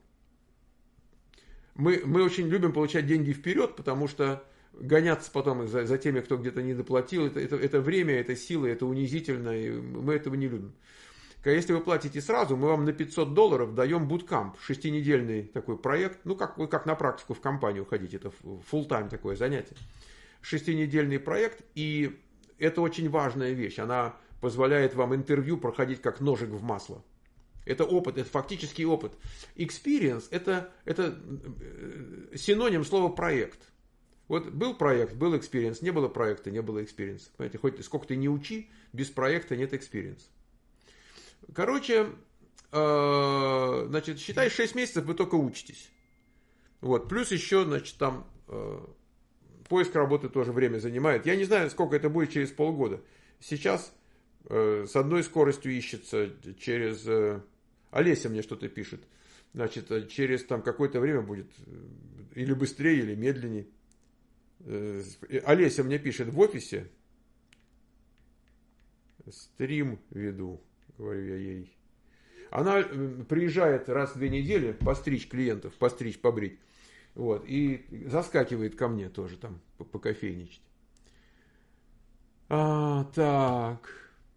мы очень любим получать деньги вперед, потому что гоняться потом за теми, кто где-то не доплатил, это время, это сила, это унизительно, и мы этого не любим. Если вы платите сразу, мы вам на $500 даем буткамп, 6-недельный такой проект, ну как на практику в компанию ходить, это full-time такое занятие. 6-недельный проект, и это очень важная вещь, она позволяет вам интервью проходить как ножик в масло. Это опыт, это фактический опыт. Experience это синоним слова проект. Вот был проект, был experience, не было проекта, не было experience. Понимаете, хоть сколько ты не учи, без проекта нет experience. Короче, значит, считай, 6 месяцев вы только учитесь. Вот, плюс еще, значит, там поиск работы тоже время занимает. Я не знаю, сколько это будет через полгода. Сейчас с одной скоростью ищется, через... Олеся мне что-то пишет. Значит, через там какое-то время будет или быстрее, или медленнее. Олеся мне пишет в офисе. Стрим веду, говорю я ей. Она приезжает раз в 2 недели постричь клиентов, постричь, побрить. Вот, и заскакивает ко мне тоже там покофейничать. Так.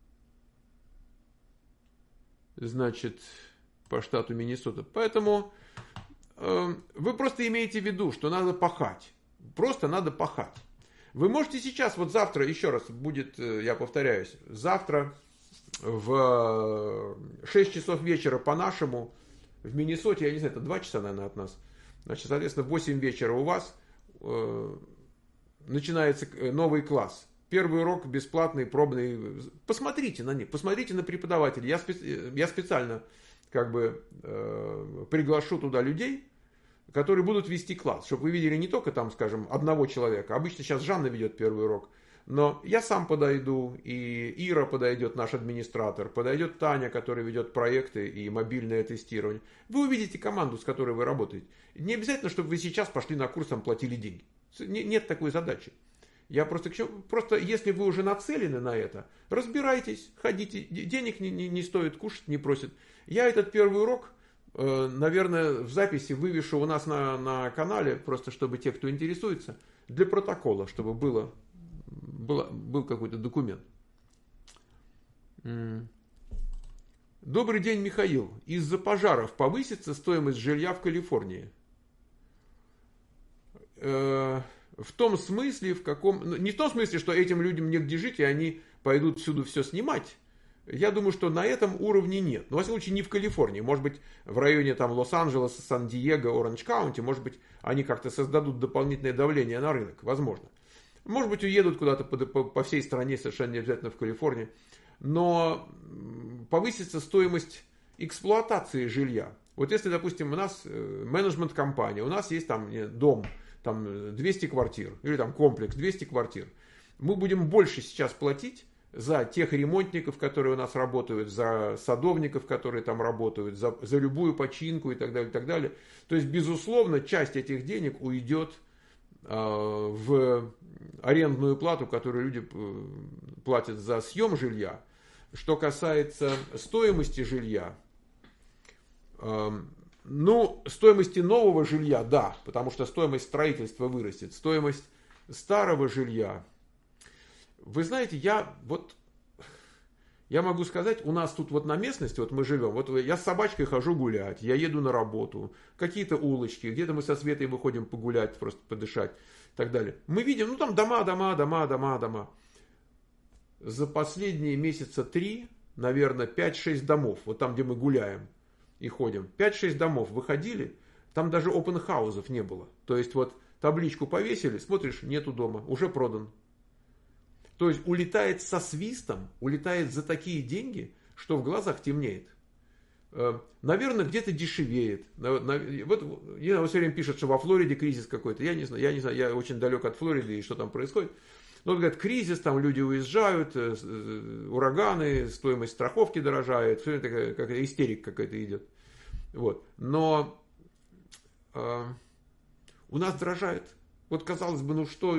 Значит, по штату Миннесота. Поэтому вы просто имеете в виду, что надо пахать. Просто надо пахать. Вы можете сейчас, вот завтра, еще раз будет, я повторяюсь, завтра в 6 часов вечера по нашему в Миннесоте, я не знаю, это 2 часа, наверное, от нас. Значит, соответственно, в 8 вечера у вас начинается новый класс. Первый урок бесплатный, пробный. Посмотрите на них, посмотрите на преподавателей. Я специально приглашу туда людей, которые будут вести класс, чтобы вы видели не только там, скажем, одного человека. Обычно сейчас Жанна ведет первый урок, но я сам подойду, и Ира подойдет, наш администратор, подойдет Таня, которая ведет проекты и мобильное тестирование. Вы увидите команду, с которой вы работаете. Не обязательно, чтобы вы сейчас пошли на курс, там платили деньги. Нет такой задачи. Я просто если вы уже нацелены на это, разбирайтесь, ходите, денег не стоит, кушать не просит. Я этот первый урок, наверное, в записи вывешу у нас на канале, просто чтобы те, кто интересуется, для протокола, чтобы был какой-то документ. Добрый день, Михаил. Из-за пожаров повысится стоимость жилья в Калифорнии? В том смысле, не в том смысле, что этим людям негде жить, и они пойдут всюду все снимать. Я думаю, что на этом уровне нет. Но, во всяком случае, не в Калифорнии. Может быть, в районе там Лос-Анджелеса, Сан-Диего, Оранж-Каунти, может быть, они как-то создадут дополнительное давление на рынок. Возможно. Может быть, уедут куда-то по всей стране, совершенно не обязательно в Калифорнии. Но повысится стоимость эксплуатации жилья. Вот если, допустим, у нас менеджмент-компания, у нас есть там дом, там 200 квартир, или там комплекс 200 квартир. Мы будем больше сейчас платить за тех ремонтников, которые у нас работают, за садовников, которые там работают, за любую починку и так далее, и так далее. То есть, безусловно, часть этих денег уйдет в арендную плату, которую люди платят за съем жилья. Что касается стоимости жилья, стоимости нового жилья, да, потому что стоимость строительства вырастет. Стоимость старого жилья. Вы знаете, я могу сказать, у нас тут вот на местности, вот мы живем, вот я с собачкой хожу гулять, я еду на работу, какие-то улочки, где-то мы со Светой выходим погулять, просто подышать и так далее. Мы видим, там дома. За последние месяца 3, наверное, 5-6 домов, вот там, где мы гуляем и ходим, 5-6 домов выходили, там даже опенхаузов не было. То есть вот табличку повесили, смотришь, нету дома, уже продан. То есть улетает со свистом, улетает за такие деньги, что в глазах темнеет. Наверное, где-то дешевеет. Вот все время пишут, что во Флориде кризис какой-то. Я не знаю, я очень далек от Флориды и что там происходит. Но вот говорят, кризис, там люди уезжают, ураганы, стоимость страховки дорожает, все это какая-то истерика какая-то идет. Вот. Но у нас дорожает. Вот казалось бы,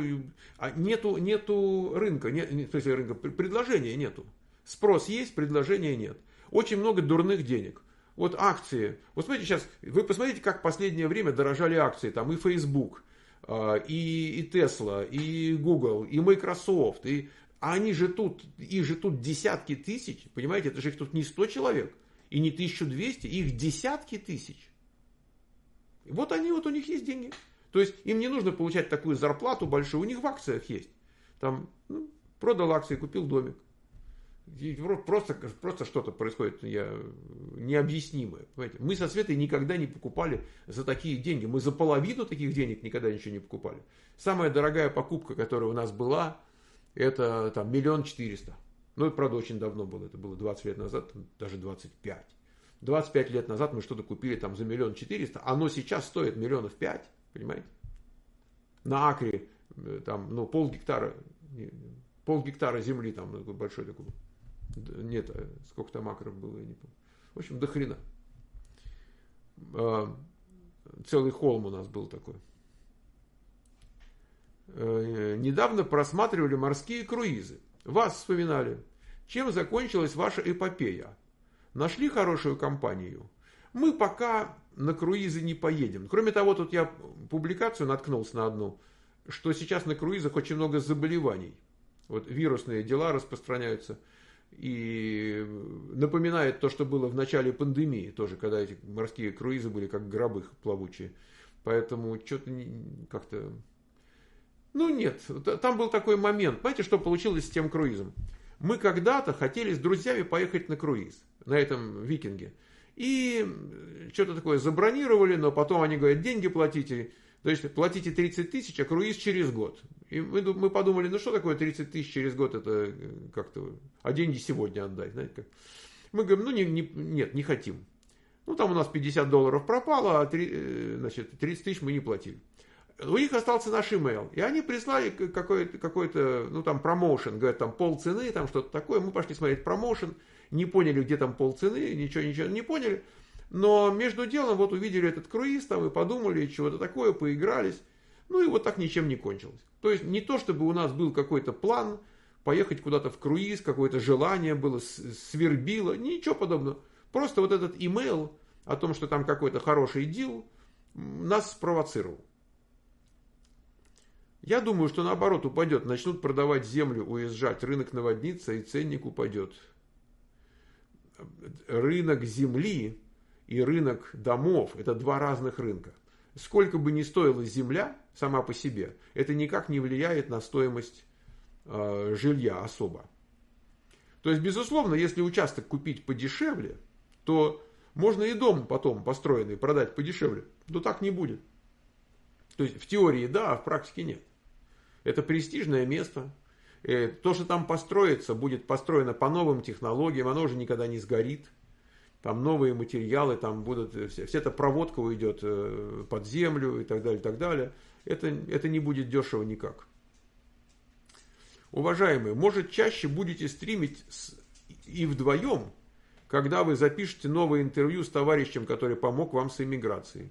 нету рынка, предложения нету. Спрос есть, предложения нет. Очень много дурных денег. Вот акции. Вот смотрите сейчас, вы посмотрите, как в последнее время дорожали акции. Там и Facebook, и Tesla, и Google, и Microsoft. Их же тут десятки тысяч. Понимаете, это же их тут не 100 человек и не 1200, их десятки тысяч. Вот у них есть деньги. То есть им не нужно получать такую зарплату большую, у них в акциях есть. Там продал акции, купил домик. И просто что-то происходит необъяснимое. Понимаете? Мы со Светой никогда не покупали за такие деньги. Мы за половину таких денег никогда ничего не покупали. Самая дорогая покупка, которая у нас была, это там 1 400 000. Это, правда, очень давно было. Это было 20 лет назад, даже 25. 25 лет назад мы что-то купили там за 1 400 000. Оно сейчас стоит 5 миллионов. Понимаете? На акре там, полгектара земли, там большой такой. Нет, сколько там акров было, я не помню. В общем, до хрена. Целый холм у нас был такой. Недавно просматривали морские круизы. Вас вспоминали. Чем закончилась ваша эпопея? Нашли хорошую компанию? Мы пока на круизы не поедем. Кроме того, тут я публикацию наткнулся на одну, что сейчас на круизах очень много заболеваний. Вот вирусные дела распространяются. И напоминает то, что было в начале пандемии, тоже, когда эти морские круизы были как гробы плавучие. Поэтому что-то как-то... нет, там был такой момент. Знаете, что получилось с тем круизом? Мы когда-то хотели с друзьями поехать на круиз, на этом Викинге. И что-то такое забронировали, но потом они говорят, деньги платите. То есть платите 30 тысяч, а круиз через год. И мы подумали, ну что такое 30 тысяч через год, это как-то, а деньги сегодня отдать, знаете как. Мы говорим, ну нет, не хотим. Ну там у нас $50 пропало, а 30 тысяч мы не платили. У них остался наш имейл, и они прислали какой-то, ну там промоушен, говорят, там полцены, там что-то такое. Мы пошли смотреть промоушен, не поняли, где там полцены, ничего не поняли. Но между делом вот увидели этот круиз там и подумали, чего-то такое, поигрались. Ну и вот так ничем не кончилось. То есть не то, чтобы у нас был какой-то план поехать куда-то в круиз, какое-то желание было, свербило, ничего подобного. Просто вот этот имейл о том, что там какой-то хороший дил, нас спровоцировал. Я думаю, что наоборот упадет, начнут продавать землю, уезжать, рынок наводнится и ценник упадет. Рынок земли и рынок домов – это два разных рынка. Сколько бы ни стоила земля сама по себе, это никак не влияет на стоимость жилья особо. То есть, безусловно, если участок купить подешевле, то можно и дом потом построенный продать подешевле. Но так не будет. То есть, в теории да, а в практике нет. Это престижное место. То, что там построится, будет построено по новым технологиям, оно уже никогда не сгорит. Там новые материалы, там будут, вся эта проводка уйдет под землю и так далее, и так далее. Это не будет дешево никак. Уважаемые, может чаще будете стримить и вдвоем, когда вы запишете новое интервью с товарищем, который помог вам с эмиграцией.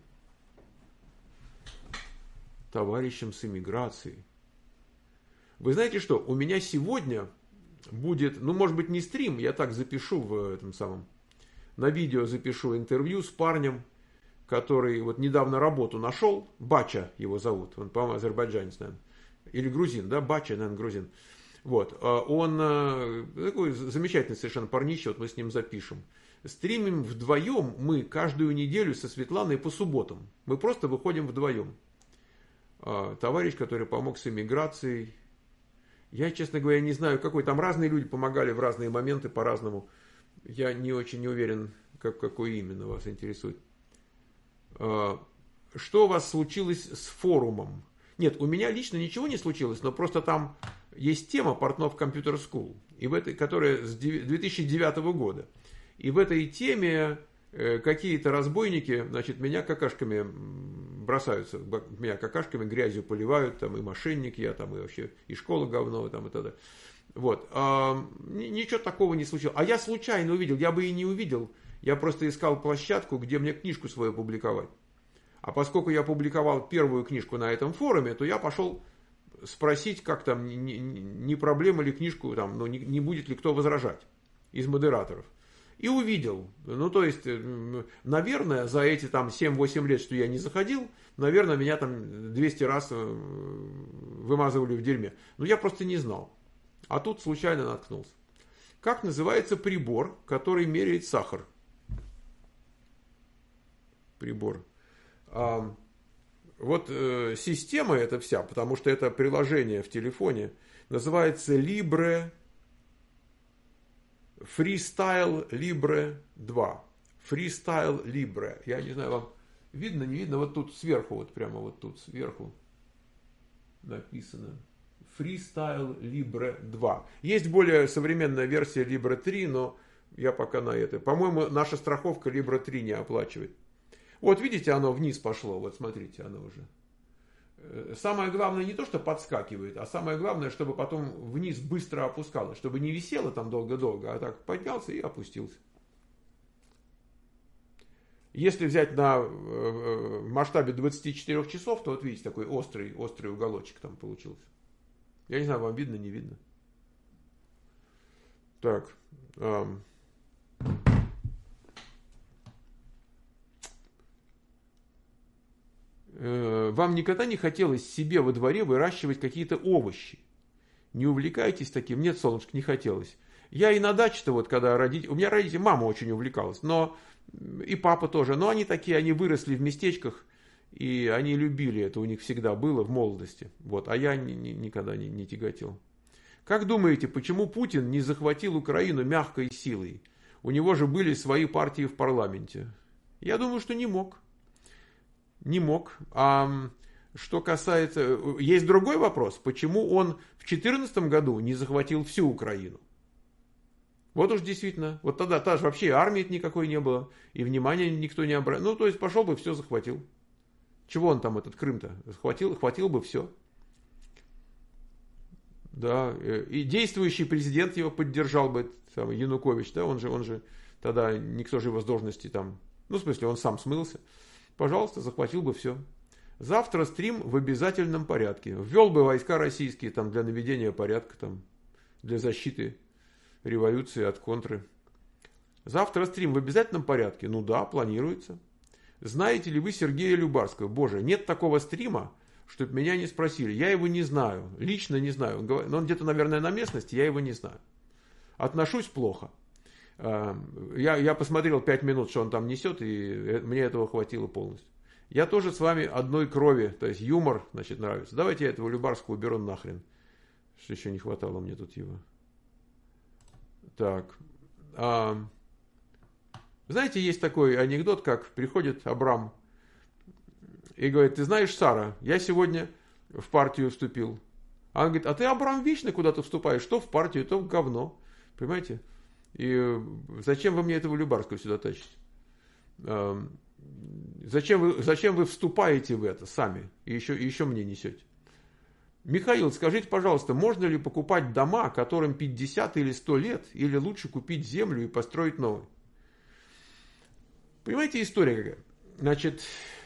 Товарищем с эмиграцией. Вы знаете что, у меня сегодня будет, ну может быть не стрим, я так запишу в этом самом, на видео запишу интервью с парнем, который вот недавно работу нашел, Бача его зовут, он, по-моему, азербайджанец, наверное, или грузин, да, Бача, наверное, грузин. Вот, он такой замечательный совершенно парнище, вот мы с ним запишем. Стримим вдвоем мы каждую неделю со Светланой по субботам. Мы просто выходим вдвоем. Товарищ, который помог с эмиграцией. Я, честно говоря, не знаю, какой. Там разные люди помогали в разные моменты по-разному. Я не очень уверен, какой именно вас интересует. Что у вас случилось с форумом? Нет, у меня лично ничего не случилось, но просто там есть тема Портнов Computer School, которая с 2009 года. И в этой теме какие-то разбойники, значит, меня какашками бросаются, меня какашками грязью поливают, там и мошенник я, там и вообще и школа говно, там и т.д. Вот. Ничего такого не случилось. А я случайно увидел, я бы и не увидел, я просто искал площадку, где мне книжку свою публиковать. А поскольку я публиковал первую книжку на этом форуме, то я пошел спросить, как там, не проблема ли книжку, там, ну, не будет ли кто возражать из модераторов. И увидел. Ну, то есть, наверное, за эти там 7-8 лет, что я не заходил, наверное, меня там 200 раз вымазывали в дерьме. Но я просто не знал. А тут случайно наткнулся. Как называется прибор, который меряет сахар? Прибор. Вот система эта вся, потому что это приложение в телефоне, называется Libre Freestyle Libre 2. Freestyle Libre. Я не знаю, вам видно, не видно? Вот тут сверху, вот прямо вот тут сверху написано Freestyle Libre 2. Есть более современная версия Libre 3, но я пока на этой. По-моему, наша страховка Libre 3 не оплачивает. Вот видите, оно вниз пошло. Вот смотрите, оно уже. Самое главное не то, что подскакивает, а самое главное, чтобы потом вниз быстро опускалось. Чтобы не висело там долго-долго, а так поднялся и опустился. Если взять на масштабе 24 часов, то вот видите, такой острый уголочек там получился. Я не знаю, вам видно, не видно. Так. Вам никогда не хотелось себе во дворе выращивать какие-то овощи? Не увлекаетесь таким? Нет, солнышко, не хотелось. Я и на даче-то вот, когда родители... У меня родители, мама очень увлекалась, но и папа тоже. Но они такие, они выросли в местечках, и они любили это, у них всегда было в молодости. Вот, а я никогда не тяготел. Как думаете, почему Путин не захватил Украину мягкой силой? У него же были свои партии в парламенте. Я думаю, что не мог. Не мог. Что касается... Есть другой вопрос. Почему он в 2014 году не захватил всю Украину? Вот уж действительно. Вот тогда же вообще армии никакой не было. И внимания никто не обратил. Ну, то есть, пошел бы, все захватил. Чего он там, этот Крым-то? Хватил бы все. Да. И действующий президент его поддержал бы, самый Янукович. Да, он же тогда никто же его с должности там... Ну, в смысле, он сам смылся. Пожалуйста, захватил бы все. Завтра стрим в обязательном порядке. Ввел бы войска российские там, для наведения порядка, там, для защиты революции от контры. Завтра стрим в обязательном порядке? Ну да, планируется. Знаете ли вы Сергея Любарского? Боже, нет такого стрима, чтобы меня не спросили. Я его не знаю, лично не знаю. Он где-то, наверное, на местности, я его не знаю. Отношусь плохо. Я посмотрел 5 минут, что он там несет, и мне этого хватило полностью. Я тоже с вами одной крови, то есть юмор, значит, нравится. Давайте я этого Любарского уберу нахрен. Что еще не хватало мне тут его. Так. Знаете, есть такой анекдот, как приходит Абрам и говорит: ты знаешь, Сара, я сегодня в партию вступил. А он говорит: а ты, Абрам, вечно куда-то вступаешь, то в партию, то в говно. Понимаете? И зачем вы мне этого Любарского сюда тащите? Зачем вы вступаете в это сами и еще мне несете? Михаил, скажите, пожалуйста, можно ли покупать дома, которым 50 или 100 лет, или лучше купить землю и построить новый? Понимаете, история какая? Значит,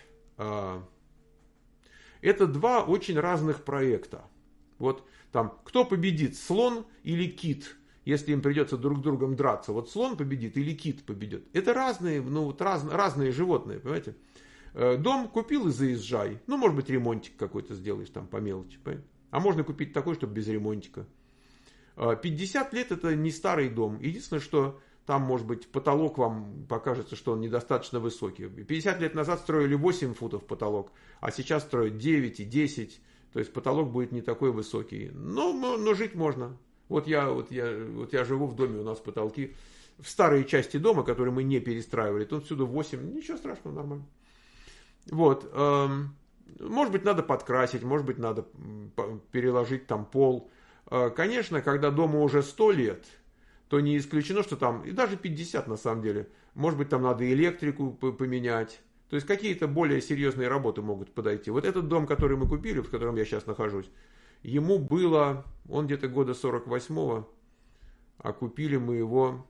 это два очень разных проекта. Вот там, кто победит, слон или кит, если им придется друг с другом драться? Вот слон победит или кит победит? Это разные, разные животные, понимаете? Дом купил и заезжай. Ну, может быть, ремонтик какой-то сделаешь там по мелочи. Понимаете? А можно купить такой, чтобы без ремонтика. 50 лет это не старый дом. Единственное, что там, может быть, потолок вам покажется, что он недостаточно высокий. 50 лет назад строили 8 футов потолок, а сейчас строят 9 и 10. То есть потолок будет не такой высокий. Но жить можно. Вот я живу в доме, у нас потолки в старой части дома, которые мы не перестраивали. Тут всюду 8. Ничего страшного, нормально. Вот. Может быть, надо подкрасить, может быть, надо переложить там пол. Конечно, когда дому уже 100 лет, то не исключено, что там, и даже 50 на самом деле, может быть, там надо электрику поменять. То есть какие-то более серьезные работы могут подойти. Вот этот дом, который мы купили, в котором я сейчас нахожусь, ему было, он где-то года 48-го, а купили мы его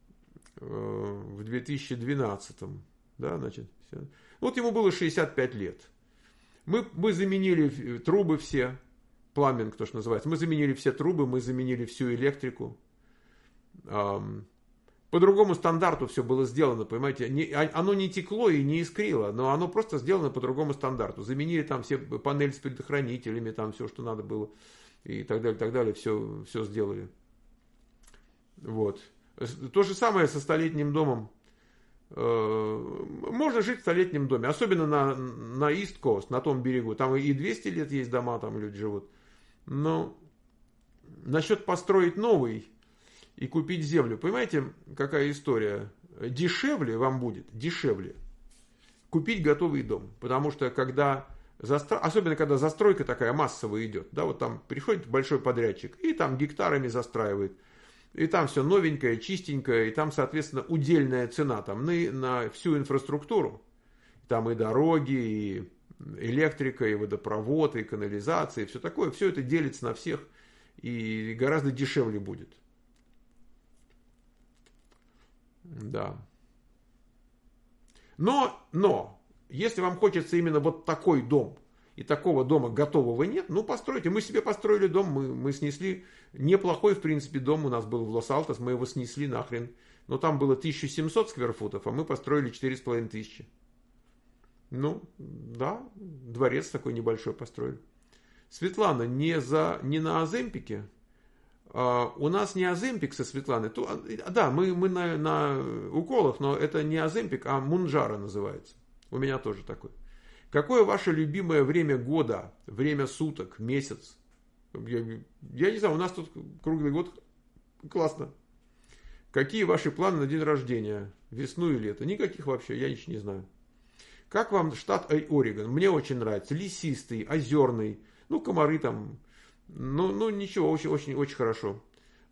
в 2012-м. Да, значит, вот ему было 65 лет. Мы заменили трубы все, пламенг, то, что называется. Мы заменили все трубы, мы заменили всю электрику. По другому стандарту все было сделано, понимаете. Оно не текло и не искрило, но оно просто сделано по другому стандарту. Заменили там все панели с предохранителями, там все, что надо было. И так далее, все сделали. Вот. То же самое со столетним домом. Можно жить в столетнем доме, особенно на East Coast, на том берегу. Там и 200 лет есть дома, там люди живут. Но насчет построить новый и купить землю, понимаете, какая история? Дешевле вам будет, дешевле купить готовый дом. Потому что особенно когда застройка такая массовая идет, да, вот там приходит большой подрядчик и там гектарами застраивает. И там все новенькое, чистенькое, и там, соответственно, удельная цена там на всю инфраструктуру. Там и дороги, и электрика, и водопровод, и канализация, и все такое. Все это делится на всех и гораздо дешевле будет. Да. Но, если вам хочется именно вот такой дом, и такого дома готового нет, ну постройте. Мы себе построили дом, мы снесли. Неплохой, в принципе, дом у нас был в Лос-Алтос, мы его снесли нахрен. Но там было 1700 скверфутов, а мы построили 4500. Ну, да, дворец такой небольшой построили. Светлана, не на Оземпике. У нас не Оземпик со Светланой. Да, мы на уколах, но это не Оземпик, а Мунджара называется. У меня тоже такой. Какое ваше любимое время года, время суток, месяц? Я не знаю, у нас тут круглый год классно. Какие ваши планы на день рождения? Весну и лето? Никаких вообще, я ничего не знаю. Как вам штат Орегон? Мне очень нравится. Лесистый, озерный. Ну, комары там. Ну ничего, очень хорошо.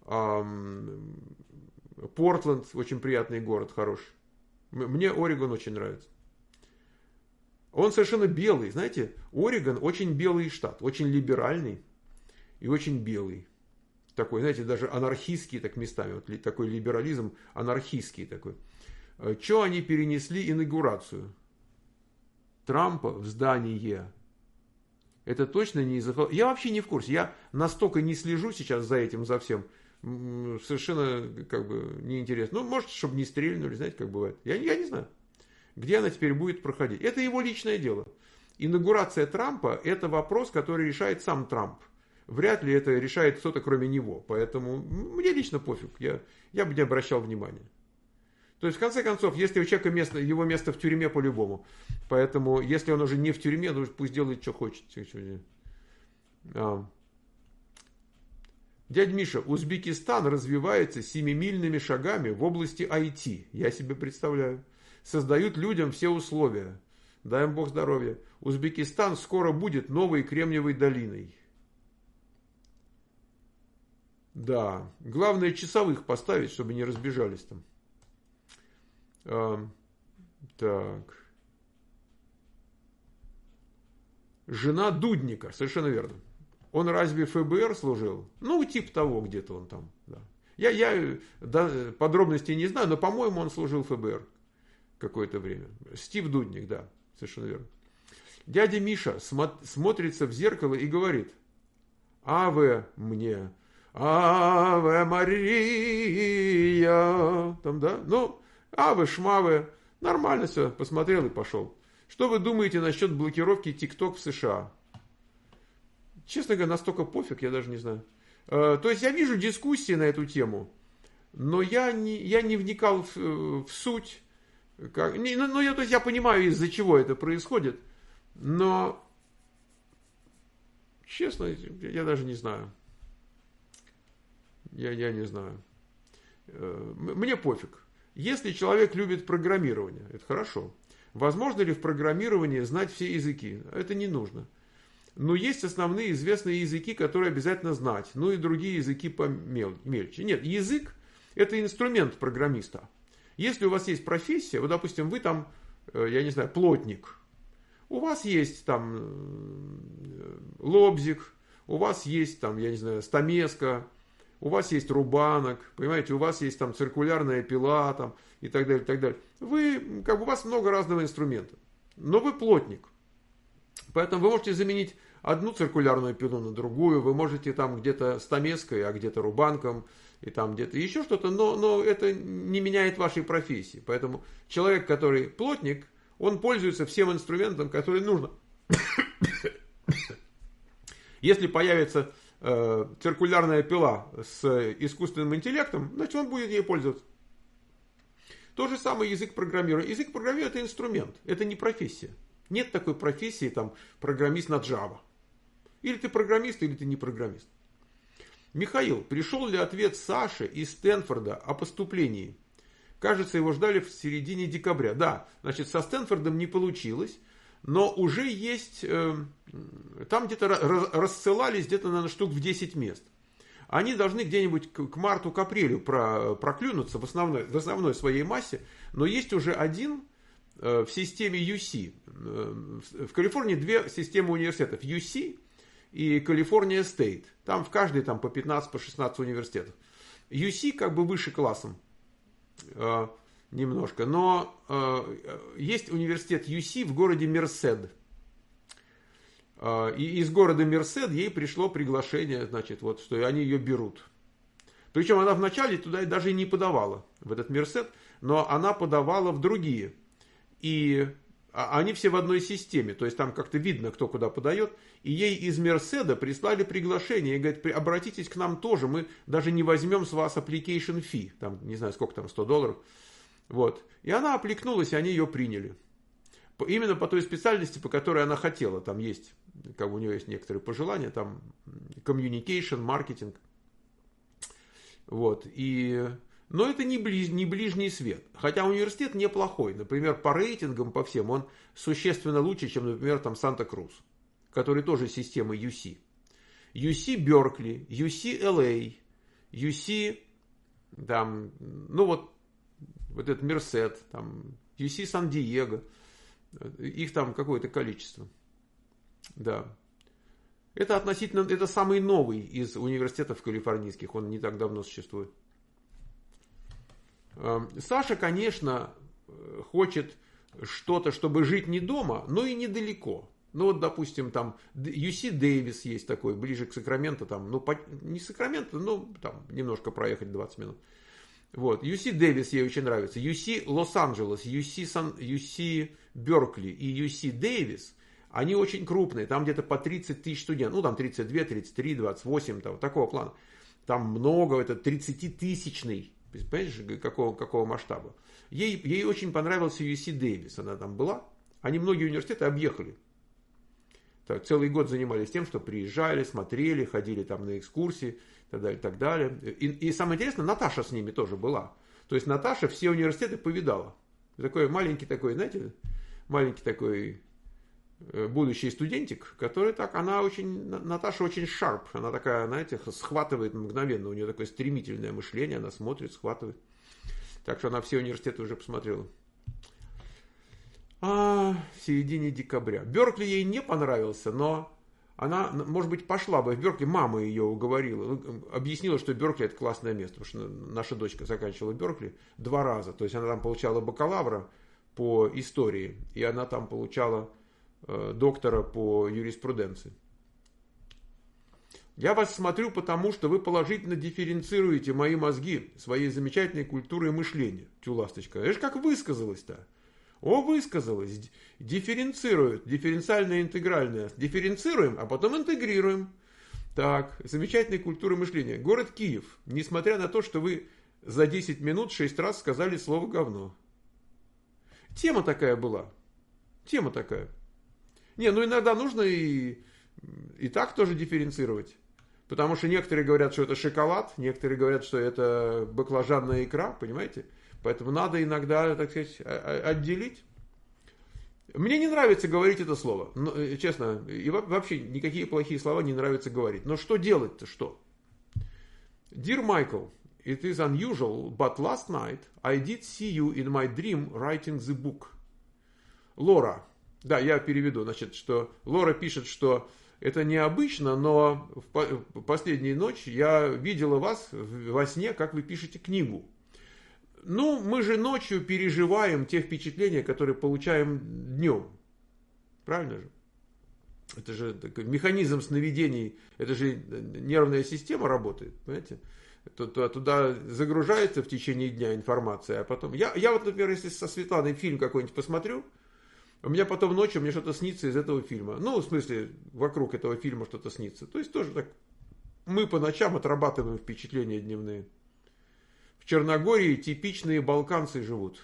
Портленд, очень приятный город, хороший. Мне Орегон очень нравится. Он совершенно белый. Знаете, Орегон очень белый штат. Очень либеральный и очень белый. Такой, знаете, даже анархистский так местами. Вот такой либерализм анархистский такой. Что они перенесли инаугурацию Трампа в здание? Это точно не из-за... Я вообще не в курсе. Я настолько не слежу сейчас за этим, за всем. Совершенно как бы неинтересно. Ну, может, чтобы не стрельнули, знаете, как бывает. Я не знаю, где она теперь будет проходить. Это его личное дело. Инаугурация Трампа – это вопрос, который решает сам Трамп. Вряд ли это решает кто-то, кроме него. Поэтому мне лично пофиг. Я бы не обращал внимания. То есть, в конце концов, если у человека его место в тюрьме по-любому. Поэтому, если он уже не в тюрьме, ну пусть делает, что хочет. Дядя Миша, Узбекистан развивается семимильными шагами в области IT. Я себе представляю. Создают людям все условия. Дай им Бог здоровья. Узбекистан скоро будет новой Кремниевой долиной. Да. Главное часовых поставить, чтобы не разбежались там. Так. Жена Дудника. Совершенно верно. Он разве ФБР служил? Ну, типа того, где-то он там. Да. Я подробностей не знаю, но, по-моему, он служил ФБР какое-то время. Стив Дудник, да, совершенно верно. Дядя Миша смотрится в зеркало и говорит: «Аве мне, Аве Мария». Там, да? Ну, Аве, шмаве. Нормально все, посмотрел и пошел. Что вы думаете насчет блокировки TikTok в США? Честно говоря, настолько пофиг, я даже не знаю. То есть я вижу дискуссии на эту тему, но я не вникал в суть. То есть я понимаю, из-за чего это происходит, но, честно, я даже не знаю. Я не знаю. Мне пофиг. Если человек любит программирование, это хорошо. Возможно ли в программировании знать все языки? Это не нужно. Но есть основные известные языки, которые обязательно знать. Ну и другие языки помельче. Нет, язык – это инструмент программиста. Если у вас есть профессия, вот, допустим, вы там, я не знаю, плотник. У вас есть там лобзик, у вас есть там, я не знаю, стамеска, у вас есть рубанок, понимаете, у вас есть там циркулярная пила там, и так далее, и так далее. Вы, как бы, у вас много разного инструмента. Но вы плотник. Поэтому вы можете заменить одну циркулярную пилу на другую, вы можете там где-то стамеской, а где-то рубанком, и там где-то еще что-то, но это не меняет вашей профессии. Поэтому человек, который плотник, он пользуется всем инструментом, который нужно. Если появится циркулярная пила с искусственным интеллектом, значит он будет ей пользоваться. То же самое язык программирования. Язык программирования – это инструмент, это не профессия. Нет такой профессии, там, программист на Java. Или ты программист, или ты не программист. Михаил, пришел ли ответ Саши из Стэнфорда о поступлении? Кажется, его ждали в середине декабря. Да, значит, со Стэнфордом не получилось, но уже есть, там где-то рассылались где-то, наверное, штук в 10 мест. Они должны где-нибудь к марту, к апрелю проклюнуться в основной своей массе, но есть уже один в системе UC. В Калифорнии две системы университетов. UC и Калифорния Стейт. Там в каждой там, по 15, по 16 университетов. UC как бы выше классом немножко. Но есть университет UC в городе Мерсед. И из города Мерсед ей пришло приглашение, значит, вот, что они ее берут. Причем она вначале туда даже и не подавала, в этот Мерсед, но она подавала в другие. И они все в одной системе, то есть там как-то видно, кто куда подает. И ей из Мерседа прислали приглашение и говорят: обратитесь к нам тоже, мы даже не возьмем с вас application fee, там не знаю сколько там, $100. Вот. И она опликнулась, и они ее приняли. Именно по той специальности, по которой она хотела. Там есть, как бы у нее есть некоторые пожелания, там communication, маркетинг. Вот. И Но это не ближний свет. Хотя университет неплохой. Например, по рейтингам, по всем, он существенно лучше, чем, например, там Санта-Крус, который тоже система UC. UC Беркли, UC LA, UC, там, ну вот этот Мерсет, там, UC Сан-Диего. Их там какое-то количество. Да. Это относительно, это самый новый из университетов калифорнийских. Он не так давно существует. Саша, конечно, хочет что-то, чтобы жить не дома, но и недалеко. Ну вот, допустим, там UC Дэвис есть такой, ближе к Сакраменто, там, ну, не Сакраменто, но там немножко проехать 20 минут. Вот, UC Дэвис ей очень нравится. UC Лос-Анджелес, UC Беркли и UC Дэвис, они очень крупные, там где-то по 30 тысяч студентов, ну там 32, 33, 28, там, такого плана. Там много, это 30-тысячный, понимаешь, какого масштаба. Ей очень понравился UC Дэвис, она там была. Они многие университеты объехали. Так, целый год занимались тем, что приезжали, смотрели, ходили там на экскурсии, и так далее, так далее. И самое интересное, Наташа с ними тоже была. То есть Наташа все университеты повидала. Такой маленький такой, знаете, маленький такой будущий студентик, который так, Наташа очень шарп, она такая, знаете, схватывает мгновенно, у нее такое стремительное мышление, она смотрит, схватывает. Так что она все университеты уже посмотрела. В середине декабря. Беркли ей не понравился, но она, может быть, пошла бы в Беркли, мама ее уговорила, объяснила, что Беркли это классное место, потому что наша дочка заканчивала Беркли 2 раза, то есть она там получала бакалавра по истории, и она там получала доктора по юриспруденции. Я вас смотрю потому, что вы положительно дифференцируете мои мозги своей замечательной культурой мышления. Тю, ласточка, это же как высказалось-то. Высказалось. Дифференцирует. Дифференциальное, интегральное. Дифференцируем, а потом интегрируем. Так, замечательная культура мышления. Город Киев. Несмотря на то, что вы за 10 минут 6 раз сказали слово говно. Тема такая была. Тема такая. Не, ну иногда нужно и так тоже дифференцировать. Потому что некоторые говорят, что это шоколад, некоторые говорят, что это баклажанная икра, понимаете? Поэтому надо иногда, так сказать, отделить. Мне не нравится говорить это слово. Честно, и вообще никакие плохие слова не нравится говорить. Но что делать-то, что? Dear Michael, it is unusual, but last night I did see you in my dream writing the book. Лора. Да, я переведу. Значит, что Лора пишет, что это необычно, но в последнюю ночь я видела вас во сне, как вы пишете книгу. Ну, мы же ночью переживаем те впечатления, которые получаем днем. Правильно же? Это же такой механизм сновидений, это же нервная система работает, понимаете? Туда загружается в течение дня информация, а потом... Я вот, например, если со Светланой фильм какой-нибудь посмотрю, у меня потом ночью мне что-то снится из этого фильма. Ну, в смысле, вокруг этого фильма что-то снится. То есть тоже так, мы по ночам отрабатываем впечатления дневные. В Черногории типичные балканцы живут.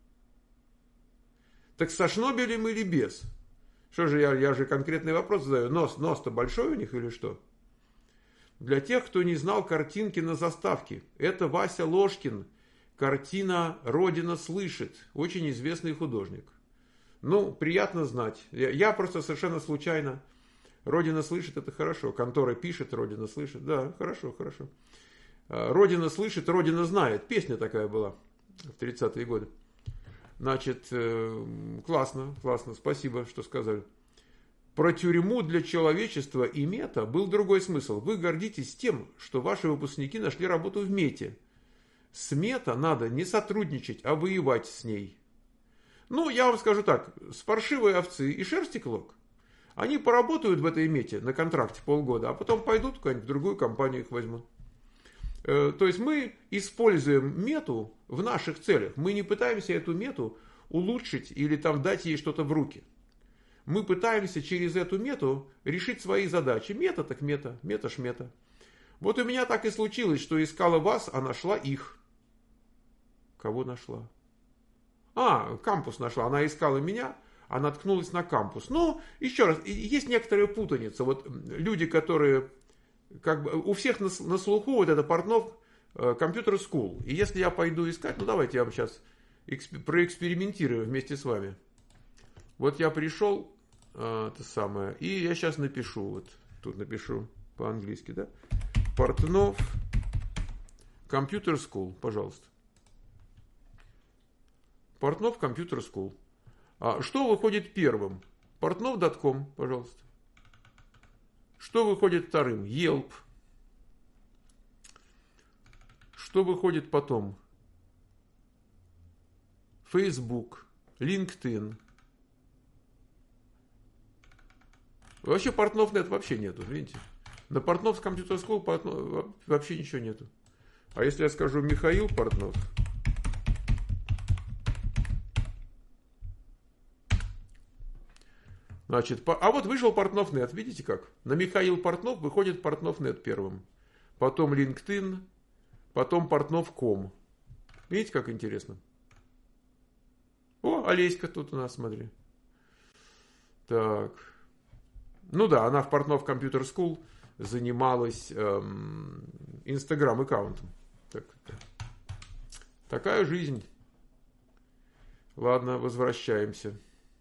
Так со шнобелем или без? Что же, я же конкретный вопрос задаю. Нос-то большой у них или что? Для тех, кто не знал картинки на заставке. Это Вася Ложкин. Картина «Родина слышит». Очень известный художник. Ну, приятно знать. Я просто совершенно случайно. Родина слышит, это хорошо. Контора пишет, Родина слышит. Да, хорошо, хорошо. Родина слышит, Родина знает. Песня такая была в 30-е годы. Значит, классно, спасибо, что сказали. Про тюрьму для человечества и мета был другой смысл. Вы гордитесь тем, что ваши выпускники нашли работу в мете. С мета надо не сотрудничать, а воевать с ней. Ну, я вам скажу так, с паршивой овцы и шерсти клок. Они поработают в этой мете на контракте полгода, а потом пойдут куда-нибудь в другую компанию, их возьмут. То есть мы используем мету в наших целях. Мы не пытаемся эту мету улучшить или там дать ей что-то в руки. Мы пытаемся через эту мету решить свои задачи. Мета так мета, мета-шмета. Вот у меня так и случилось, что искала вас, а нашла их. Кого нашла? Кампус нашла. Она искала меня, а наткнулась на кампус. Ну, еще раз, есть некоторая путаница. Вот люди, которые, как бы, у всех на слуху вот это Портнов, Computer School. И если я пойду искать, ну давайте я вам сейчас проэкспериментирую вместе с вами. Вот я пришел, это самое, и я сейчас напишу, вот тут напишу по-английски, да? Портнов Computer School, пожалуйста. Портнов Computer School. Что выходит первым? Портнов.com, пожалуйста. Что выходит вторым? Yelp. Что выходит потом? Facebook, LinkedIn. Вообще Портнов.нет вообще нету, видите? На Портнов Computer School вообще ничего нету. А если я скажу Михаил Портнов, значит, а вот вышел Портнов.нет, видите как? На Михаил Портнов выходит Портнов.нет первым. Потом LinkedIn, потом Портнов.com. Видите, как интересно? О, Олеська тут у нас, смотри. Так. Ну да, она в Портнов Computer School занималась Инстаграм-аккаунтом. Такая жизнь. Ладно, возвращаемся.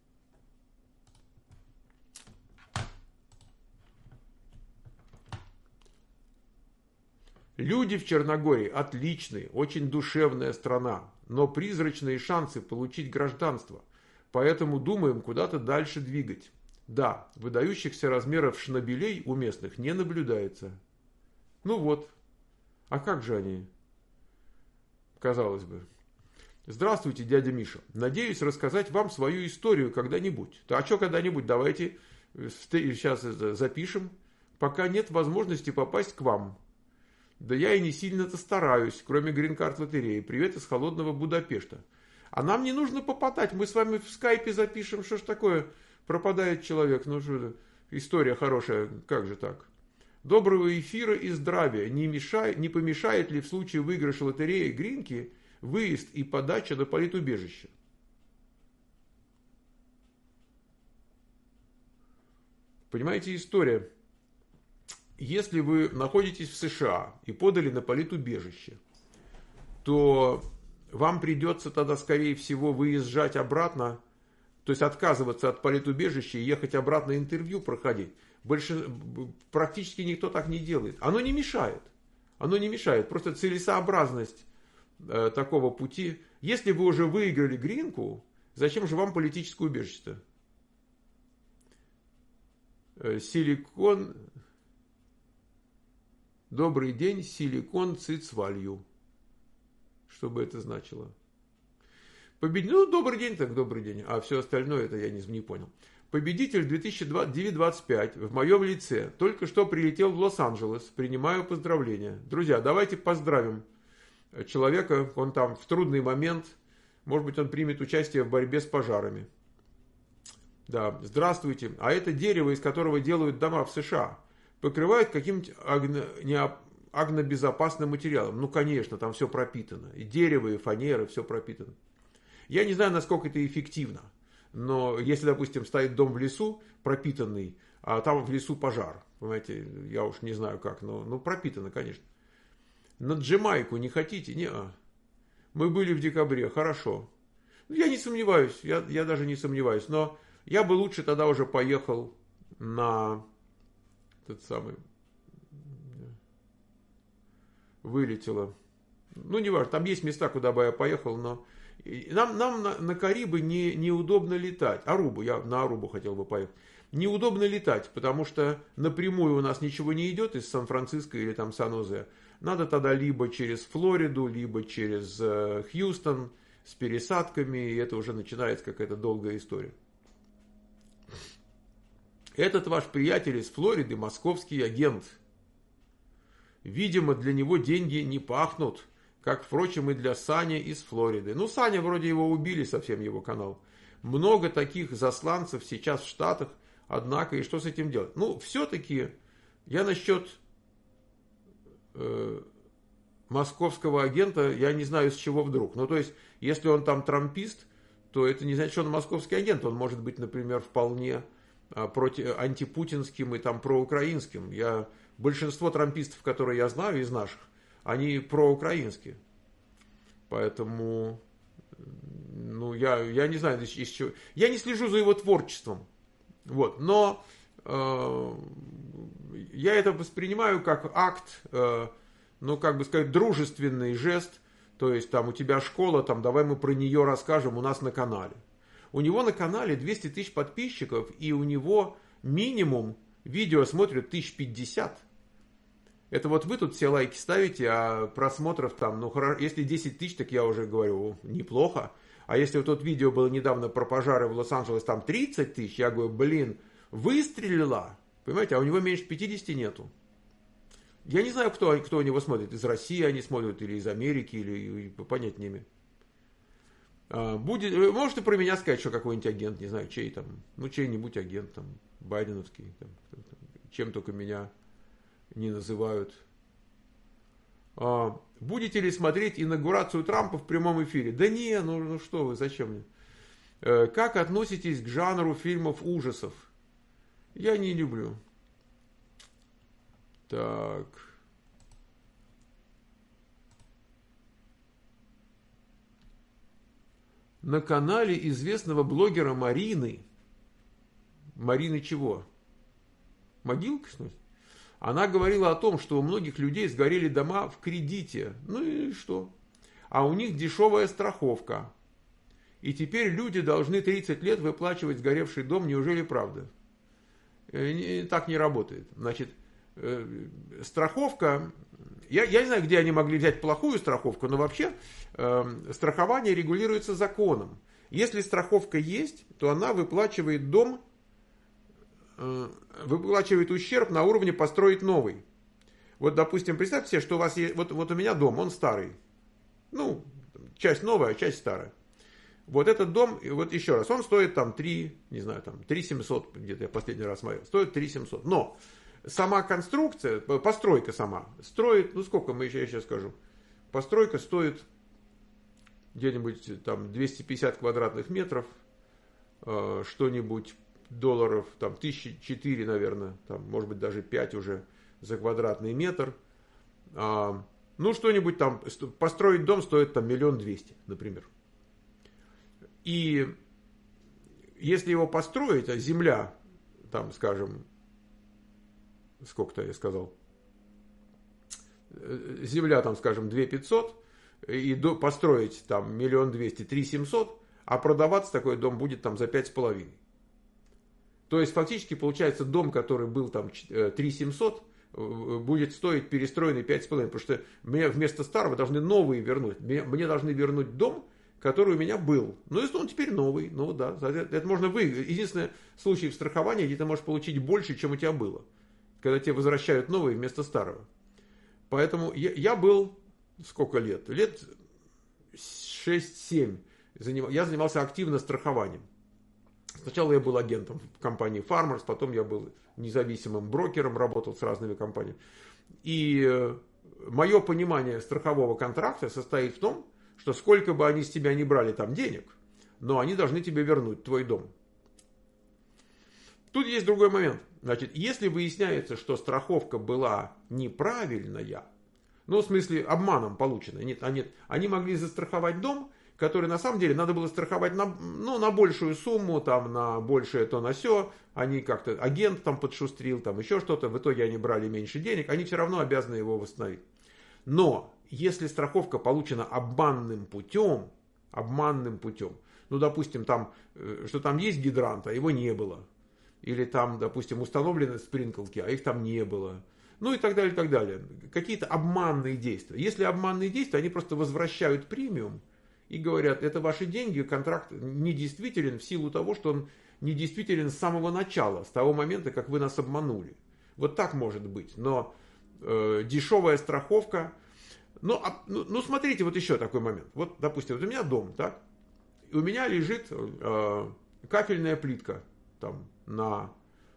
Люди в Черногории отличные, очень душевная страна, но призрачные шансы получить гражданство. Поэтому думаем куда-то дальше двигать. Да, выдающихся размеров шнобелей у местных не наблюдается. Ну вот. А как же они? Казалось бы. Здравствуйте, дядя Миша. Надеюсь рассказать вам свою историю когда-нибудь. А что когда-нибудь? Давайте сейчас запишем. Пока нет возможности попасть к вам. Да я и не сильно-то стараюсь, кроме грин-карт лотереи. Привет из холодного Будапешта. А нам не нужно попадать, мы с вами в скайпе запишем. Что ж такое? Пропадает человек. Ну что, история хорошая, как же так? Доброго эфира и здравия. Не помешает ли в случае выигрыша лотереи гринки выезд и подача на политубежище? Понимаете, история. Если вы находитесь в США и подали на политубежище, то вам придется тогда, скорее всего, выезжать обратно, то есть отказываться от политубежища и ехать обратно интервью проходить. Практически никто так не делает. Оно не мешает. Оно не мешает. Просто целесообразность такого пути. Если вы уже выиграли гринку, зачем же вам политическое убежище? Силикон... Добрый день, Силикон Цицвалью. Что бы это значило? Ну, добрый день, так добрый день. А все остальное, это я не понял. Победитель 2025 в моем лице. Только что прилетел в Лос-Анджелес. Принимаю поздравления. Друзья, давайте поздравим человека. Он там в трудный момент. Может быть, он примет участие в борьбе с пожарами. Да, здравствуйте. А это дерево, из которого делают дома в США. Покрывают каким-нибудь агнобезопасным материалом. Ну, конечно, там все пропитано. И дерево, и фанера, все пропитано. Я не знаю, насколько это эффективно. Но если, допустим, стоит дом в лесу, пропитанный, а там в лесу пожар. Понимаете, я уж не знаю как, но пропитано, конечно. На Джамайку не хотите? Не-а. Мы были в декабре, хорошо. Я не сомневаюсь, я даже не сомневаюсь. Но я бы лучше тогда уже поехал на... Тот самый вылетело. Ну, не важно, там есть места, куда бы я поехал, но нам на Карибы неудобно летать. Арубу, я на Арубу хотел бы поехать. Неудобно летать, потому что напрямую у нас ничего не идет из Сан-Франциско или там Сан-Хозе. Надо тогда либо через Флориду, либо через Хьюстон с пересадками, и это уже начинается какая-то долгая история. Этот ваш приятель из Флориды, московский агент. Видимо, для него деньги не пахнут, как, впрочем, и для Сани из Флориды. Ну, Саня, вроде его убили, совсем его канал. Много таких засланцев сейчас в Штатах, однако, и что с этим делать? Ну, все-таки я насчет московского агента, я не знаю, с чего вдруг. Ну, то есть, если он там трампист, то это не значит, что он московский агент. Он может быть, например, вполне... антипутинским и там проукраинским. Большинство трампистов, которые я знаю из наших, они проукраинские. Поэтому, ну, я не знаю, из чего. Я не слежу за его творчеством. Вот, но я это воспринимаю как акт, ну, как бы сказать, дружественный жест. То есть, там, у тебя школа, там, давай мы про нее расскажем у нас на канале. У него на канале 200 тысяч подписчиков, и у него минимум видео смотрят 1050. Это вот вы тут все лайки ставите, а просмотров там, ну, если 10 тысяч, так я уже говорю, неплохо. А если вот тут видео было недавно про пожары в Лос-Анджелес, там 30 тысяч, я говорю, блин, выстрелила. Понимаете, а у него меньше 50 нету. Я не знаю, кто у него смотрит. Из России они смотрят, или из Америки, или понять не имею. Можете про меня сказать, что какой-нибудь агент, не знаю, чей там, ну, чей-нибудь агент, там, байденовский, там, чем только меня не называют. Будете ли смотреть инаугурацию Трампа в прямом эфире? Да не, ну что вы, зачем мне? Как относитесь к жанру фильмов ужасов? Я не люблю. Так. На канале известного блогера Марины. Марины чего? Могилка, в смысле? Она говорила о том, что у многих людей сгорели дома в кредите. Ну и что? А у них дешевая страховка. И теперь люди должны 30 лет выплачивать сгоревший дом. Неужели правда? Так не работает. Значит, страховка... Я не знаю, где они могли взять плохую страховку, но вообще страхование регулируется законом. Если страховка есть, то она выплачивает дом, выплачивает ущерб на уровне построить новый. Вот, допустим, представьте себе, что у вас есть... Вот у меня дом, он старый. Ну, часть новая, часть старая. Вот этот дом, вот еще раз, он стоит там 3 700, где-то я последний раз смотрел, стоит 3 700. Но сама конструкция, постройка сама, строит, ну сколько мы еще, я сейчас скажу, постройка стоит где-нибудь там 250 квадратных метров, что-нибудь долларов, там 1004, наверное, там, может быть, даже 5 уже за квадратный метр. Ну, что-нибудь там, построить дом стоит там 1 200 000, например. И если его построить, а земля, там, скажем, сколько-то я сказал, земля, там, скажем, 2 500, и построить там 1 200 000, 3 700, а продаваться такой дом будет там за 5,5. То есть, фактически, получается, дом, который был там 3 700, будет стоить перестроенный 5,5, потому что мне вместо старого должны новые вернуть. Мне должны вернуть дом, который у меня был. Но если он теперь новый, ну да, это можно выиграть. Единственный случай в страховании, где ты можешь получить больше, чем у тебя было. Когда тебе возвращают новый вместо старого. Поэтому я был, сколько лет? Лет 6-7. Я занимался активно страхованием. Сначала я был агентом в компании Farmers, потом я был независимым брокером, работал с разными компаниями. И мое понимание страхового контракта состоит в том, что сколько бы они с тебя не брали там денег, но они должны тебе вернуть твой дом. Тут есть другой момент. Значит, если выясняется, что страховка была неправильная, ну, в смысле, обманом получена, они могли застраховать дом, который на самом деле надо было страховать на большую сумму, там, на большее то на сё, они как-то, агент там подшустрил, там еще что-то, в итоге они брали меньше денег, они все равно обязаны его восстановить. Но если страховка получена обманным путем, ну, допустим, там, что там есть гидрант, а его не было, или там, допустим, установлены спринклки, а их там не было, ну и так далее, и так далее. Какие-то обманные действия. Если обманные действия, они просто возвращают премиум и говорят, это ваши деньги, контракт недействителен в силу того, что он недействителен с самого начала, с того момента, как вы нас обманули. Вот так может быть. Но дешевая страховка... Ну, смотрите, вот еще такой момент. Вот, допустим, вот у меня дом, так? И у меня лежит кафельная плитка там на...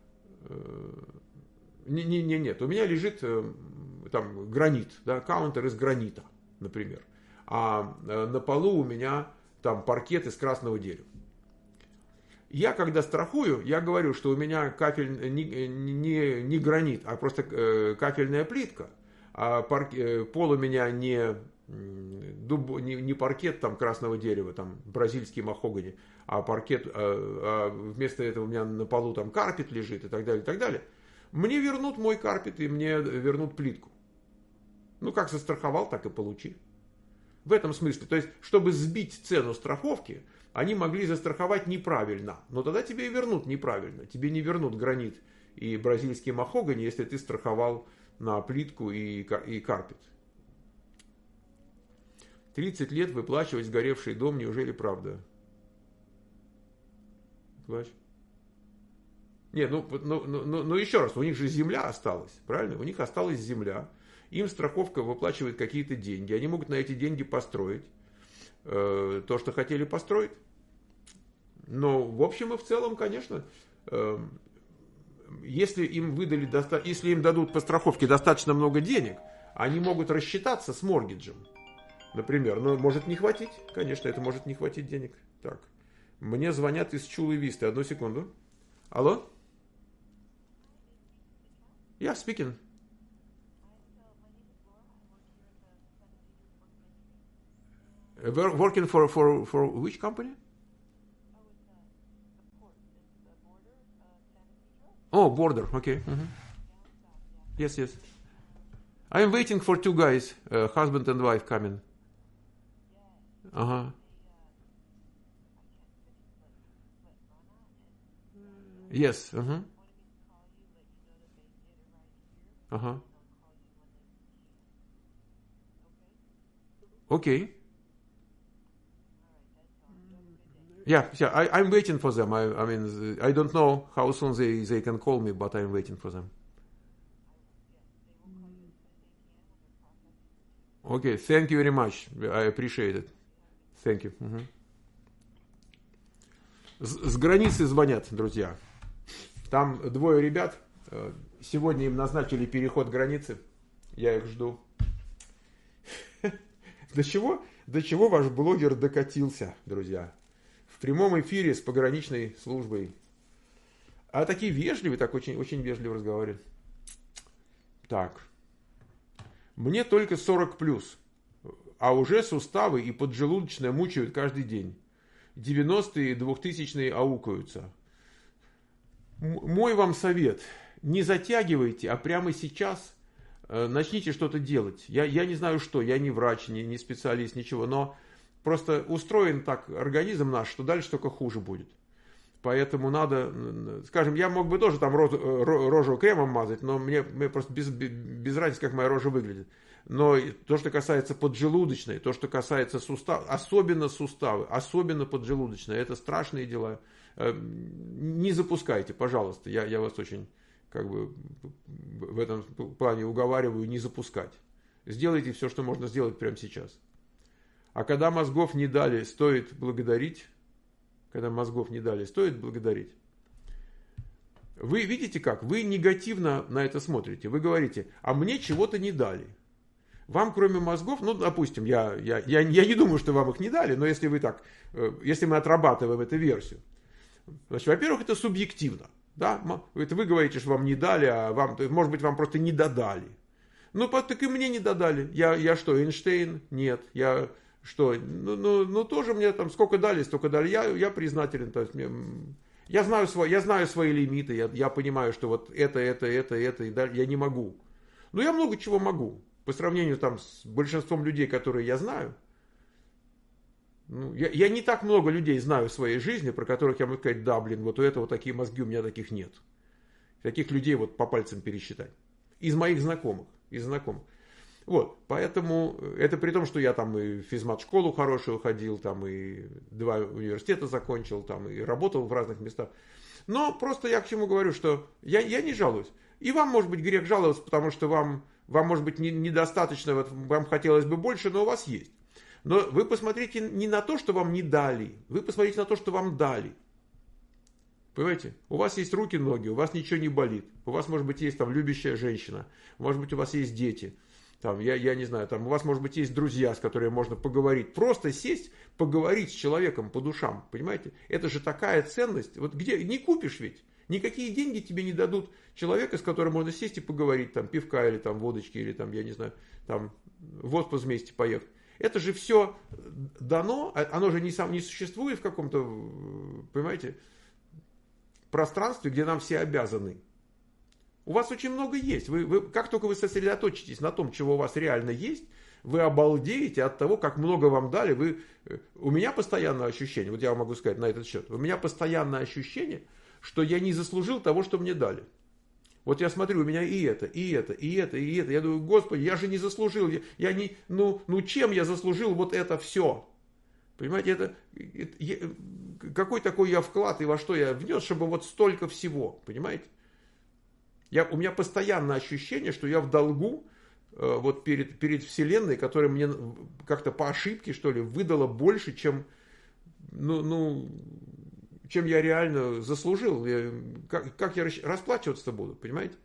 Нет, у меня лежит там гранит, да, каунтер из гранита, например. А на полу у меня там паркет из красного дерева. Я, когда страхую, я говорю, что у меня кафель не гранит, а просто кафельная плитка. пол у меня не паркет там красного дерева, там бразильский махогани, а паркет, вместо этого у меня на полу там карпет лежит и так далее, и так далее. Мне вернут мой карпет и мне вернут плитку. Ну, как застраховал, так и получи. В этом смысле. То есть, чтобы сбить цену страховки, они могли застраховать неправильно. Но тогда тебе и вернут неправильно. Тебе не вернут гранит и бразильский махогани, если ты страховал на плитку и карпет. 30 лет выплачивать сгоревший дом, неужели правда? Плачь. Нет, ну еще раз, у них же земля осталась, правильно? У них осталась земля. Им страховка выплачивает какие-то деньги. Они могут на эти деньги построить то, что хотели построить. Но в общем и в целом, конечно, если им если им дадут по страховке достаточно много денег, они могут рассчитаться с моргиджем. Например, но может не хватить. Конечно, это может не хватить денег. Так, мне звонят из Чулы Висты. Одну секунду. Алло? Yeah, speaking. Working for which company? Oh, Border. Okay. Mm-hmm. Yes, yes. I am waiting for two guys, husband and wife coming. Uh-huh. Yes. Uh-huh. Uh-huh. Okay. Yeah, I'm waiting for them. I mean, I don't know how soon they can call me, but I'm waiting for them. Okay, thank you very much. I appreciate it. Thank you. Uh-huh. С границы звонят, друзья. Там двое ребят. Сегодня им назначили переход границы. Я их жду. До чего ваш блогер докатился, друзья? В прямом эфире с пограничной службой. А такие вежливые, так очень, очень вежливо разговаривают. Так. Мне только 40+, а уже суставы и поджелудочная мучают каждый день. 90-е и 2000-е аукаются. Мой вам совет. Не затягивайте, а прямо сейчас начните что-то делать. Я не знаю что, я не врач, не специалист, ничего, но просто устроен так организм наш, что дальше только хуже будет. Поэтому надо, скажем, я мог бы тоже там рожу кремом мазать, но мне просто без разницы, как моя рожа выглядит. Но то, что касается поджелудочной, то, что касается суставов, особенно суставы, особенно поджелудочная, это страшные дела. Не запускайте, пожалуйста, я вас очень в этом плане уговариваю не запускать. Сделайте все, что можно сделать прямо сейчас. А когда мозгов не дали, стоит благодарить. Когда мозгов не дали, стоит благодарить. Вы видите как? Вы негативно на это смотрите. Вы говорите, а мне чего-то не дали. Вам кроме мозгов, ну, допустим, я не думаю, что вам их не дали, но если мы отрабатываем эту версию, значит, во-первых, это субъективно. Да? Это вы говорите, что вам не дали, а вам, может быть, вам просто не додали. Ну, так и мне не додали. Я что, Эйнштейн? Нет. Я что? Ну, тоже мне там сколько дали, столько дали. Я признателен. То есть, я знаю свои лимиты. Я понимаю, что вот это, и далее я не могу. Но я много чего могу. По сравнению там с большинством людей, которые я знаю. Я не так много людей знаю в своей жизни, про которых я могу сказать, да, блин, вот у этого такие мозги, у меня таких нет. Таких людей вот по пальцам пересчитать. Из моих знакомых. Вот, поэтому, это при том, что я там и в физмат-школу хорошую ходил, там и 2 университета закончил, там и работал в разных местах. Но просто я к чему говорю, что я не жалуюсь. И вам, может быть, грех жаловаться, потому что вам может быть, недостаточно, вам хотелось бы больше, но у вас есть. Но вы посмотрите не на то, что вам не дали, вы посмотрите на то, что вам дали. Понимаете? У вас есть руки, ноги, у вас ничего не болит. У вас, может быть, есть там любящая женщина, может быть, у вас есть дети. Там, я не знаю, там у вас, может быть, есть друзья, с которыми можно поговорить. Просто сесть, поговорить с человеком по душам. Понимаете? Это же такая ценность. Вот где не купишь ведь. Никакие деньги тебе не дадут человека, с которым можно сесть и поговорить, там, пивка или там водочки, или там, я не знаю, там, в отпуск вместе поехать. Это же все дано, оно же не существует в каком-то, понимаете, пространстве, где нам все обязаны. У вас очень много есть. Как только вы сосредоточитесь на том, чего у вас реально есть, вы обалдеете от того, как много вам дали. У меня постоянное ощущение, вот я вам могу сказать на этот счет, у меня постоянное ощущение, что я не заслужил того, что мне дали. Вот я смотрю, у меня и это, и это, и это, и это. Я думаю, Господи, я же не заслужил. Чем я заслужил вот это все? Понимаете, какой такой я вклад и во что я внес, чтобы вот столько всего, понимаете? У меня постоянное ощущение, что я в долгу вот перед Вселенной, которая мне как-то по ошибке, что ли, выдала больше, чем я реально заслужил. Как я расплачиваться буду, понимаете?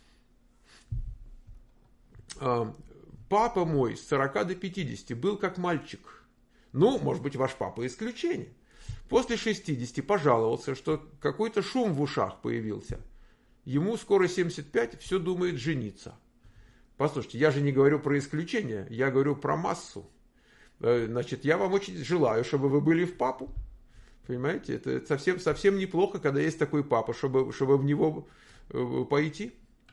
Папа мой с 40 до 50 был как мальчик. Ну, может быть, ваш папа исключение. После 60 пожаловался, что какой-то шум в ушах появился. Ему скоро 75, все думает жениться. Послушайте, я же не говорю про исключение, я говорю про массу. Значит, я вам очень желаю, чтобы вы были в папу. Понимаете, это совсем неплохо, когда есть такой папа, чтобы в него пойти.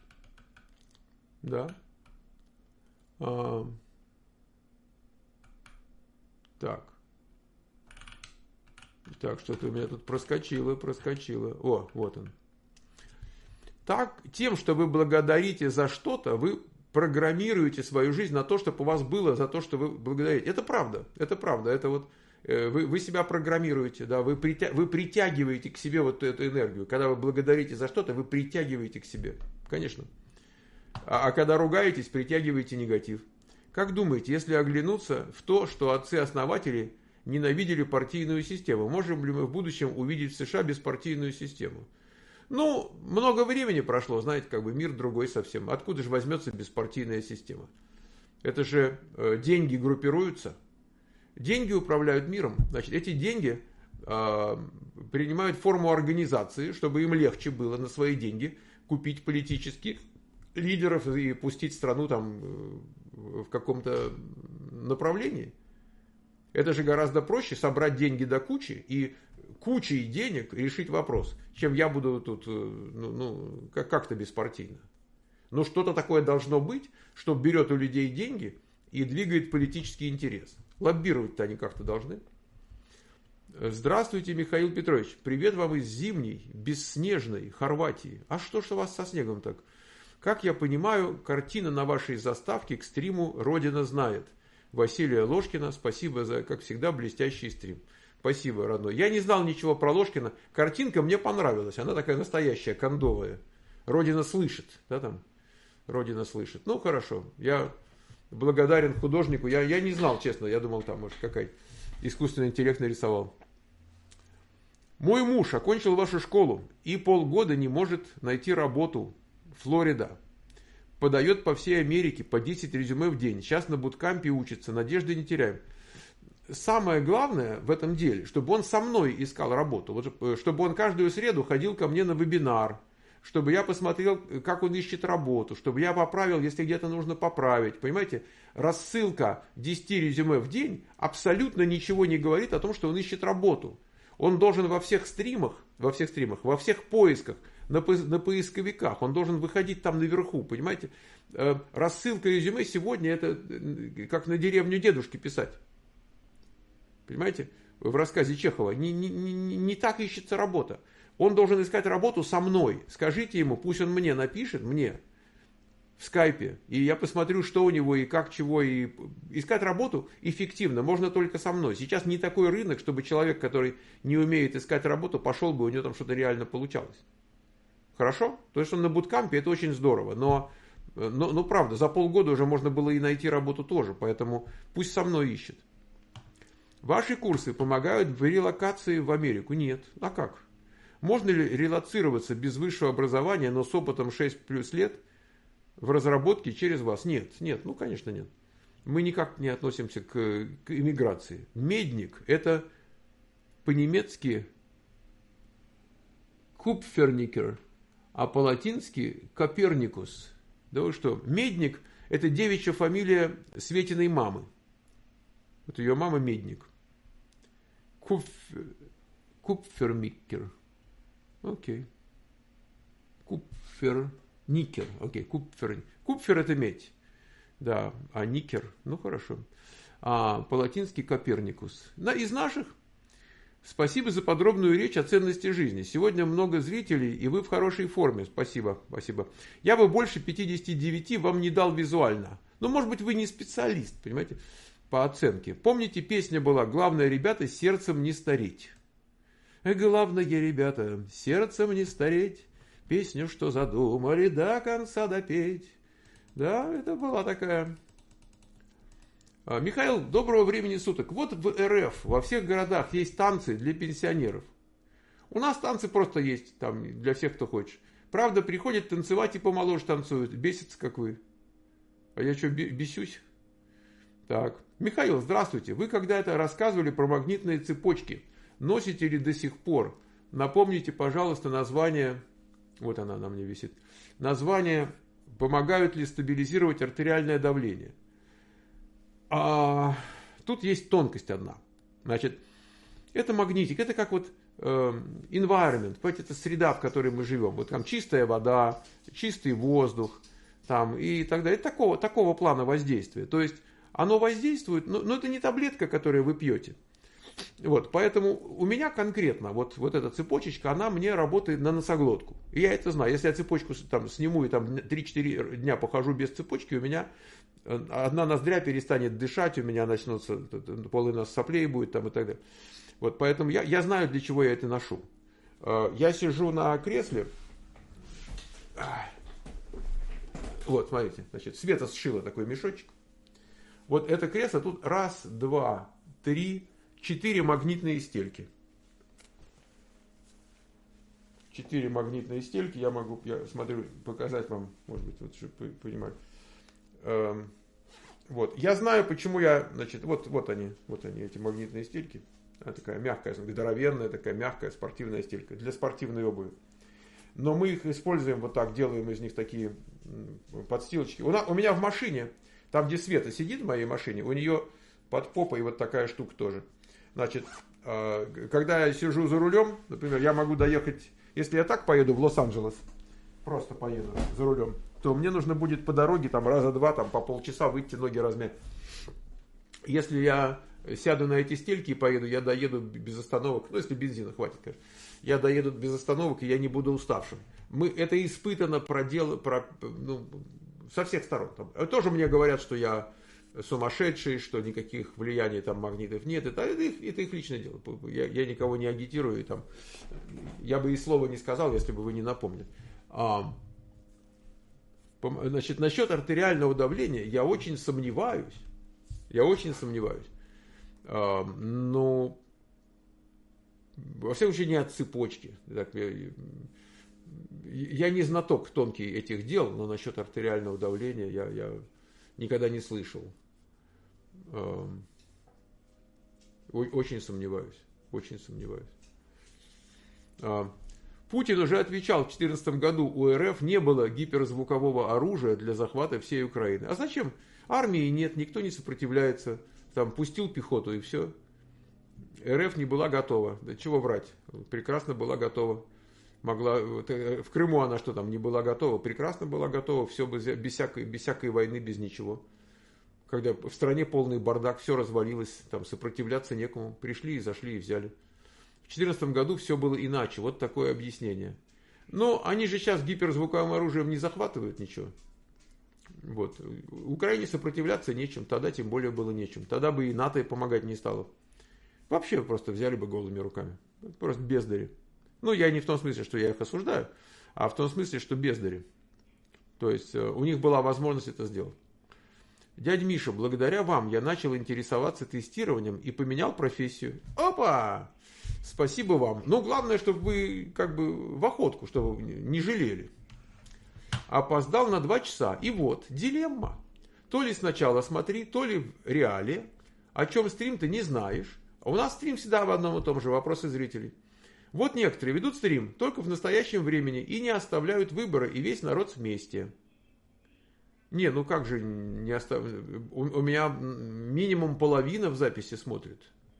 Да. Так, что-то у меня тут проскочило. О, вот он. Так, тем, что вы благодарите за что-то, вы программируете свою жизнь на то, чтобы у вас было за то, что вы благодарите. Это правда. Это вот вы себя программируете, да, вы притягиваете к себе вот эту энергию. Когда вы благодарите за что-то, вы притягиваете к себе. Конечно. А когда ругаетесь, притягиваете негатив. Как думаете, если оглянуться в то, что отцы-основатели ненавидели партийную систему, можем ли мы в будущем увидеть в США беспартийную систему? Ну, много времени прошло, знаете, как бы мир другой совсем. Откуда же возьмется беспартийная система? Это же деньги группируются. Деньги управляют миром. Значит, эти деньги принимают форму организации, чтобы им легче было на свои деньги купить политических лидеров и пустить страну там в каком-то направлении. Это же гораздо проще собрать деньги до кучи и кучей денег решить вопрос, чем я буду тут как-то беспартийно. Но что-то такое должно быть, что берет у людей деньги и двигает политический интерес. Лоббировать-то они как-то должны. Здравствуйте, Михаил Петрович. Привет вам из зимней, бесснежной Хорватии. А что ж у вас со снегом так? Как я понимаю, картина на вашей заставке к стриму «Родина знает». Василия Ложкина, спасибо за, как всегда, блестящий стрим. Спасибо, родной. Я не знал ничего про Ложкина. Картинка мне понравилась. Она такая настоящая, кондовая. Родина слышит. Да, там? Родина слышит. Ну, хорошо. Я благодарен художнику. Я не знал, честно. Я думал, там, может, какой искусственный интеллект нарисовал. Мой муж окончил вашу школу и полгода не может найти работу. Флорида. Подает по всей Америке по 10 резюме в день. Сейчас на буткампе учится. Надежды не теряем. Самое главное в этом деле, чтобы он со мной искал работу. Вот, чтобы он каждую среду ходил ко мне на вебинар. Чтобы я посмотрел, как он ищет работу. Чтобы я поправил, если где-то нужно поправить. Понимаете, рассылка 10 резюме в день абсолютно ничего не говорит о том, что он ищет работу. Он должен во всех стримах, во всех поисках, на поисковиках, он должен выходить там наверху, понимаете. Рассылка резюме сегодня это как на деревню дедушки писать. Понимаете, в рассказе Чехова не так ищется работа. Он должен искать работу со мной. Скажите ему, пусть он мне напишет, мне, в скайпе, и я посмотрю, что у него и как, чего. И искать работу эффективно можно только со мной. Сейчас не такой рынок, чтобы человек, который не умеет искать работу, пошел бы, у него там что-то реально получалось. Хорошо? То есть он на буткампе, это очень здорово. Но правда, за полгода уже можно было и найти работу тоже. Поэтому пусть со мной ищет. Ваши курсы помогают в релокации в Америку? Нет. А как? Можно ли релоцироваться без высшего образования, но с опытом 6+ лет в разработке через вас? Нет, ну конечно нет. Мы никак не относимся к иммиграции. Медник – это по-немецки Купферникер, а по-латински Коперникус. Да вы что, Медник – это девичья фамилия Светиной мамы. Вот ее мама Медник. Купфермикер. Окей. Купферникер. Окей, Купфер. Купфер – это медь. Да, а никер, ну хорошо. А по-латински Коперникус. Из наших. Спасибо за подробную речь о ценности жизни. Сегодня много зрителей, и вы в хорошей форме. Спасибо, спасибо. Я бы больше 59 вам не дал визуально. Но, может быть, вы не специалист, понимаете, по оценке. Помните, песня была «Главное, ребята, сердцем не стареть». Главное, ребята, сердцем не стареть. Песню, что задумали, до конца допеть. Да, это была такая... Михаил, доброго времени суток. Вот в РФ во всех городах есть танцы для пенсионеров. У нас танцы просто есть там для всех, кто хочет. Правда, приходят танцевать и помоложе танцуют. Бесится, как вы. А я что, бесюсь? Так. Михаил, здравствуйте. Вы когда-то рассказывали про магнитные цепочки. Носите ли до сих пор? Напомните, пожалуйста, название. Вот она на мне висит. Название «Помогают ли стабилизировать артериальное давление». Тут есть тонкость одна. Значит, это магнитик, это как вот environment, это среда, в которой мы живем. Вот там чистая вода, чистый воздух там, и так далее. Это такого плана воздействия. То есть оно воздействует, но это не таблетка, которую вы пьете. Вот, поэтому у меня конкретно вот эта цепочечка, она мне работает на носоглотку. И я это знаю. Если я цепочку там сниму и там 3-4 дня похожу без цепочки, у меня одна ноздря перестанет дышать, у меня начнутся полный нос соплей будет там и так далее. Вот, поэтому я знаю, для чего я это ношу. Я сижу на кресле. Вот, смотрите, значит, Света сшила такой мешочек. Вот это кресло, тут 1, 2, 3, 4 магнитные стельки. 4 магнитные стельки. Я смотрю, показать вам, может быть, вот, чтобы понимать. Вот. Я знаю, почему значит, вот они, эти магнитные стельки. Она такая мягкая, здоровенная, такая мягкая спортивная стелька для спортивной обуви. Но мы их используем вот так, делаем из них такие подстилочки. У меня в машине, там, где Света сидит в моей машине, у нее под попой вот такая штука тоже. Значит, когда я сижу за рулем, например, я могу доехать, если я так поеду в Лос-Анджелес, просто поеду за рулем, то мне нужно будет по дороге там раза 2, там по полчаса выйти, ноги размять. Если я сяду на эти стельки и поеду, я доеду без остановок, ну если бензина хватит, конечно, я доеду без остановок и я не буду уставшим. Это испытано со всех сторон. Там. Тоже мне говорят, что я сумасшедший, что никаких влияний там магнитов нет. Это их личное дело. Я никого не агитирую. Там, я бы и слова не сказал, если бы вы не напомнили. Значит, насчет артериального давления я очень сомневаюсь. Но во всяком случае не от цепочки. Я не знаток тонкий этих дел, но насчет артериального давления я никогда не слышал. Очень сомневаюсь. Путин уже отвечал, в 2014 году у РФ не было гиперзвукового оружия для захвата всей Украины. А зачем? Армии нет, никто не сопротивляется. Там пустил пехоту и все. РФ не была готова. Да чего врать? Прекрасно была готова. В Крыму она что там, не была готова? Прекрасно была готова. Все без всякой войны, без ничего. Когда в стране полный бардак, все развалилось, там сопротивляться некому. Пришли и зашли и взяли. В 2014 году все было иначе. Вот такое объяснение. Но они же сейчас гиперзвуковым оружием не захватывают ничего. Вот. Украине сопротивляться нечем. Тогда тем более было нечем. Тогда бы и НАТО помогать не стало. Вообще просто взяли бы голыми руками. Просто бездари. Ну, я не в том смысле, что я их осуждаю, а в том смысле, что бездари. То есть у них была возможность это сделать. Дядя Миша, благодаря вам я начал интересоваться тестированием и поменял профессию. Опа! Спасибо вам. Но главное, чтобы вы как бы в охотку, чтобы вы не жалели. Опоздал на 2 часа. И вот, дилемма. То ли сначала смотри, то ли в реале. О чем стрим ты не знаешь. А у нас стрим всегда в одном и том же. Вопросы зрителей. Вот некоторые ведут стрим только в настоящем времени и не оставляют выбора, и весь народ вместе. Не, ну как же не оставляют? У меня минимум половина в записи смотрит.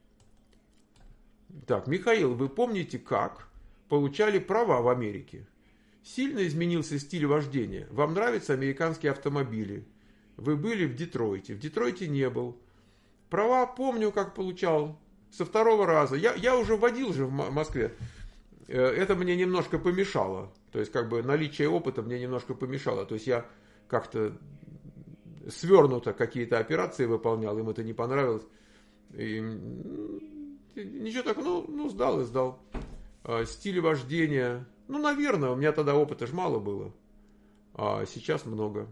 Так, Михаил, вы помните, как получали права в Америке? Сильно изменился стиль вождения. Вам нравятся американские автомобили? Вы были в Детройте. В Детройте не был. Права помню, как получал. Со второго раза. Я уже водил же в Москве. Это мне немножко помешало. То есть, как бы наличие опыта мне немножко помешало. То есть, я как-то свернуто какие-то операции выполнял. Им это не понравилось. И ничего так, сдал и сдал. Стиль вождения. Ну, наверное, у меня тогда опыта ж мало было. А сейчас много.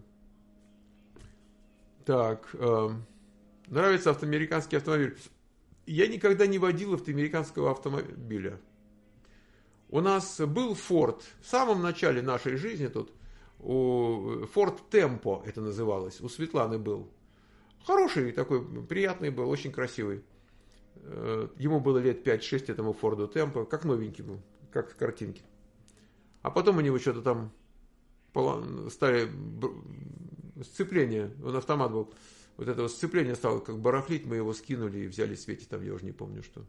Так. Нравится американский автомобиль. Я никогда не водил автоамериканского автомобиля. У нас был Ford. В самом начале нашей жизни тут. Ford Tempo это называлось. У Светланы был. Хороший такой, приятный был, очень красивый. Ему было лет 5-6 этому Форду Темпо, как новенький был, как в картинке. А потом у него что-то там стали сцепление, он автомат был, вот это сцепление стало как барахлить, мы его скинули и взяли Свете, там я уже не помню что.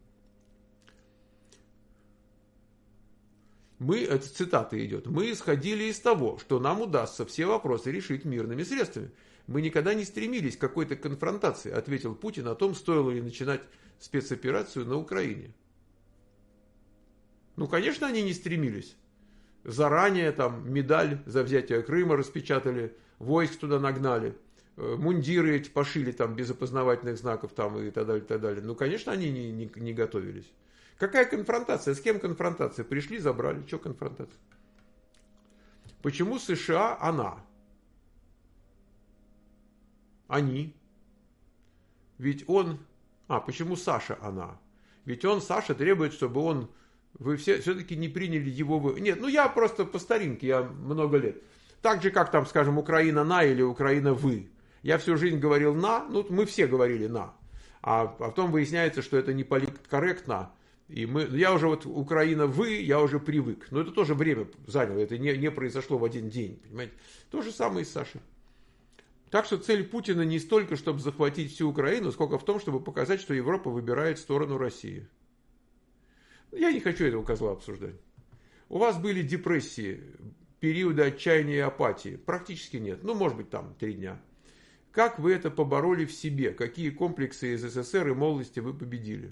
Это цитата идет, мы исходили из того, что нам удастся все вопросы решить мирными средствами. Мы никогда не стремились к какой-то конфронтации, ответил Путин о том, стоило ли начинать спецоперацию на Украине. Ну, конечно, они не стремились. Заранее там медаль за взятие Крыма распечатали, войск туда нагнали, мундиры эти пошили там без опознавательных знаков там и так далее, и так далее. Ну, конечно, они не готовились. Какая конфронтация? С кем конфронтация? Пришли, забрали. Что конфронтация? Почему США она? Они. Ведь он... почему Саша она? Ведь Саша требует, чтобы вы все-таки не приняли его... Нет, я просто по старинке, я много лет. Так же, как там, скажем, Украина на или Украина вы. Я всю жизнь говорил на, мы все говорили на. А потом выясняется, что это не политкорректно. И я уже Украина вы, я уже привык. Но это тоже время заняло, это не произошло в один день, понимаете. То же самое и с Сашей. Так что цель Путина не столько, чтобы захватить всю Украину, сколько в том, чтобы показать, что Европа выбирает сторону России. Я не хочу этого козла обсуждать. У вас были депрессии, периоды отчаяния и апатии? Практически нет. Может быть, там 3 дня. Как вы это побороли в себе? Какие комплексы из СССР и молодости вы победили?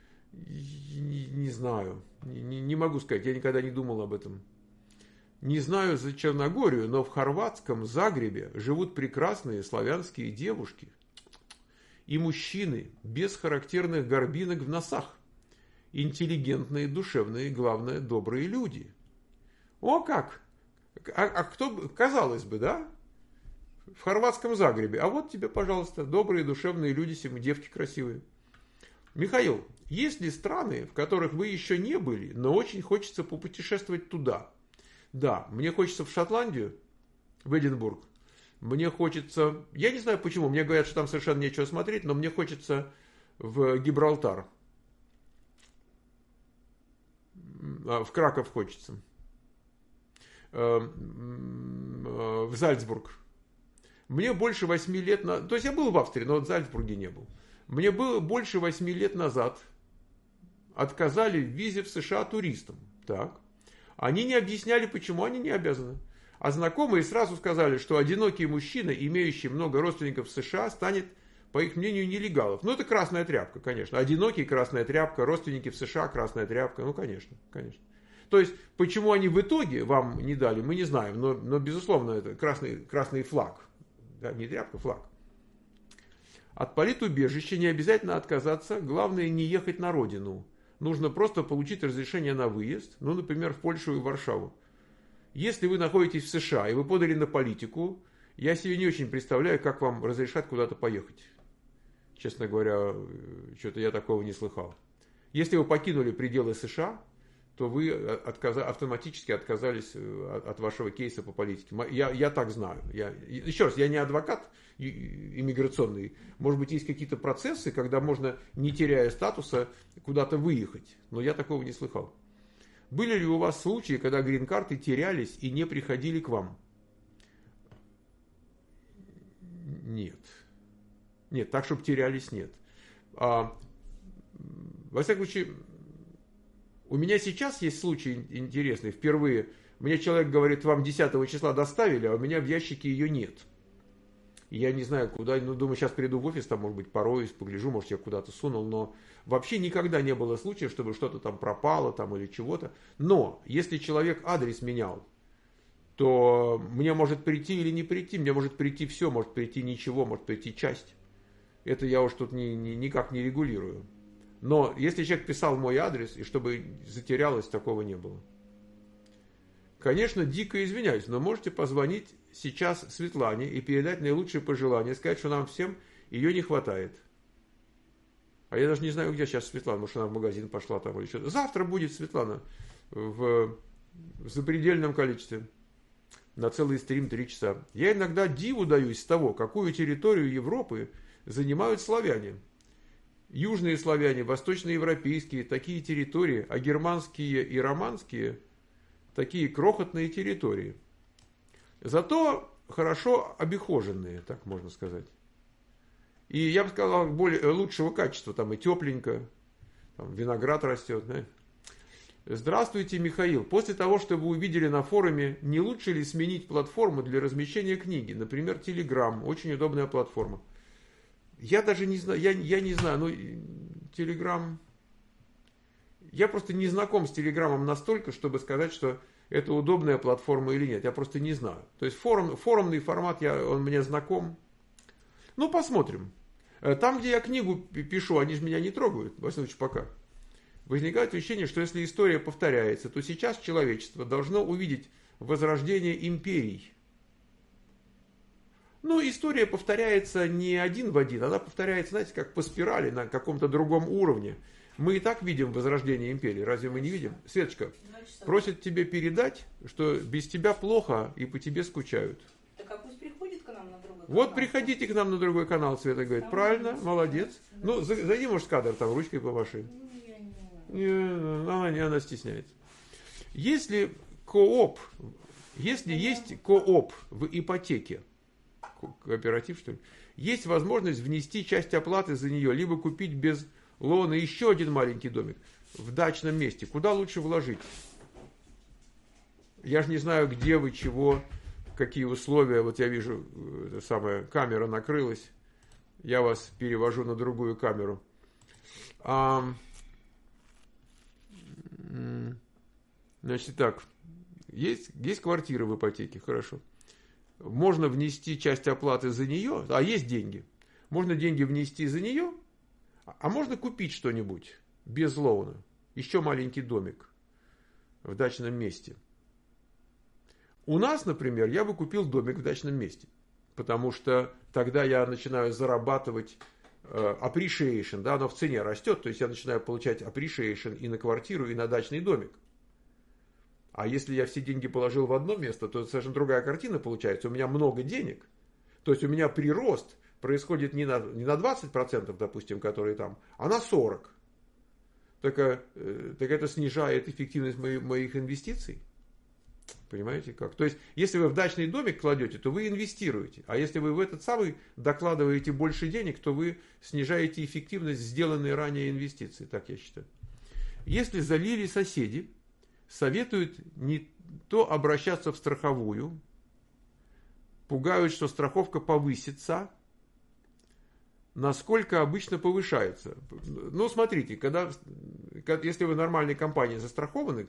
Не знаю. Не могу сказать. Я никогда не думал об этом. Не знаю за Черногорию, но в хорватском Загребе живут прекрасные славянские девушки. И мужчины без характерных горбинок в носах. Интеллигентные, душевные, главное, добрые люди. О как! Кто, казалось бы, да? В хорватском Загребе. А вот тебе, пожалуйста, добрые, душевные люди, девки красивые. Михаил, есть ли страны, в которых вы еще не были, но очень хочется попутешествовать туда? Да, мне хочется в Шотландию, в Эдинбург. Мне хочется, я не знаю почему, мне говорят, что там совершенно нечего смотреть, но мне хочется в Гибралтар. В Краков хочется. В Зальцбург. Мне больше 8 лет назад, то есть я был в Австрии, но в Зальцбурге не был. Мне было больше 8 лет назад отказали в визе в США туристам. Так. Они не объясняли, почему они не обязаны. А знакомые сразу сказали, что одинокий мужчина, имеющий много родственников в США, станет, по их мнению, нелегалов. Это красная тряпка, конечно. Одинокий красная тряпка, родственники в США красная тряпка. Конечно, конечно. То есть, почему они в итоге вам не дали, мы не знаем. Но безусловно, это красный флаг. Да, не тряпка, флаг. От политубежища не обязательно отказаться, главное не ехать на родину. Нужно просто получить разрешение на выезд, например, в Польшу и Варшаву. Если вы находитесь в США и вы подали на политику, я себе не очень представляю, как вам разрешат куда-то поехать. Честно говоря, что-то я такого не слыхал. Если вы покинули пределы США, то вы автоматически отказались от вашего кейса по политике. Я так знаю. Еще раз, я не адвокат иммиграционный. Может быть, есть какие-то процессы, когда можно, не теряя статуса, куда-то выехать. Но я такого не слыхал. Были ли у вас случаи, когда грин-карты терялись и не приходили к вам? Нет. Нет, так, чтобы терялись, нет. Во всяком случае, у меня сейчас есть случай интересный. Впервые мне человек говорит, вам 10 числа доставили, а у меня в ящике ее нет. Я не знаю, куда, думаю, сейчас приду в офис, там, может быть, пороюсь, погляжу, может, я куда-то сунул, но вообще никогда не было случая, чтобы что-то там пропало там или чего-то. Но, если человек адрес менял, то мне может прийти или не прийти, мне может прийти все, может прийти ничего, может прийти часть. Это я уж тут никак не регулирую. Но если человек писал мой адрес, и чтобы затерялось, такого не было. Конечно, дико извиняюсь, но можете позвонить сейчас Светлане и передать наилучшие пожелания, сказать, что нам всем ее не хватает. А я даже не знаю, где сейчас Светлана, может, она в магазин пошла там или что-то. Завтра будет Светлана в запредельном количестве. На целый стрим 3 часа. Я иногда диву даюсь с того, какую территорию Европы занимают славяне. Южные славяне, восточноевропейские, такие территории, а германские и романские, такие крохотные территории. Зато хорошо обихоженные, так можно сказать. И я бы сказал, лучшего качества, там и тепленько, там виноград растет. Да? Здравствуйте, Михаил. После того, что вы увидели на форуме, не лучше ли сменить платформу для размещения книги? Например, Telegram. Очень удобная платформа. Я даже не знаю, я не знаю, Telegram... Я просто не знаком с Телеграмом настолько, чтобы сказать, что это удобная платформа или нет. Я просто не знаю. То есть форумный формат, он мне знаком. Посмотрим. Там, где я книгу пишу, они же меня не трогают. Во всяком случае, пока. Возникает ощущение, что если история повторяется, то сейчас человечество должно увидеть возрождение империй. История повторяется не один в один, она повторяется, знаете, как по спирали на каком-то другом уровне. Мы и так видим возрождение империи, разве мы не видим? Светочка, просит тебе передать, что без тебя плохо и по тебе скучают. Так а пусть приходит к нам на другой канал. Вот приходите к нам на другой канал, Света говорит. Правильно, молодец. Зайди, может, в кадр, там ручкой помаши. Она стесняется. Если есть кооп в ипотеке, кооператив, что ли, есть возможность внести часть оплаты за нее, либо купить без лона еще один маленький домик в дачном месте. Куда лучше вложить? Я же не знаю, где вы, чего, какие условия. Вот я вижу, камера накрылась. Я вас перевожу на другую камеру. Значит так, есть квартира в ипотеке, хорошо. Можно внести часть оплаты за нее, а есть деньги. Можно деньги внести за нее, а можно купить что-нибудь без лоуна. Еще маленький домик в дачном месте. У нас, например, я бы купил домик в дачном месте. Потому что тогда я начинаю зарабатывать appreciation, да, оно в цене растет. То есть я начинаю получать appreciation и на квартиру, и на дачный домик. А если я все деньги положил в одно место, то совершенно другая картина получается. У меня много денег. То есть у меня прирост происходит не на 20%, допустим, которые там, а на 40%. Так это снижает эффективность моих инвестиций. Понимаете как? То есть, если вы в дачный домик кладете, то вы инвестируете. А если вы в этот самый докладываете больше денег, то вы снижаете эффективность сделанной ранее инвестиции. Так я считаю. Если залили соседи, советуют не то обращаться в страховую, пугают, что страховка повысится, насколько обычно повышается. Смотрите, если вы в нормальной компании застрахованы,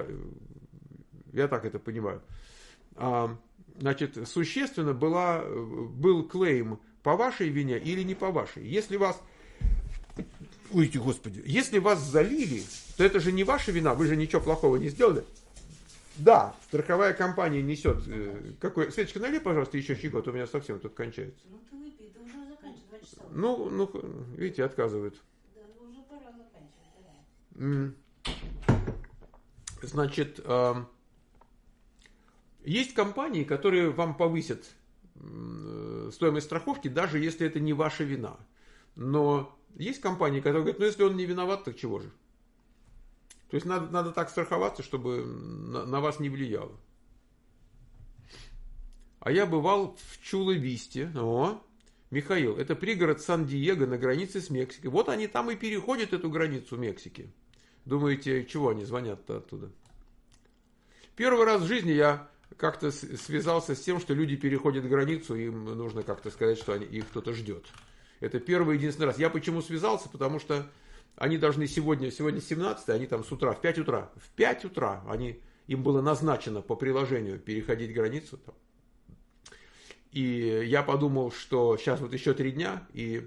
я так это понимаю, значит, существенно был клейм по вашей вине или не по вашей. Если вас залили, то это же не ваша вина, вы же ничего плохого не сделали. Да, страховая компания несет... Светочка, налей, пожалуйста, еще щекот, у меня совсем тут кончается. Ты выпей, ты уже заканчиваешь 2 часа. Видите, отказывают. Да, уже пора заканчивать. Значит, есть компании, которые вам повысят стоимость страховки, даже если это не ваша вина. Но есть компании, которые говорят, если он не виноват, так чего же? То есть надо так страховаться, чтобы на вас не влияло. А я бывал в Чула-Висте. О, Михаил, это пригород Сан-Диего на границе с Мексикой. Вот они там и переходят эту границу Мексики. Думаете, чего они звонят-то оттуда? Первый раз в жизни я как-то связался с тем, что люди переходят границу, им нужно как-то сказать, что их кто-то ждет. Это первый и единственный раз. Я почему связался? Потому что они должны сегодня 17, они там с утра, в 5 утра. В 5 утра им было назначено по приложению переходить границу. И я подумал, что сейчас вот еще 3 дня, и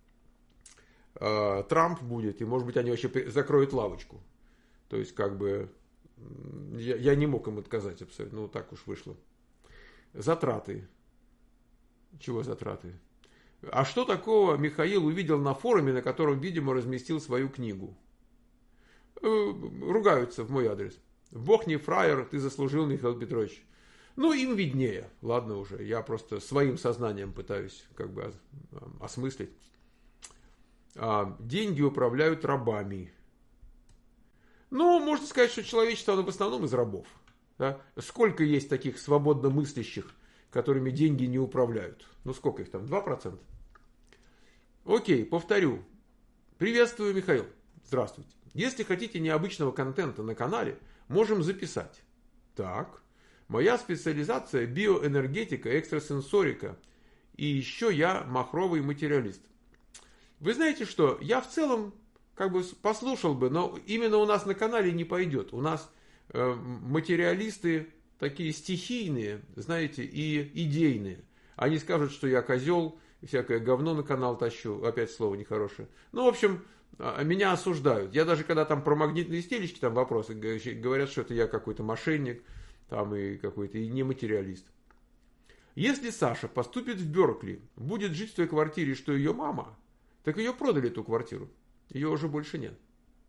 Трамп будет, и может быть они вообще закроют лавочку. То есть как бы я не мог им отказать абсолютно, ну так уж вышло. Затраты. Чего затраты? А что такого Михаил увидел на форуме, на котором, видимо, разместил свою книгу? Ругаются в мой адрес. Бог не фраер, ты заслужил, Михаил Петрович. Ну, им виднее. Ладно уже, я просто своим сознанием пытаюсь как бы осмыслить. Деньги управляют рабами. Ну, можно сказать, что человечество, оно в основном из рабов. Да? Сколько есть таких свободно мыслящих, которыми деньги не управляют? Ну, сколько их там? 2%? Окей, повторю. Приветствую, Михаил. Здравствуйте. Если хотите необычного контента на канале, можем записать. Так. Моя специализация биоэнергетика, экстрасенсорика. И еще я махровый материалист. Вы знаете что? Я в целом как бы послушал бы, но именно у нас на канале не пойдет. У нас материалисты такие стихийные, знаете, и идейные. Они скажут, что я козел, всякое говно на канал тащу, опять слово нехорошее. Ну, в общем, меня осуждают. Я даже когда там про магнитные стелечки там вопросы говорят, что это я какой-то мошенник, там и какой-то и не материалист. Если Саша поступит в Беркли, будет жить в той квартире, что ее мама, так ее продали, эту квартиру. Ее уже больше нет.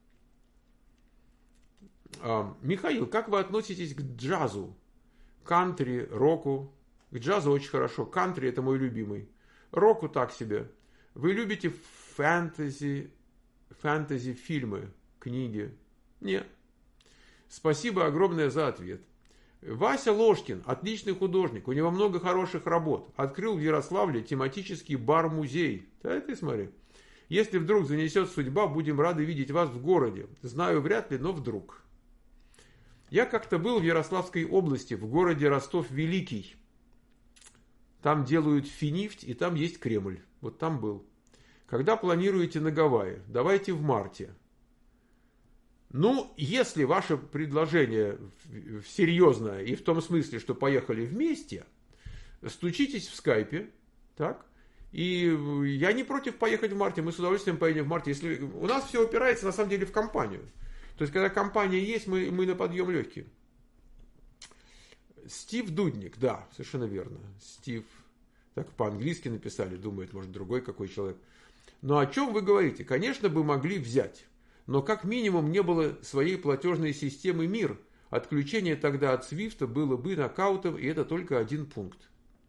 Михаил, как вы относитесь к джазу? Кантри, року? К джазу очень хорошо. Кантри это мой любимый. Року так себе. Вы любите фэнтези фильмы, книги? Нет. Спасибо огромное за ответ. Вася Ложкин, отличный художник, у него много хороших работ. Открыл в Ярославле тематический бар-музей. Да, ты смотри. Если вдруг занесет судьба, будем рады видеть вас в городе. Знаю, вряд ли, но вдруг. Я как-то был в Ярославской области, в городе Ростов-Великий. Там делают финифть, и там есть Кремль. Вот там был. Когда планируете на Гавайи? Давайте в марте. Ну, если ваше предложение серьезное, и в том смысле, что поехали вместе, стучитесь в скайпе, так? И я не против поехать в марте, мы с удовольствием поедем в марте. Если у нас все опирается на самом деле в компанию. То есть, когда компания есть, мы на подъем легкие. Стив Дудник, да, совершенно верно. Стив, так по-английски написали, думает, может, другой какой человек. Но о чем вы говорите? Конечно, бы могли взять. Но как минимум не было своей платежной системы МИР. Отключение тогда от Свифта было бы нокаутом, и это только один пункт.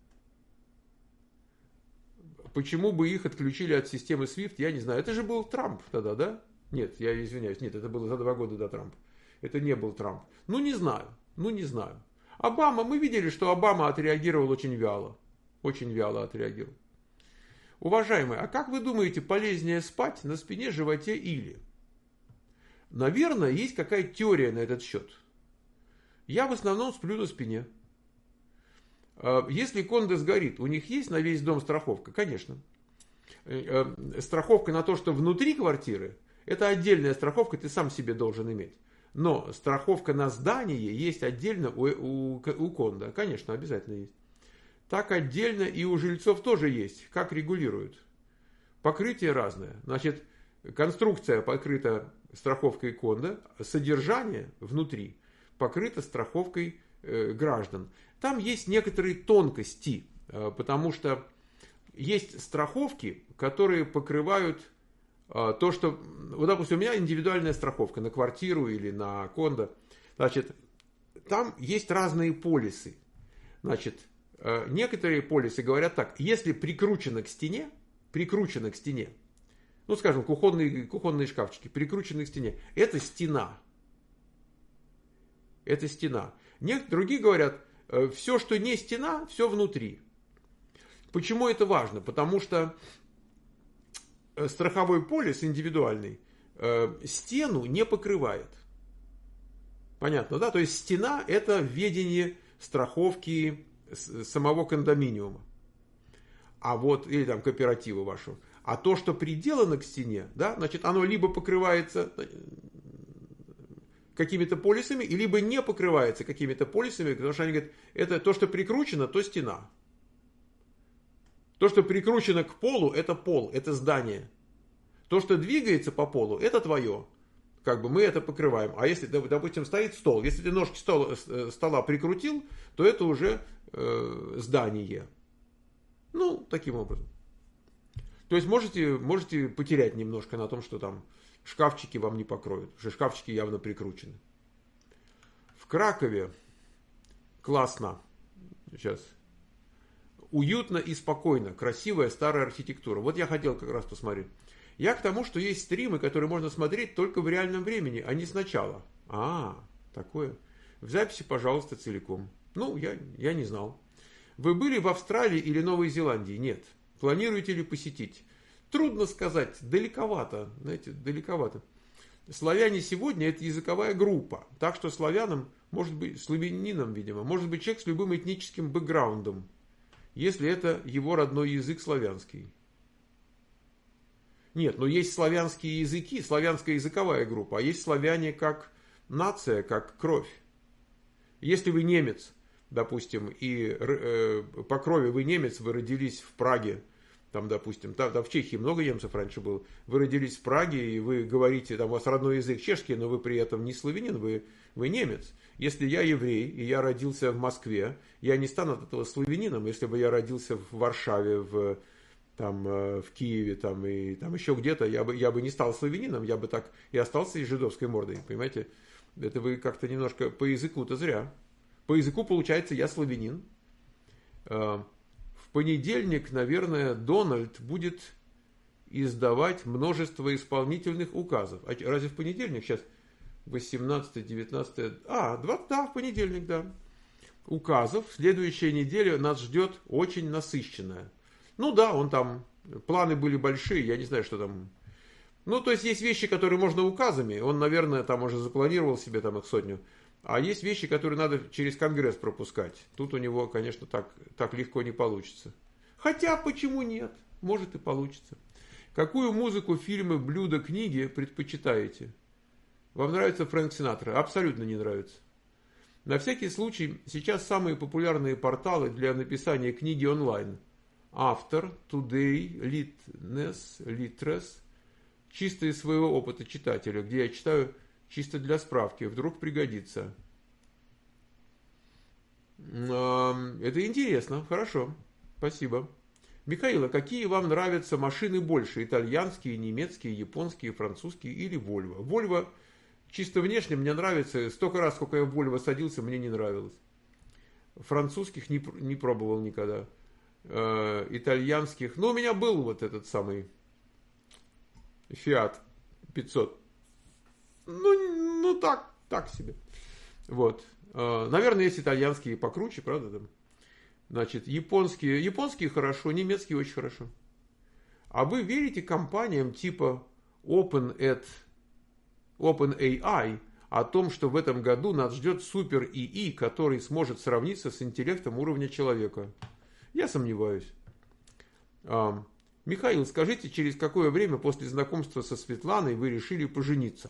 Почему бы их отключили от системы SWIFT, я не знаю. Это же был Трамп тогда, да? Нет, я извиняюсь. Нет, это было за 2 года до Трампа. Это не был Трамп. Ну, не знаю. Обама, мы видели, что Обама отреагировал очень вяло. Очень вяло отреагировал. Уважаемые, а как вы думаете, полезнее спать на спине, животе или? Наверное, есть какая-то теория на этот счет. Я в основном сплю на спине. Если кондо сгорит, у них есть на весь дом страховка? Конечно. Страховка на то, что внутри квартиры, это отдельная страховка, ты сам себе должен иметь. Но страховка на здание есть отдельно у кондо. Конечно, обязательно есть. Так отдельно и у жильцов тоже есть. Как регулируют? Покрытие разное. Значит, конструкция покрыта страховкой кондо, содержание внутри покрыто страховкой граждан. Там есть некоторые тонкости, потому что есть страховки, которые покрывают то, что... Вот, допустим, у меня индивидуальная страховка на квартиру или на кондо. Значит, там есть разные полисы. Значит, некоторые полисы говорят так, если прикручено к стене, ну, скажем, кухонные шкафчики, прикручены к стене, это стена. Это стена. Другие говорят, все, что не стена, все внутри. Почему это важно? Потому что страховой полис индивидуальный стену не покрывает. Понятно, да? То есть стена – это ведение страховки самого кондоминиума. А вот, или там кооператива вашего. А то, что приделано к стене, да, значит, оно либо покрывается какими-то полисами, либо не покрывается какими-то полисами, потому что они говорят, это то, что прикручено, то стена. То, что прикручено к полу, это пол, это здание. То, что двигается по полу, это твое. Как бы мы это покрываем. А если, допустим, стоит стол, если ты ножки стола прикрутил, то это уже здание. Ну, таким образом. То есть можете потерять немножко на том, что там шкафчики вам не покроют. Потому что шкафчики явно прикручены. В Кракове классно. Сейчас. Уютно и спокойно. Красивая старая архитектура. Вот я хотел как раз посмотреть. Я к тому, что есть стримы, которые можно смотреть только в реальном времени, а не сначала. Такое. В записи, пожалуйста, целиком. Ну, я не знал. Вы были в Австралии или Новой Зеландии? Нет. Планируете ли посетить? Трудно сказать. Далековато. Знаете, далековато. Славяне сегодня это языковая группа. Так что славянам, может быть, славянином, видимо, может быть человек с любым этническим бэкграундом, если это его родной язык славянский. Нет, но есть славянские языки, славянская языковая группа, а есть славяне как нация, как кровь. Если вы немец, допустим, и по крови вы немец, вы родились в Праге, там, допустим, там в Чехии много немцев раньше было, вы родились в Праге, и вы говорите, там у вас родной язык чешский, но вы при этом не славянин, вы немец. Если я еврей, и я родился в Москве, я не стану от этого славянином. Если бы я родился в Варшаве, в Киеве, там, и там еще где-то, я бы не стал славянином, я бы так и остался и жидовской мордой, понимаете? Это вы как-то немножко по языку-то зря. По языку, получается, я славянин. В понедельник, наверное, Дональд будет издавать множество исполнительных указов. А разве в понедельник? Сейчас 18, 19... да, в понедельник, да. Указов. Следующая неделя нас ждет очень насыщенная. Ну да, он там... Планы были большие, я не знаю, что там... Ну, то есть, есть вещи, которые можно указами. Он, наверное, там уже запланировал себе там их 100. А есть вещи, которые надо через Конгресс пропускать. Тут у него, конечно, так легко не получится. Хотя, почему нет? Может и получится. Какую музыку, фильмы, блюда, книги предпочитаете? Вам нравится Фрэнк Синатра? Абсолютно не нравится. На всякий случай, сейчас самые популярные порталы для написания книги онлайн. Автор, Today, Litres. Чисто из своего опыта читателя, где я читаю чисто для справки, вдруг пригодится. Это интересно, хорошо, спасибо. Михаил, а какие вам нравятся машины больше? Итальянские, немецкие, японские, французские или Volvo? Volvo чисто внешне мне нравится. Столько раз, сколько я в Volvo садился, мне не нравилось. Французских не пробовал никогда. Итальянских. Ну, у меня был вот этот самый Fiat 500. Ну так себе. Вот. Наверное, есть итальянские покруче, правда? Там? Значит, японские хорошо, немецкие очень хорошо. А вы верите компаниям типа OpenAI о том, что в этом году нас ждет супер ИИ, который сможет сравниться с интеллектом уровня человека? Я сомневаюсь. Михаил, скажите, через какое время после знакомства со Светланой вы решили пожениться?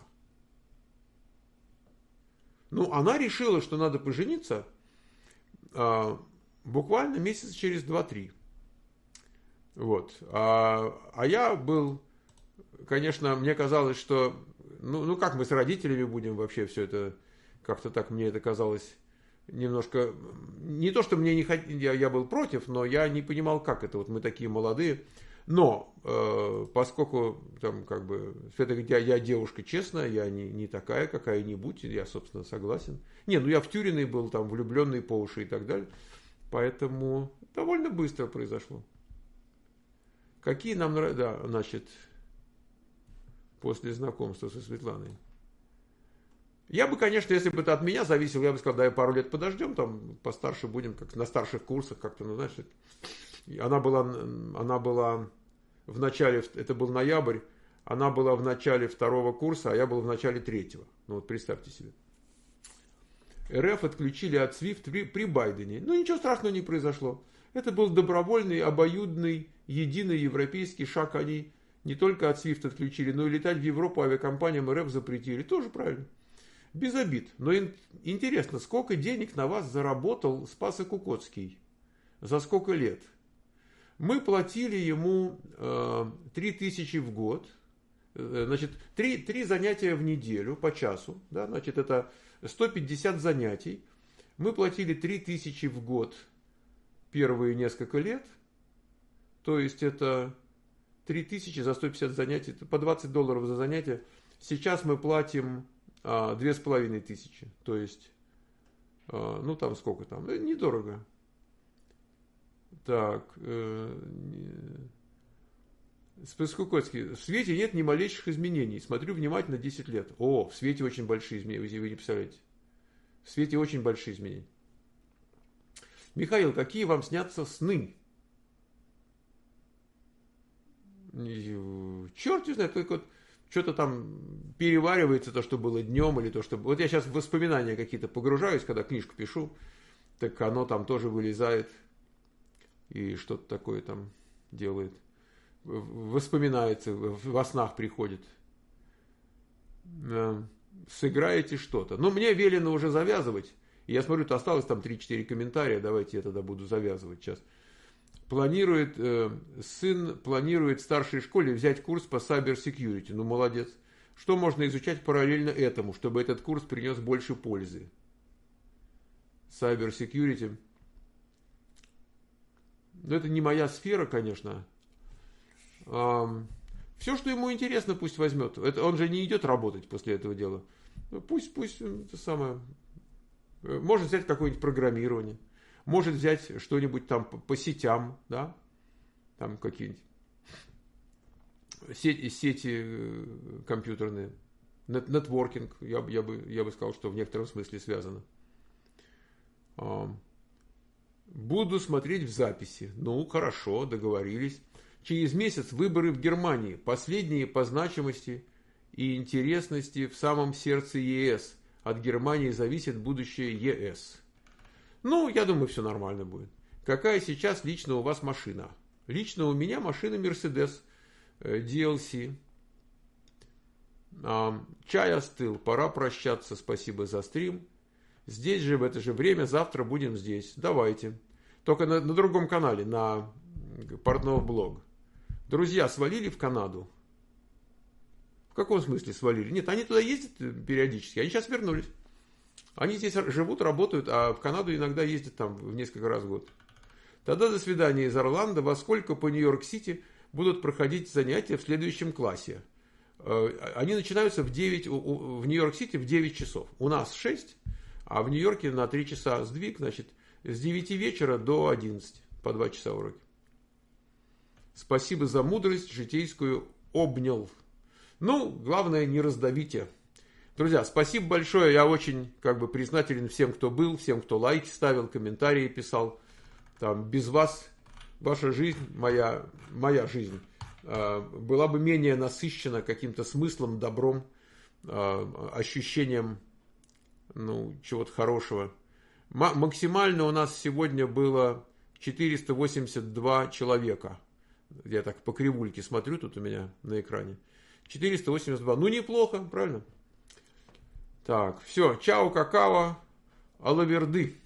Ну, она решила, что надо пожениться буквально месяца через 2-3. Вот. А я был, конечно, мне казалось, что, ну как мы с родителями будем вообще все это, как-то так мне это казалось немножко, не то, что мне не я был против, но я не понимал, как это, вот мы такие молодые. Но, поскольку там как бы, Света говорит, я девушка честная, я не такая какая-нибудь, я, собственно, согласен. Не, ну я втюренный был, там, влюбленный по уши и так далее. Поэтому довольно быстро произошло. Какие нам нравятся, да, значит, после знакомства со Светланой. Я бы, конечно, если бы это от меня зависело, я бы сказал, давай пару лет подождем, там постарше будем, как на старших курсах, как-то, ну, знаешь, она была в начале, это был ноябрь, она была в начале 2-го курса, а я был в начале 3-го. Ну вот представьте себе. РФ отключили от SWIFT при Байдене. Ну ничего страшного не произошло. Это был добровольный, обоюдный, единый европейский шаг. Они не только от SWIFT отключили, но и летать в Европу авиакомпаниям РФ запретили. Тоже правильно. Без обид. Но интересно, сколько денег на вас заработал Спасо-Кукоцкий? За сколько лет? Мы платили ему 3000 в год. Значит, 3 занятия в неделю по часу. Да, значит, это 150 занятий. Мы платили 3000 в год первые несколько лет. То есть это 3000 за 150 занятий. Это по $20 за занятие. Сейчас мы платим 2500. То есть, ну там сколько там? Недорого. Так, Спасо-Кукоцкий. В свете нет ни малейших изменений. Смотрю внимательно 10 лет. О, в свете очень большие изменения. Вы не представляете. В свете очень большие изменения. Михаил, какие вам снятся сны? Черт не знает, только вот что-то там переваривается, то, что было днем, или то, что... Вот я сейчас в воспоминания какие-то погружаюсь, когда книжку пишу, так оно там тоже вылезает и что-то такое там делает. Воспоминается, во снах приходит. Сыграете что-то. Но мне велено уже завязывать. И я смотрю, осталось там 3-4 комментария. Давайте я тогда буду завязывать сейчас. Сын планирует в старшей школе взять курс по cyber security. Ну, молодец. Что можно изучать параллельно этому, чтобы этот курс принес больше пользы? Cyber security. Но это не моя сфера, конечно. Все, что ему интересно, пусть возьмет. Он же не идет работать после этого дела. Пусть это самое. Может взять какое-нибудь программирование. Может взять что-нибудь там по сетям, да? Там какие-нибудь сети компьютерные. Нетворкинг, я бы сказал, что в некотором смысле связано. Буду смотреть в записи. Ну, хорошо, договорились. Через месяц выборы в Германии. Последние по значимости и интересности в самом сердце ЕС. От Германии зависит будущее ЕС. Ну, я думаю, все нормально будет. Какая сейчас лично у вас машина? Лично у меня машина Mercedes DLC. Чай остыл, пора прощаться. Спасибо за стрим. Здесь же в это же время, завтра будем здесь. Давайте. Только на другом канале, на Портнов блог. Друзья свалили в Канаду? В каком смысле свалили? Нет, они туда ездят периодически. Они сейчас вернулись. Они здесь живут, работают, а в Канаду иногда ездят там в несколько раз в год. Тогда до свидания из Орландо. Во сколько по Нью-Йорк-Сити будут проходить занятия в следующем классе? Они начинаются в 9, в Нью-Йорк-Сити в 9 часов. У нас 6, а в Нью-Йорке на 3 часа сдвиг, значит, с 9 вечера до 11, по 2 часа уроки. Спасибо за мудрость житейскую, обнял. Ну, главное, не раздавите. Друзья, спасибо большое. Я очень признателен всем, кто был, всем, кто лайки ставил, комментарии писал. Там, без вас ваша жизнь, моя жизнь, была бы менее насыщена каким-то смыслом, добром, ощущением чего-то хорошего. Максимально у нас сегодня было 482 человека. Я так по кривульке смотрю тут у меня на экране. 482. Ну, неплохо, правильно? Так, все. Чао, какао, алаверды.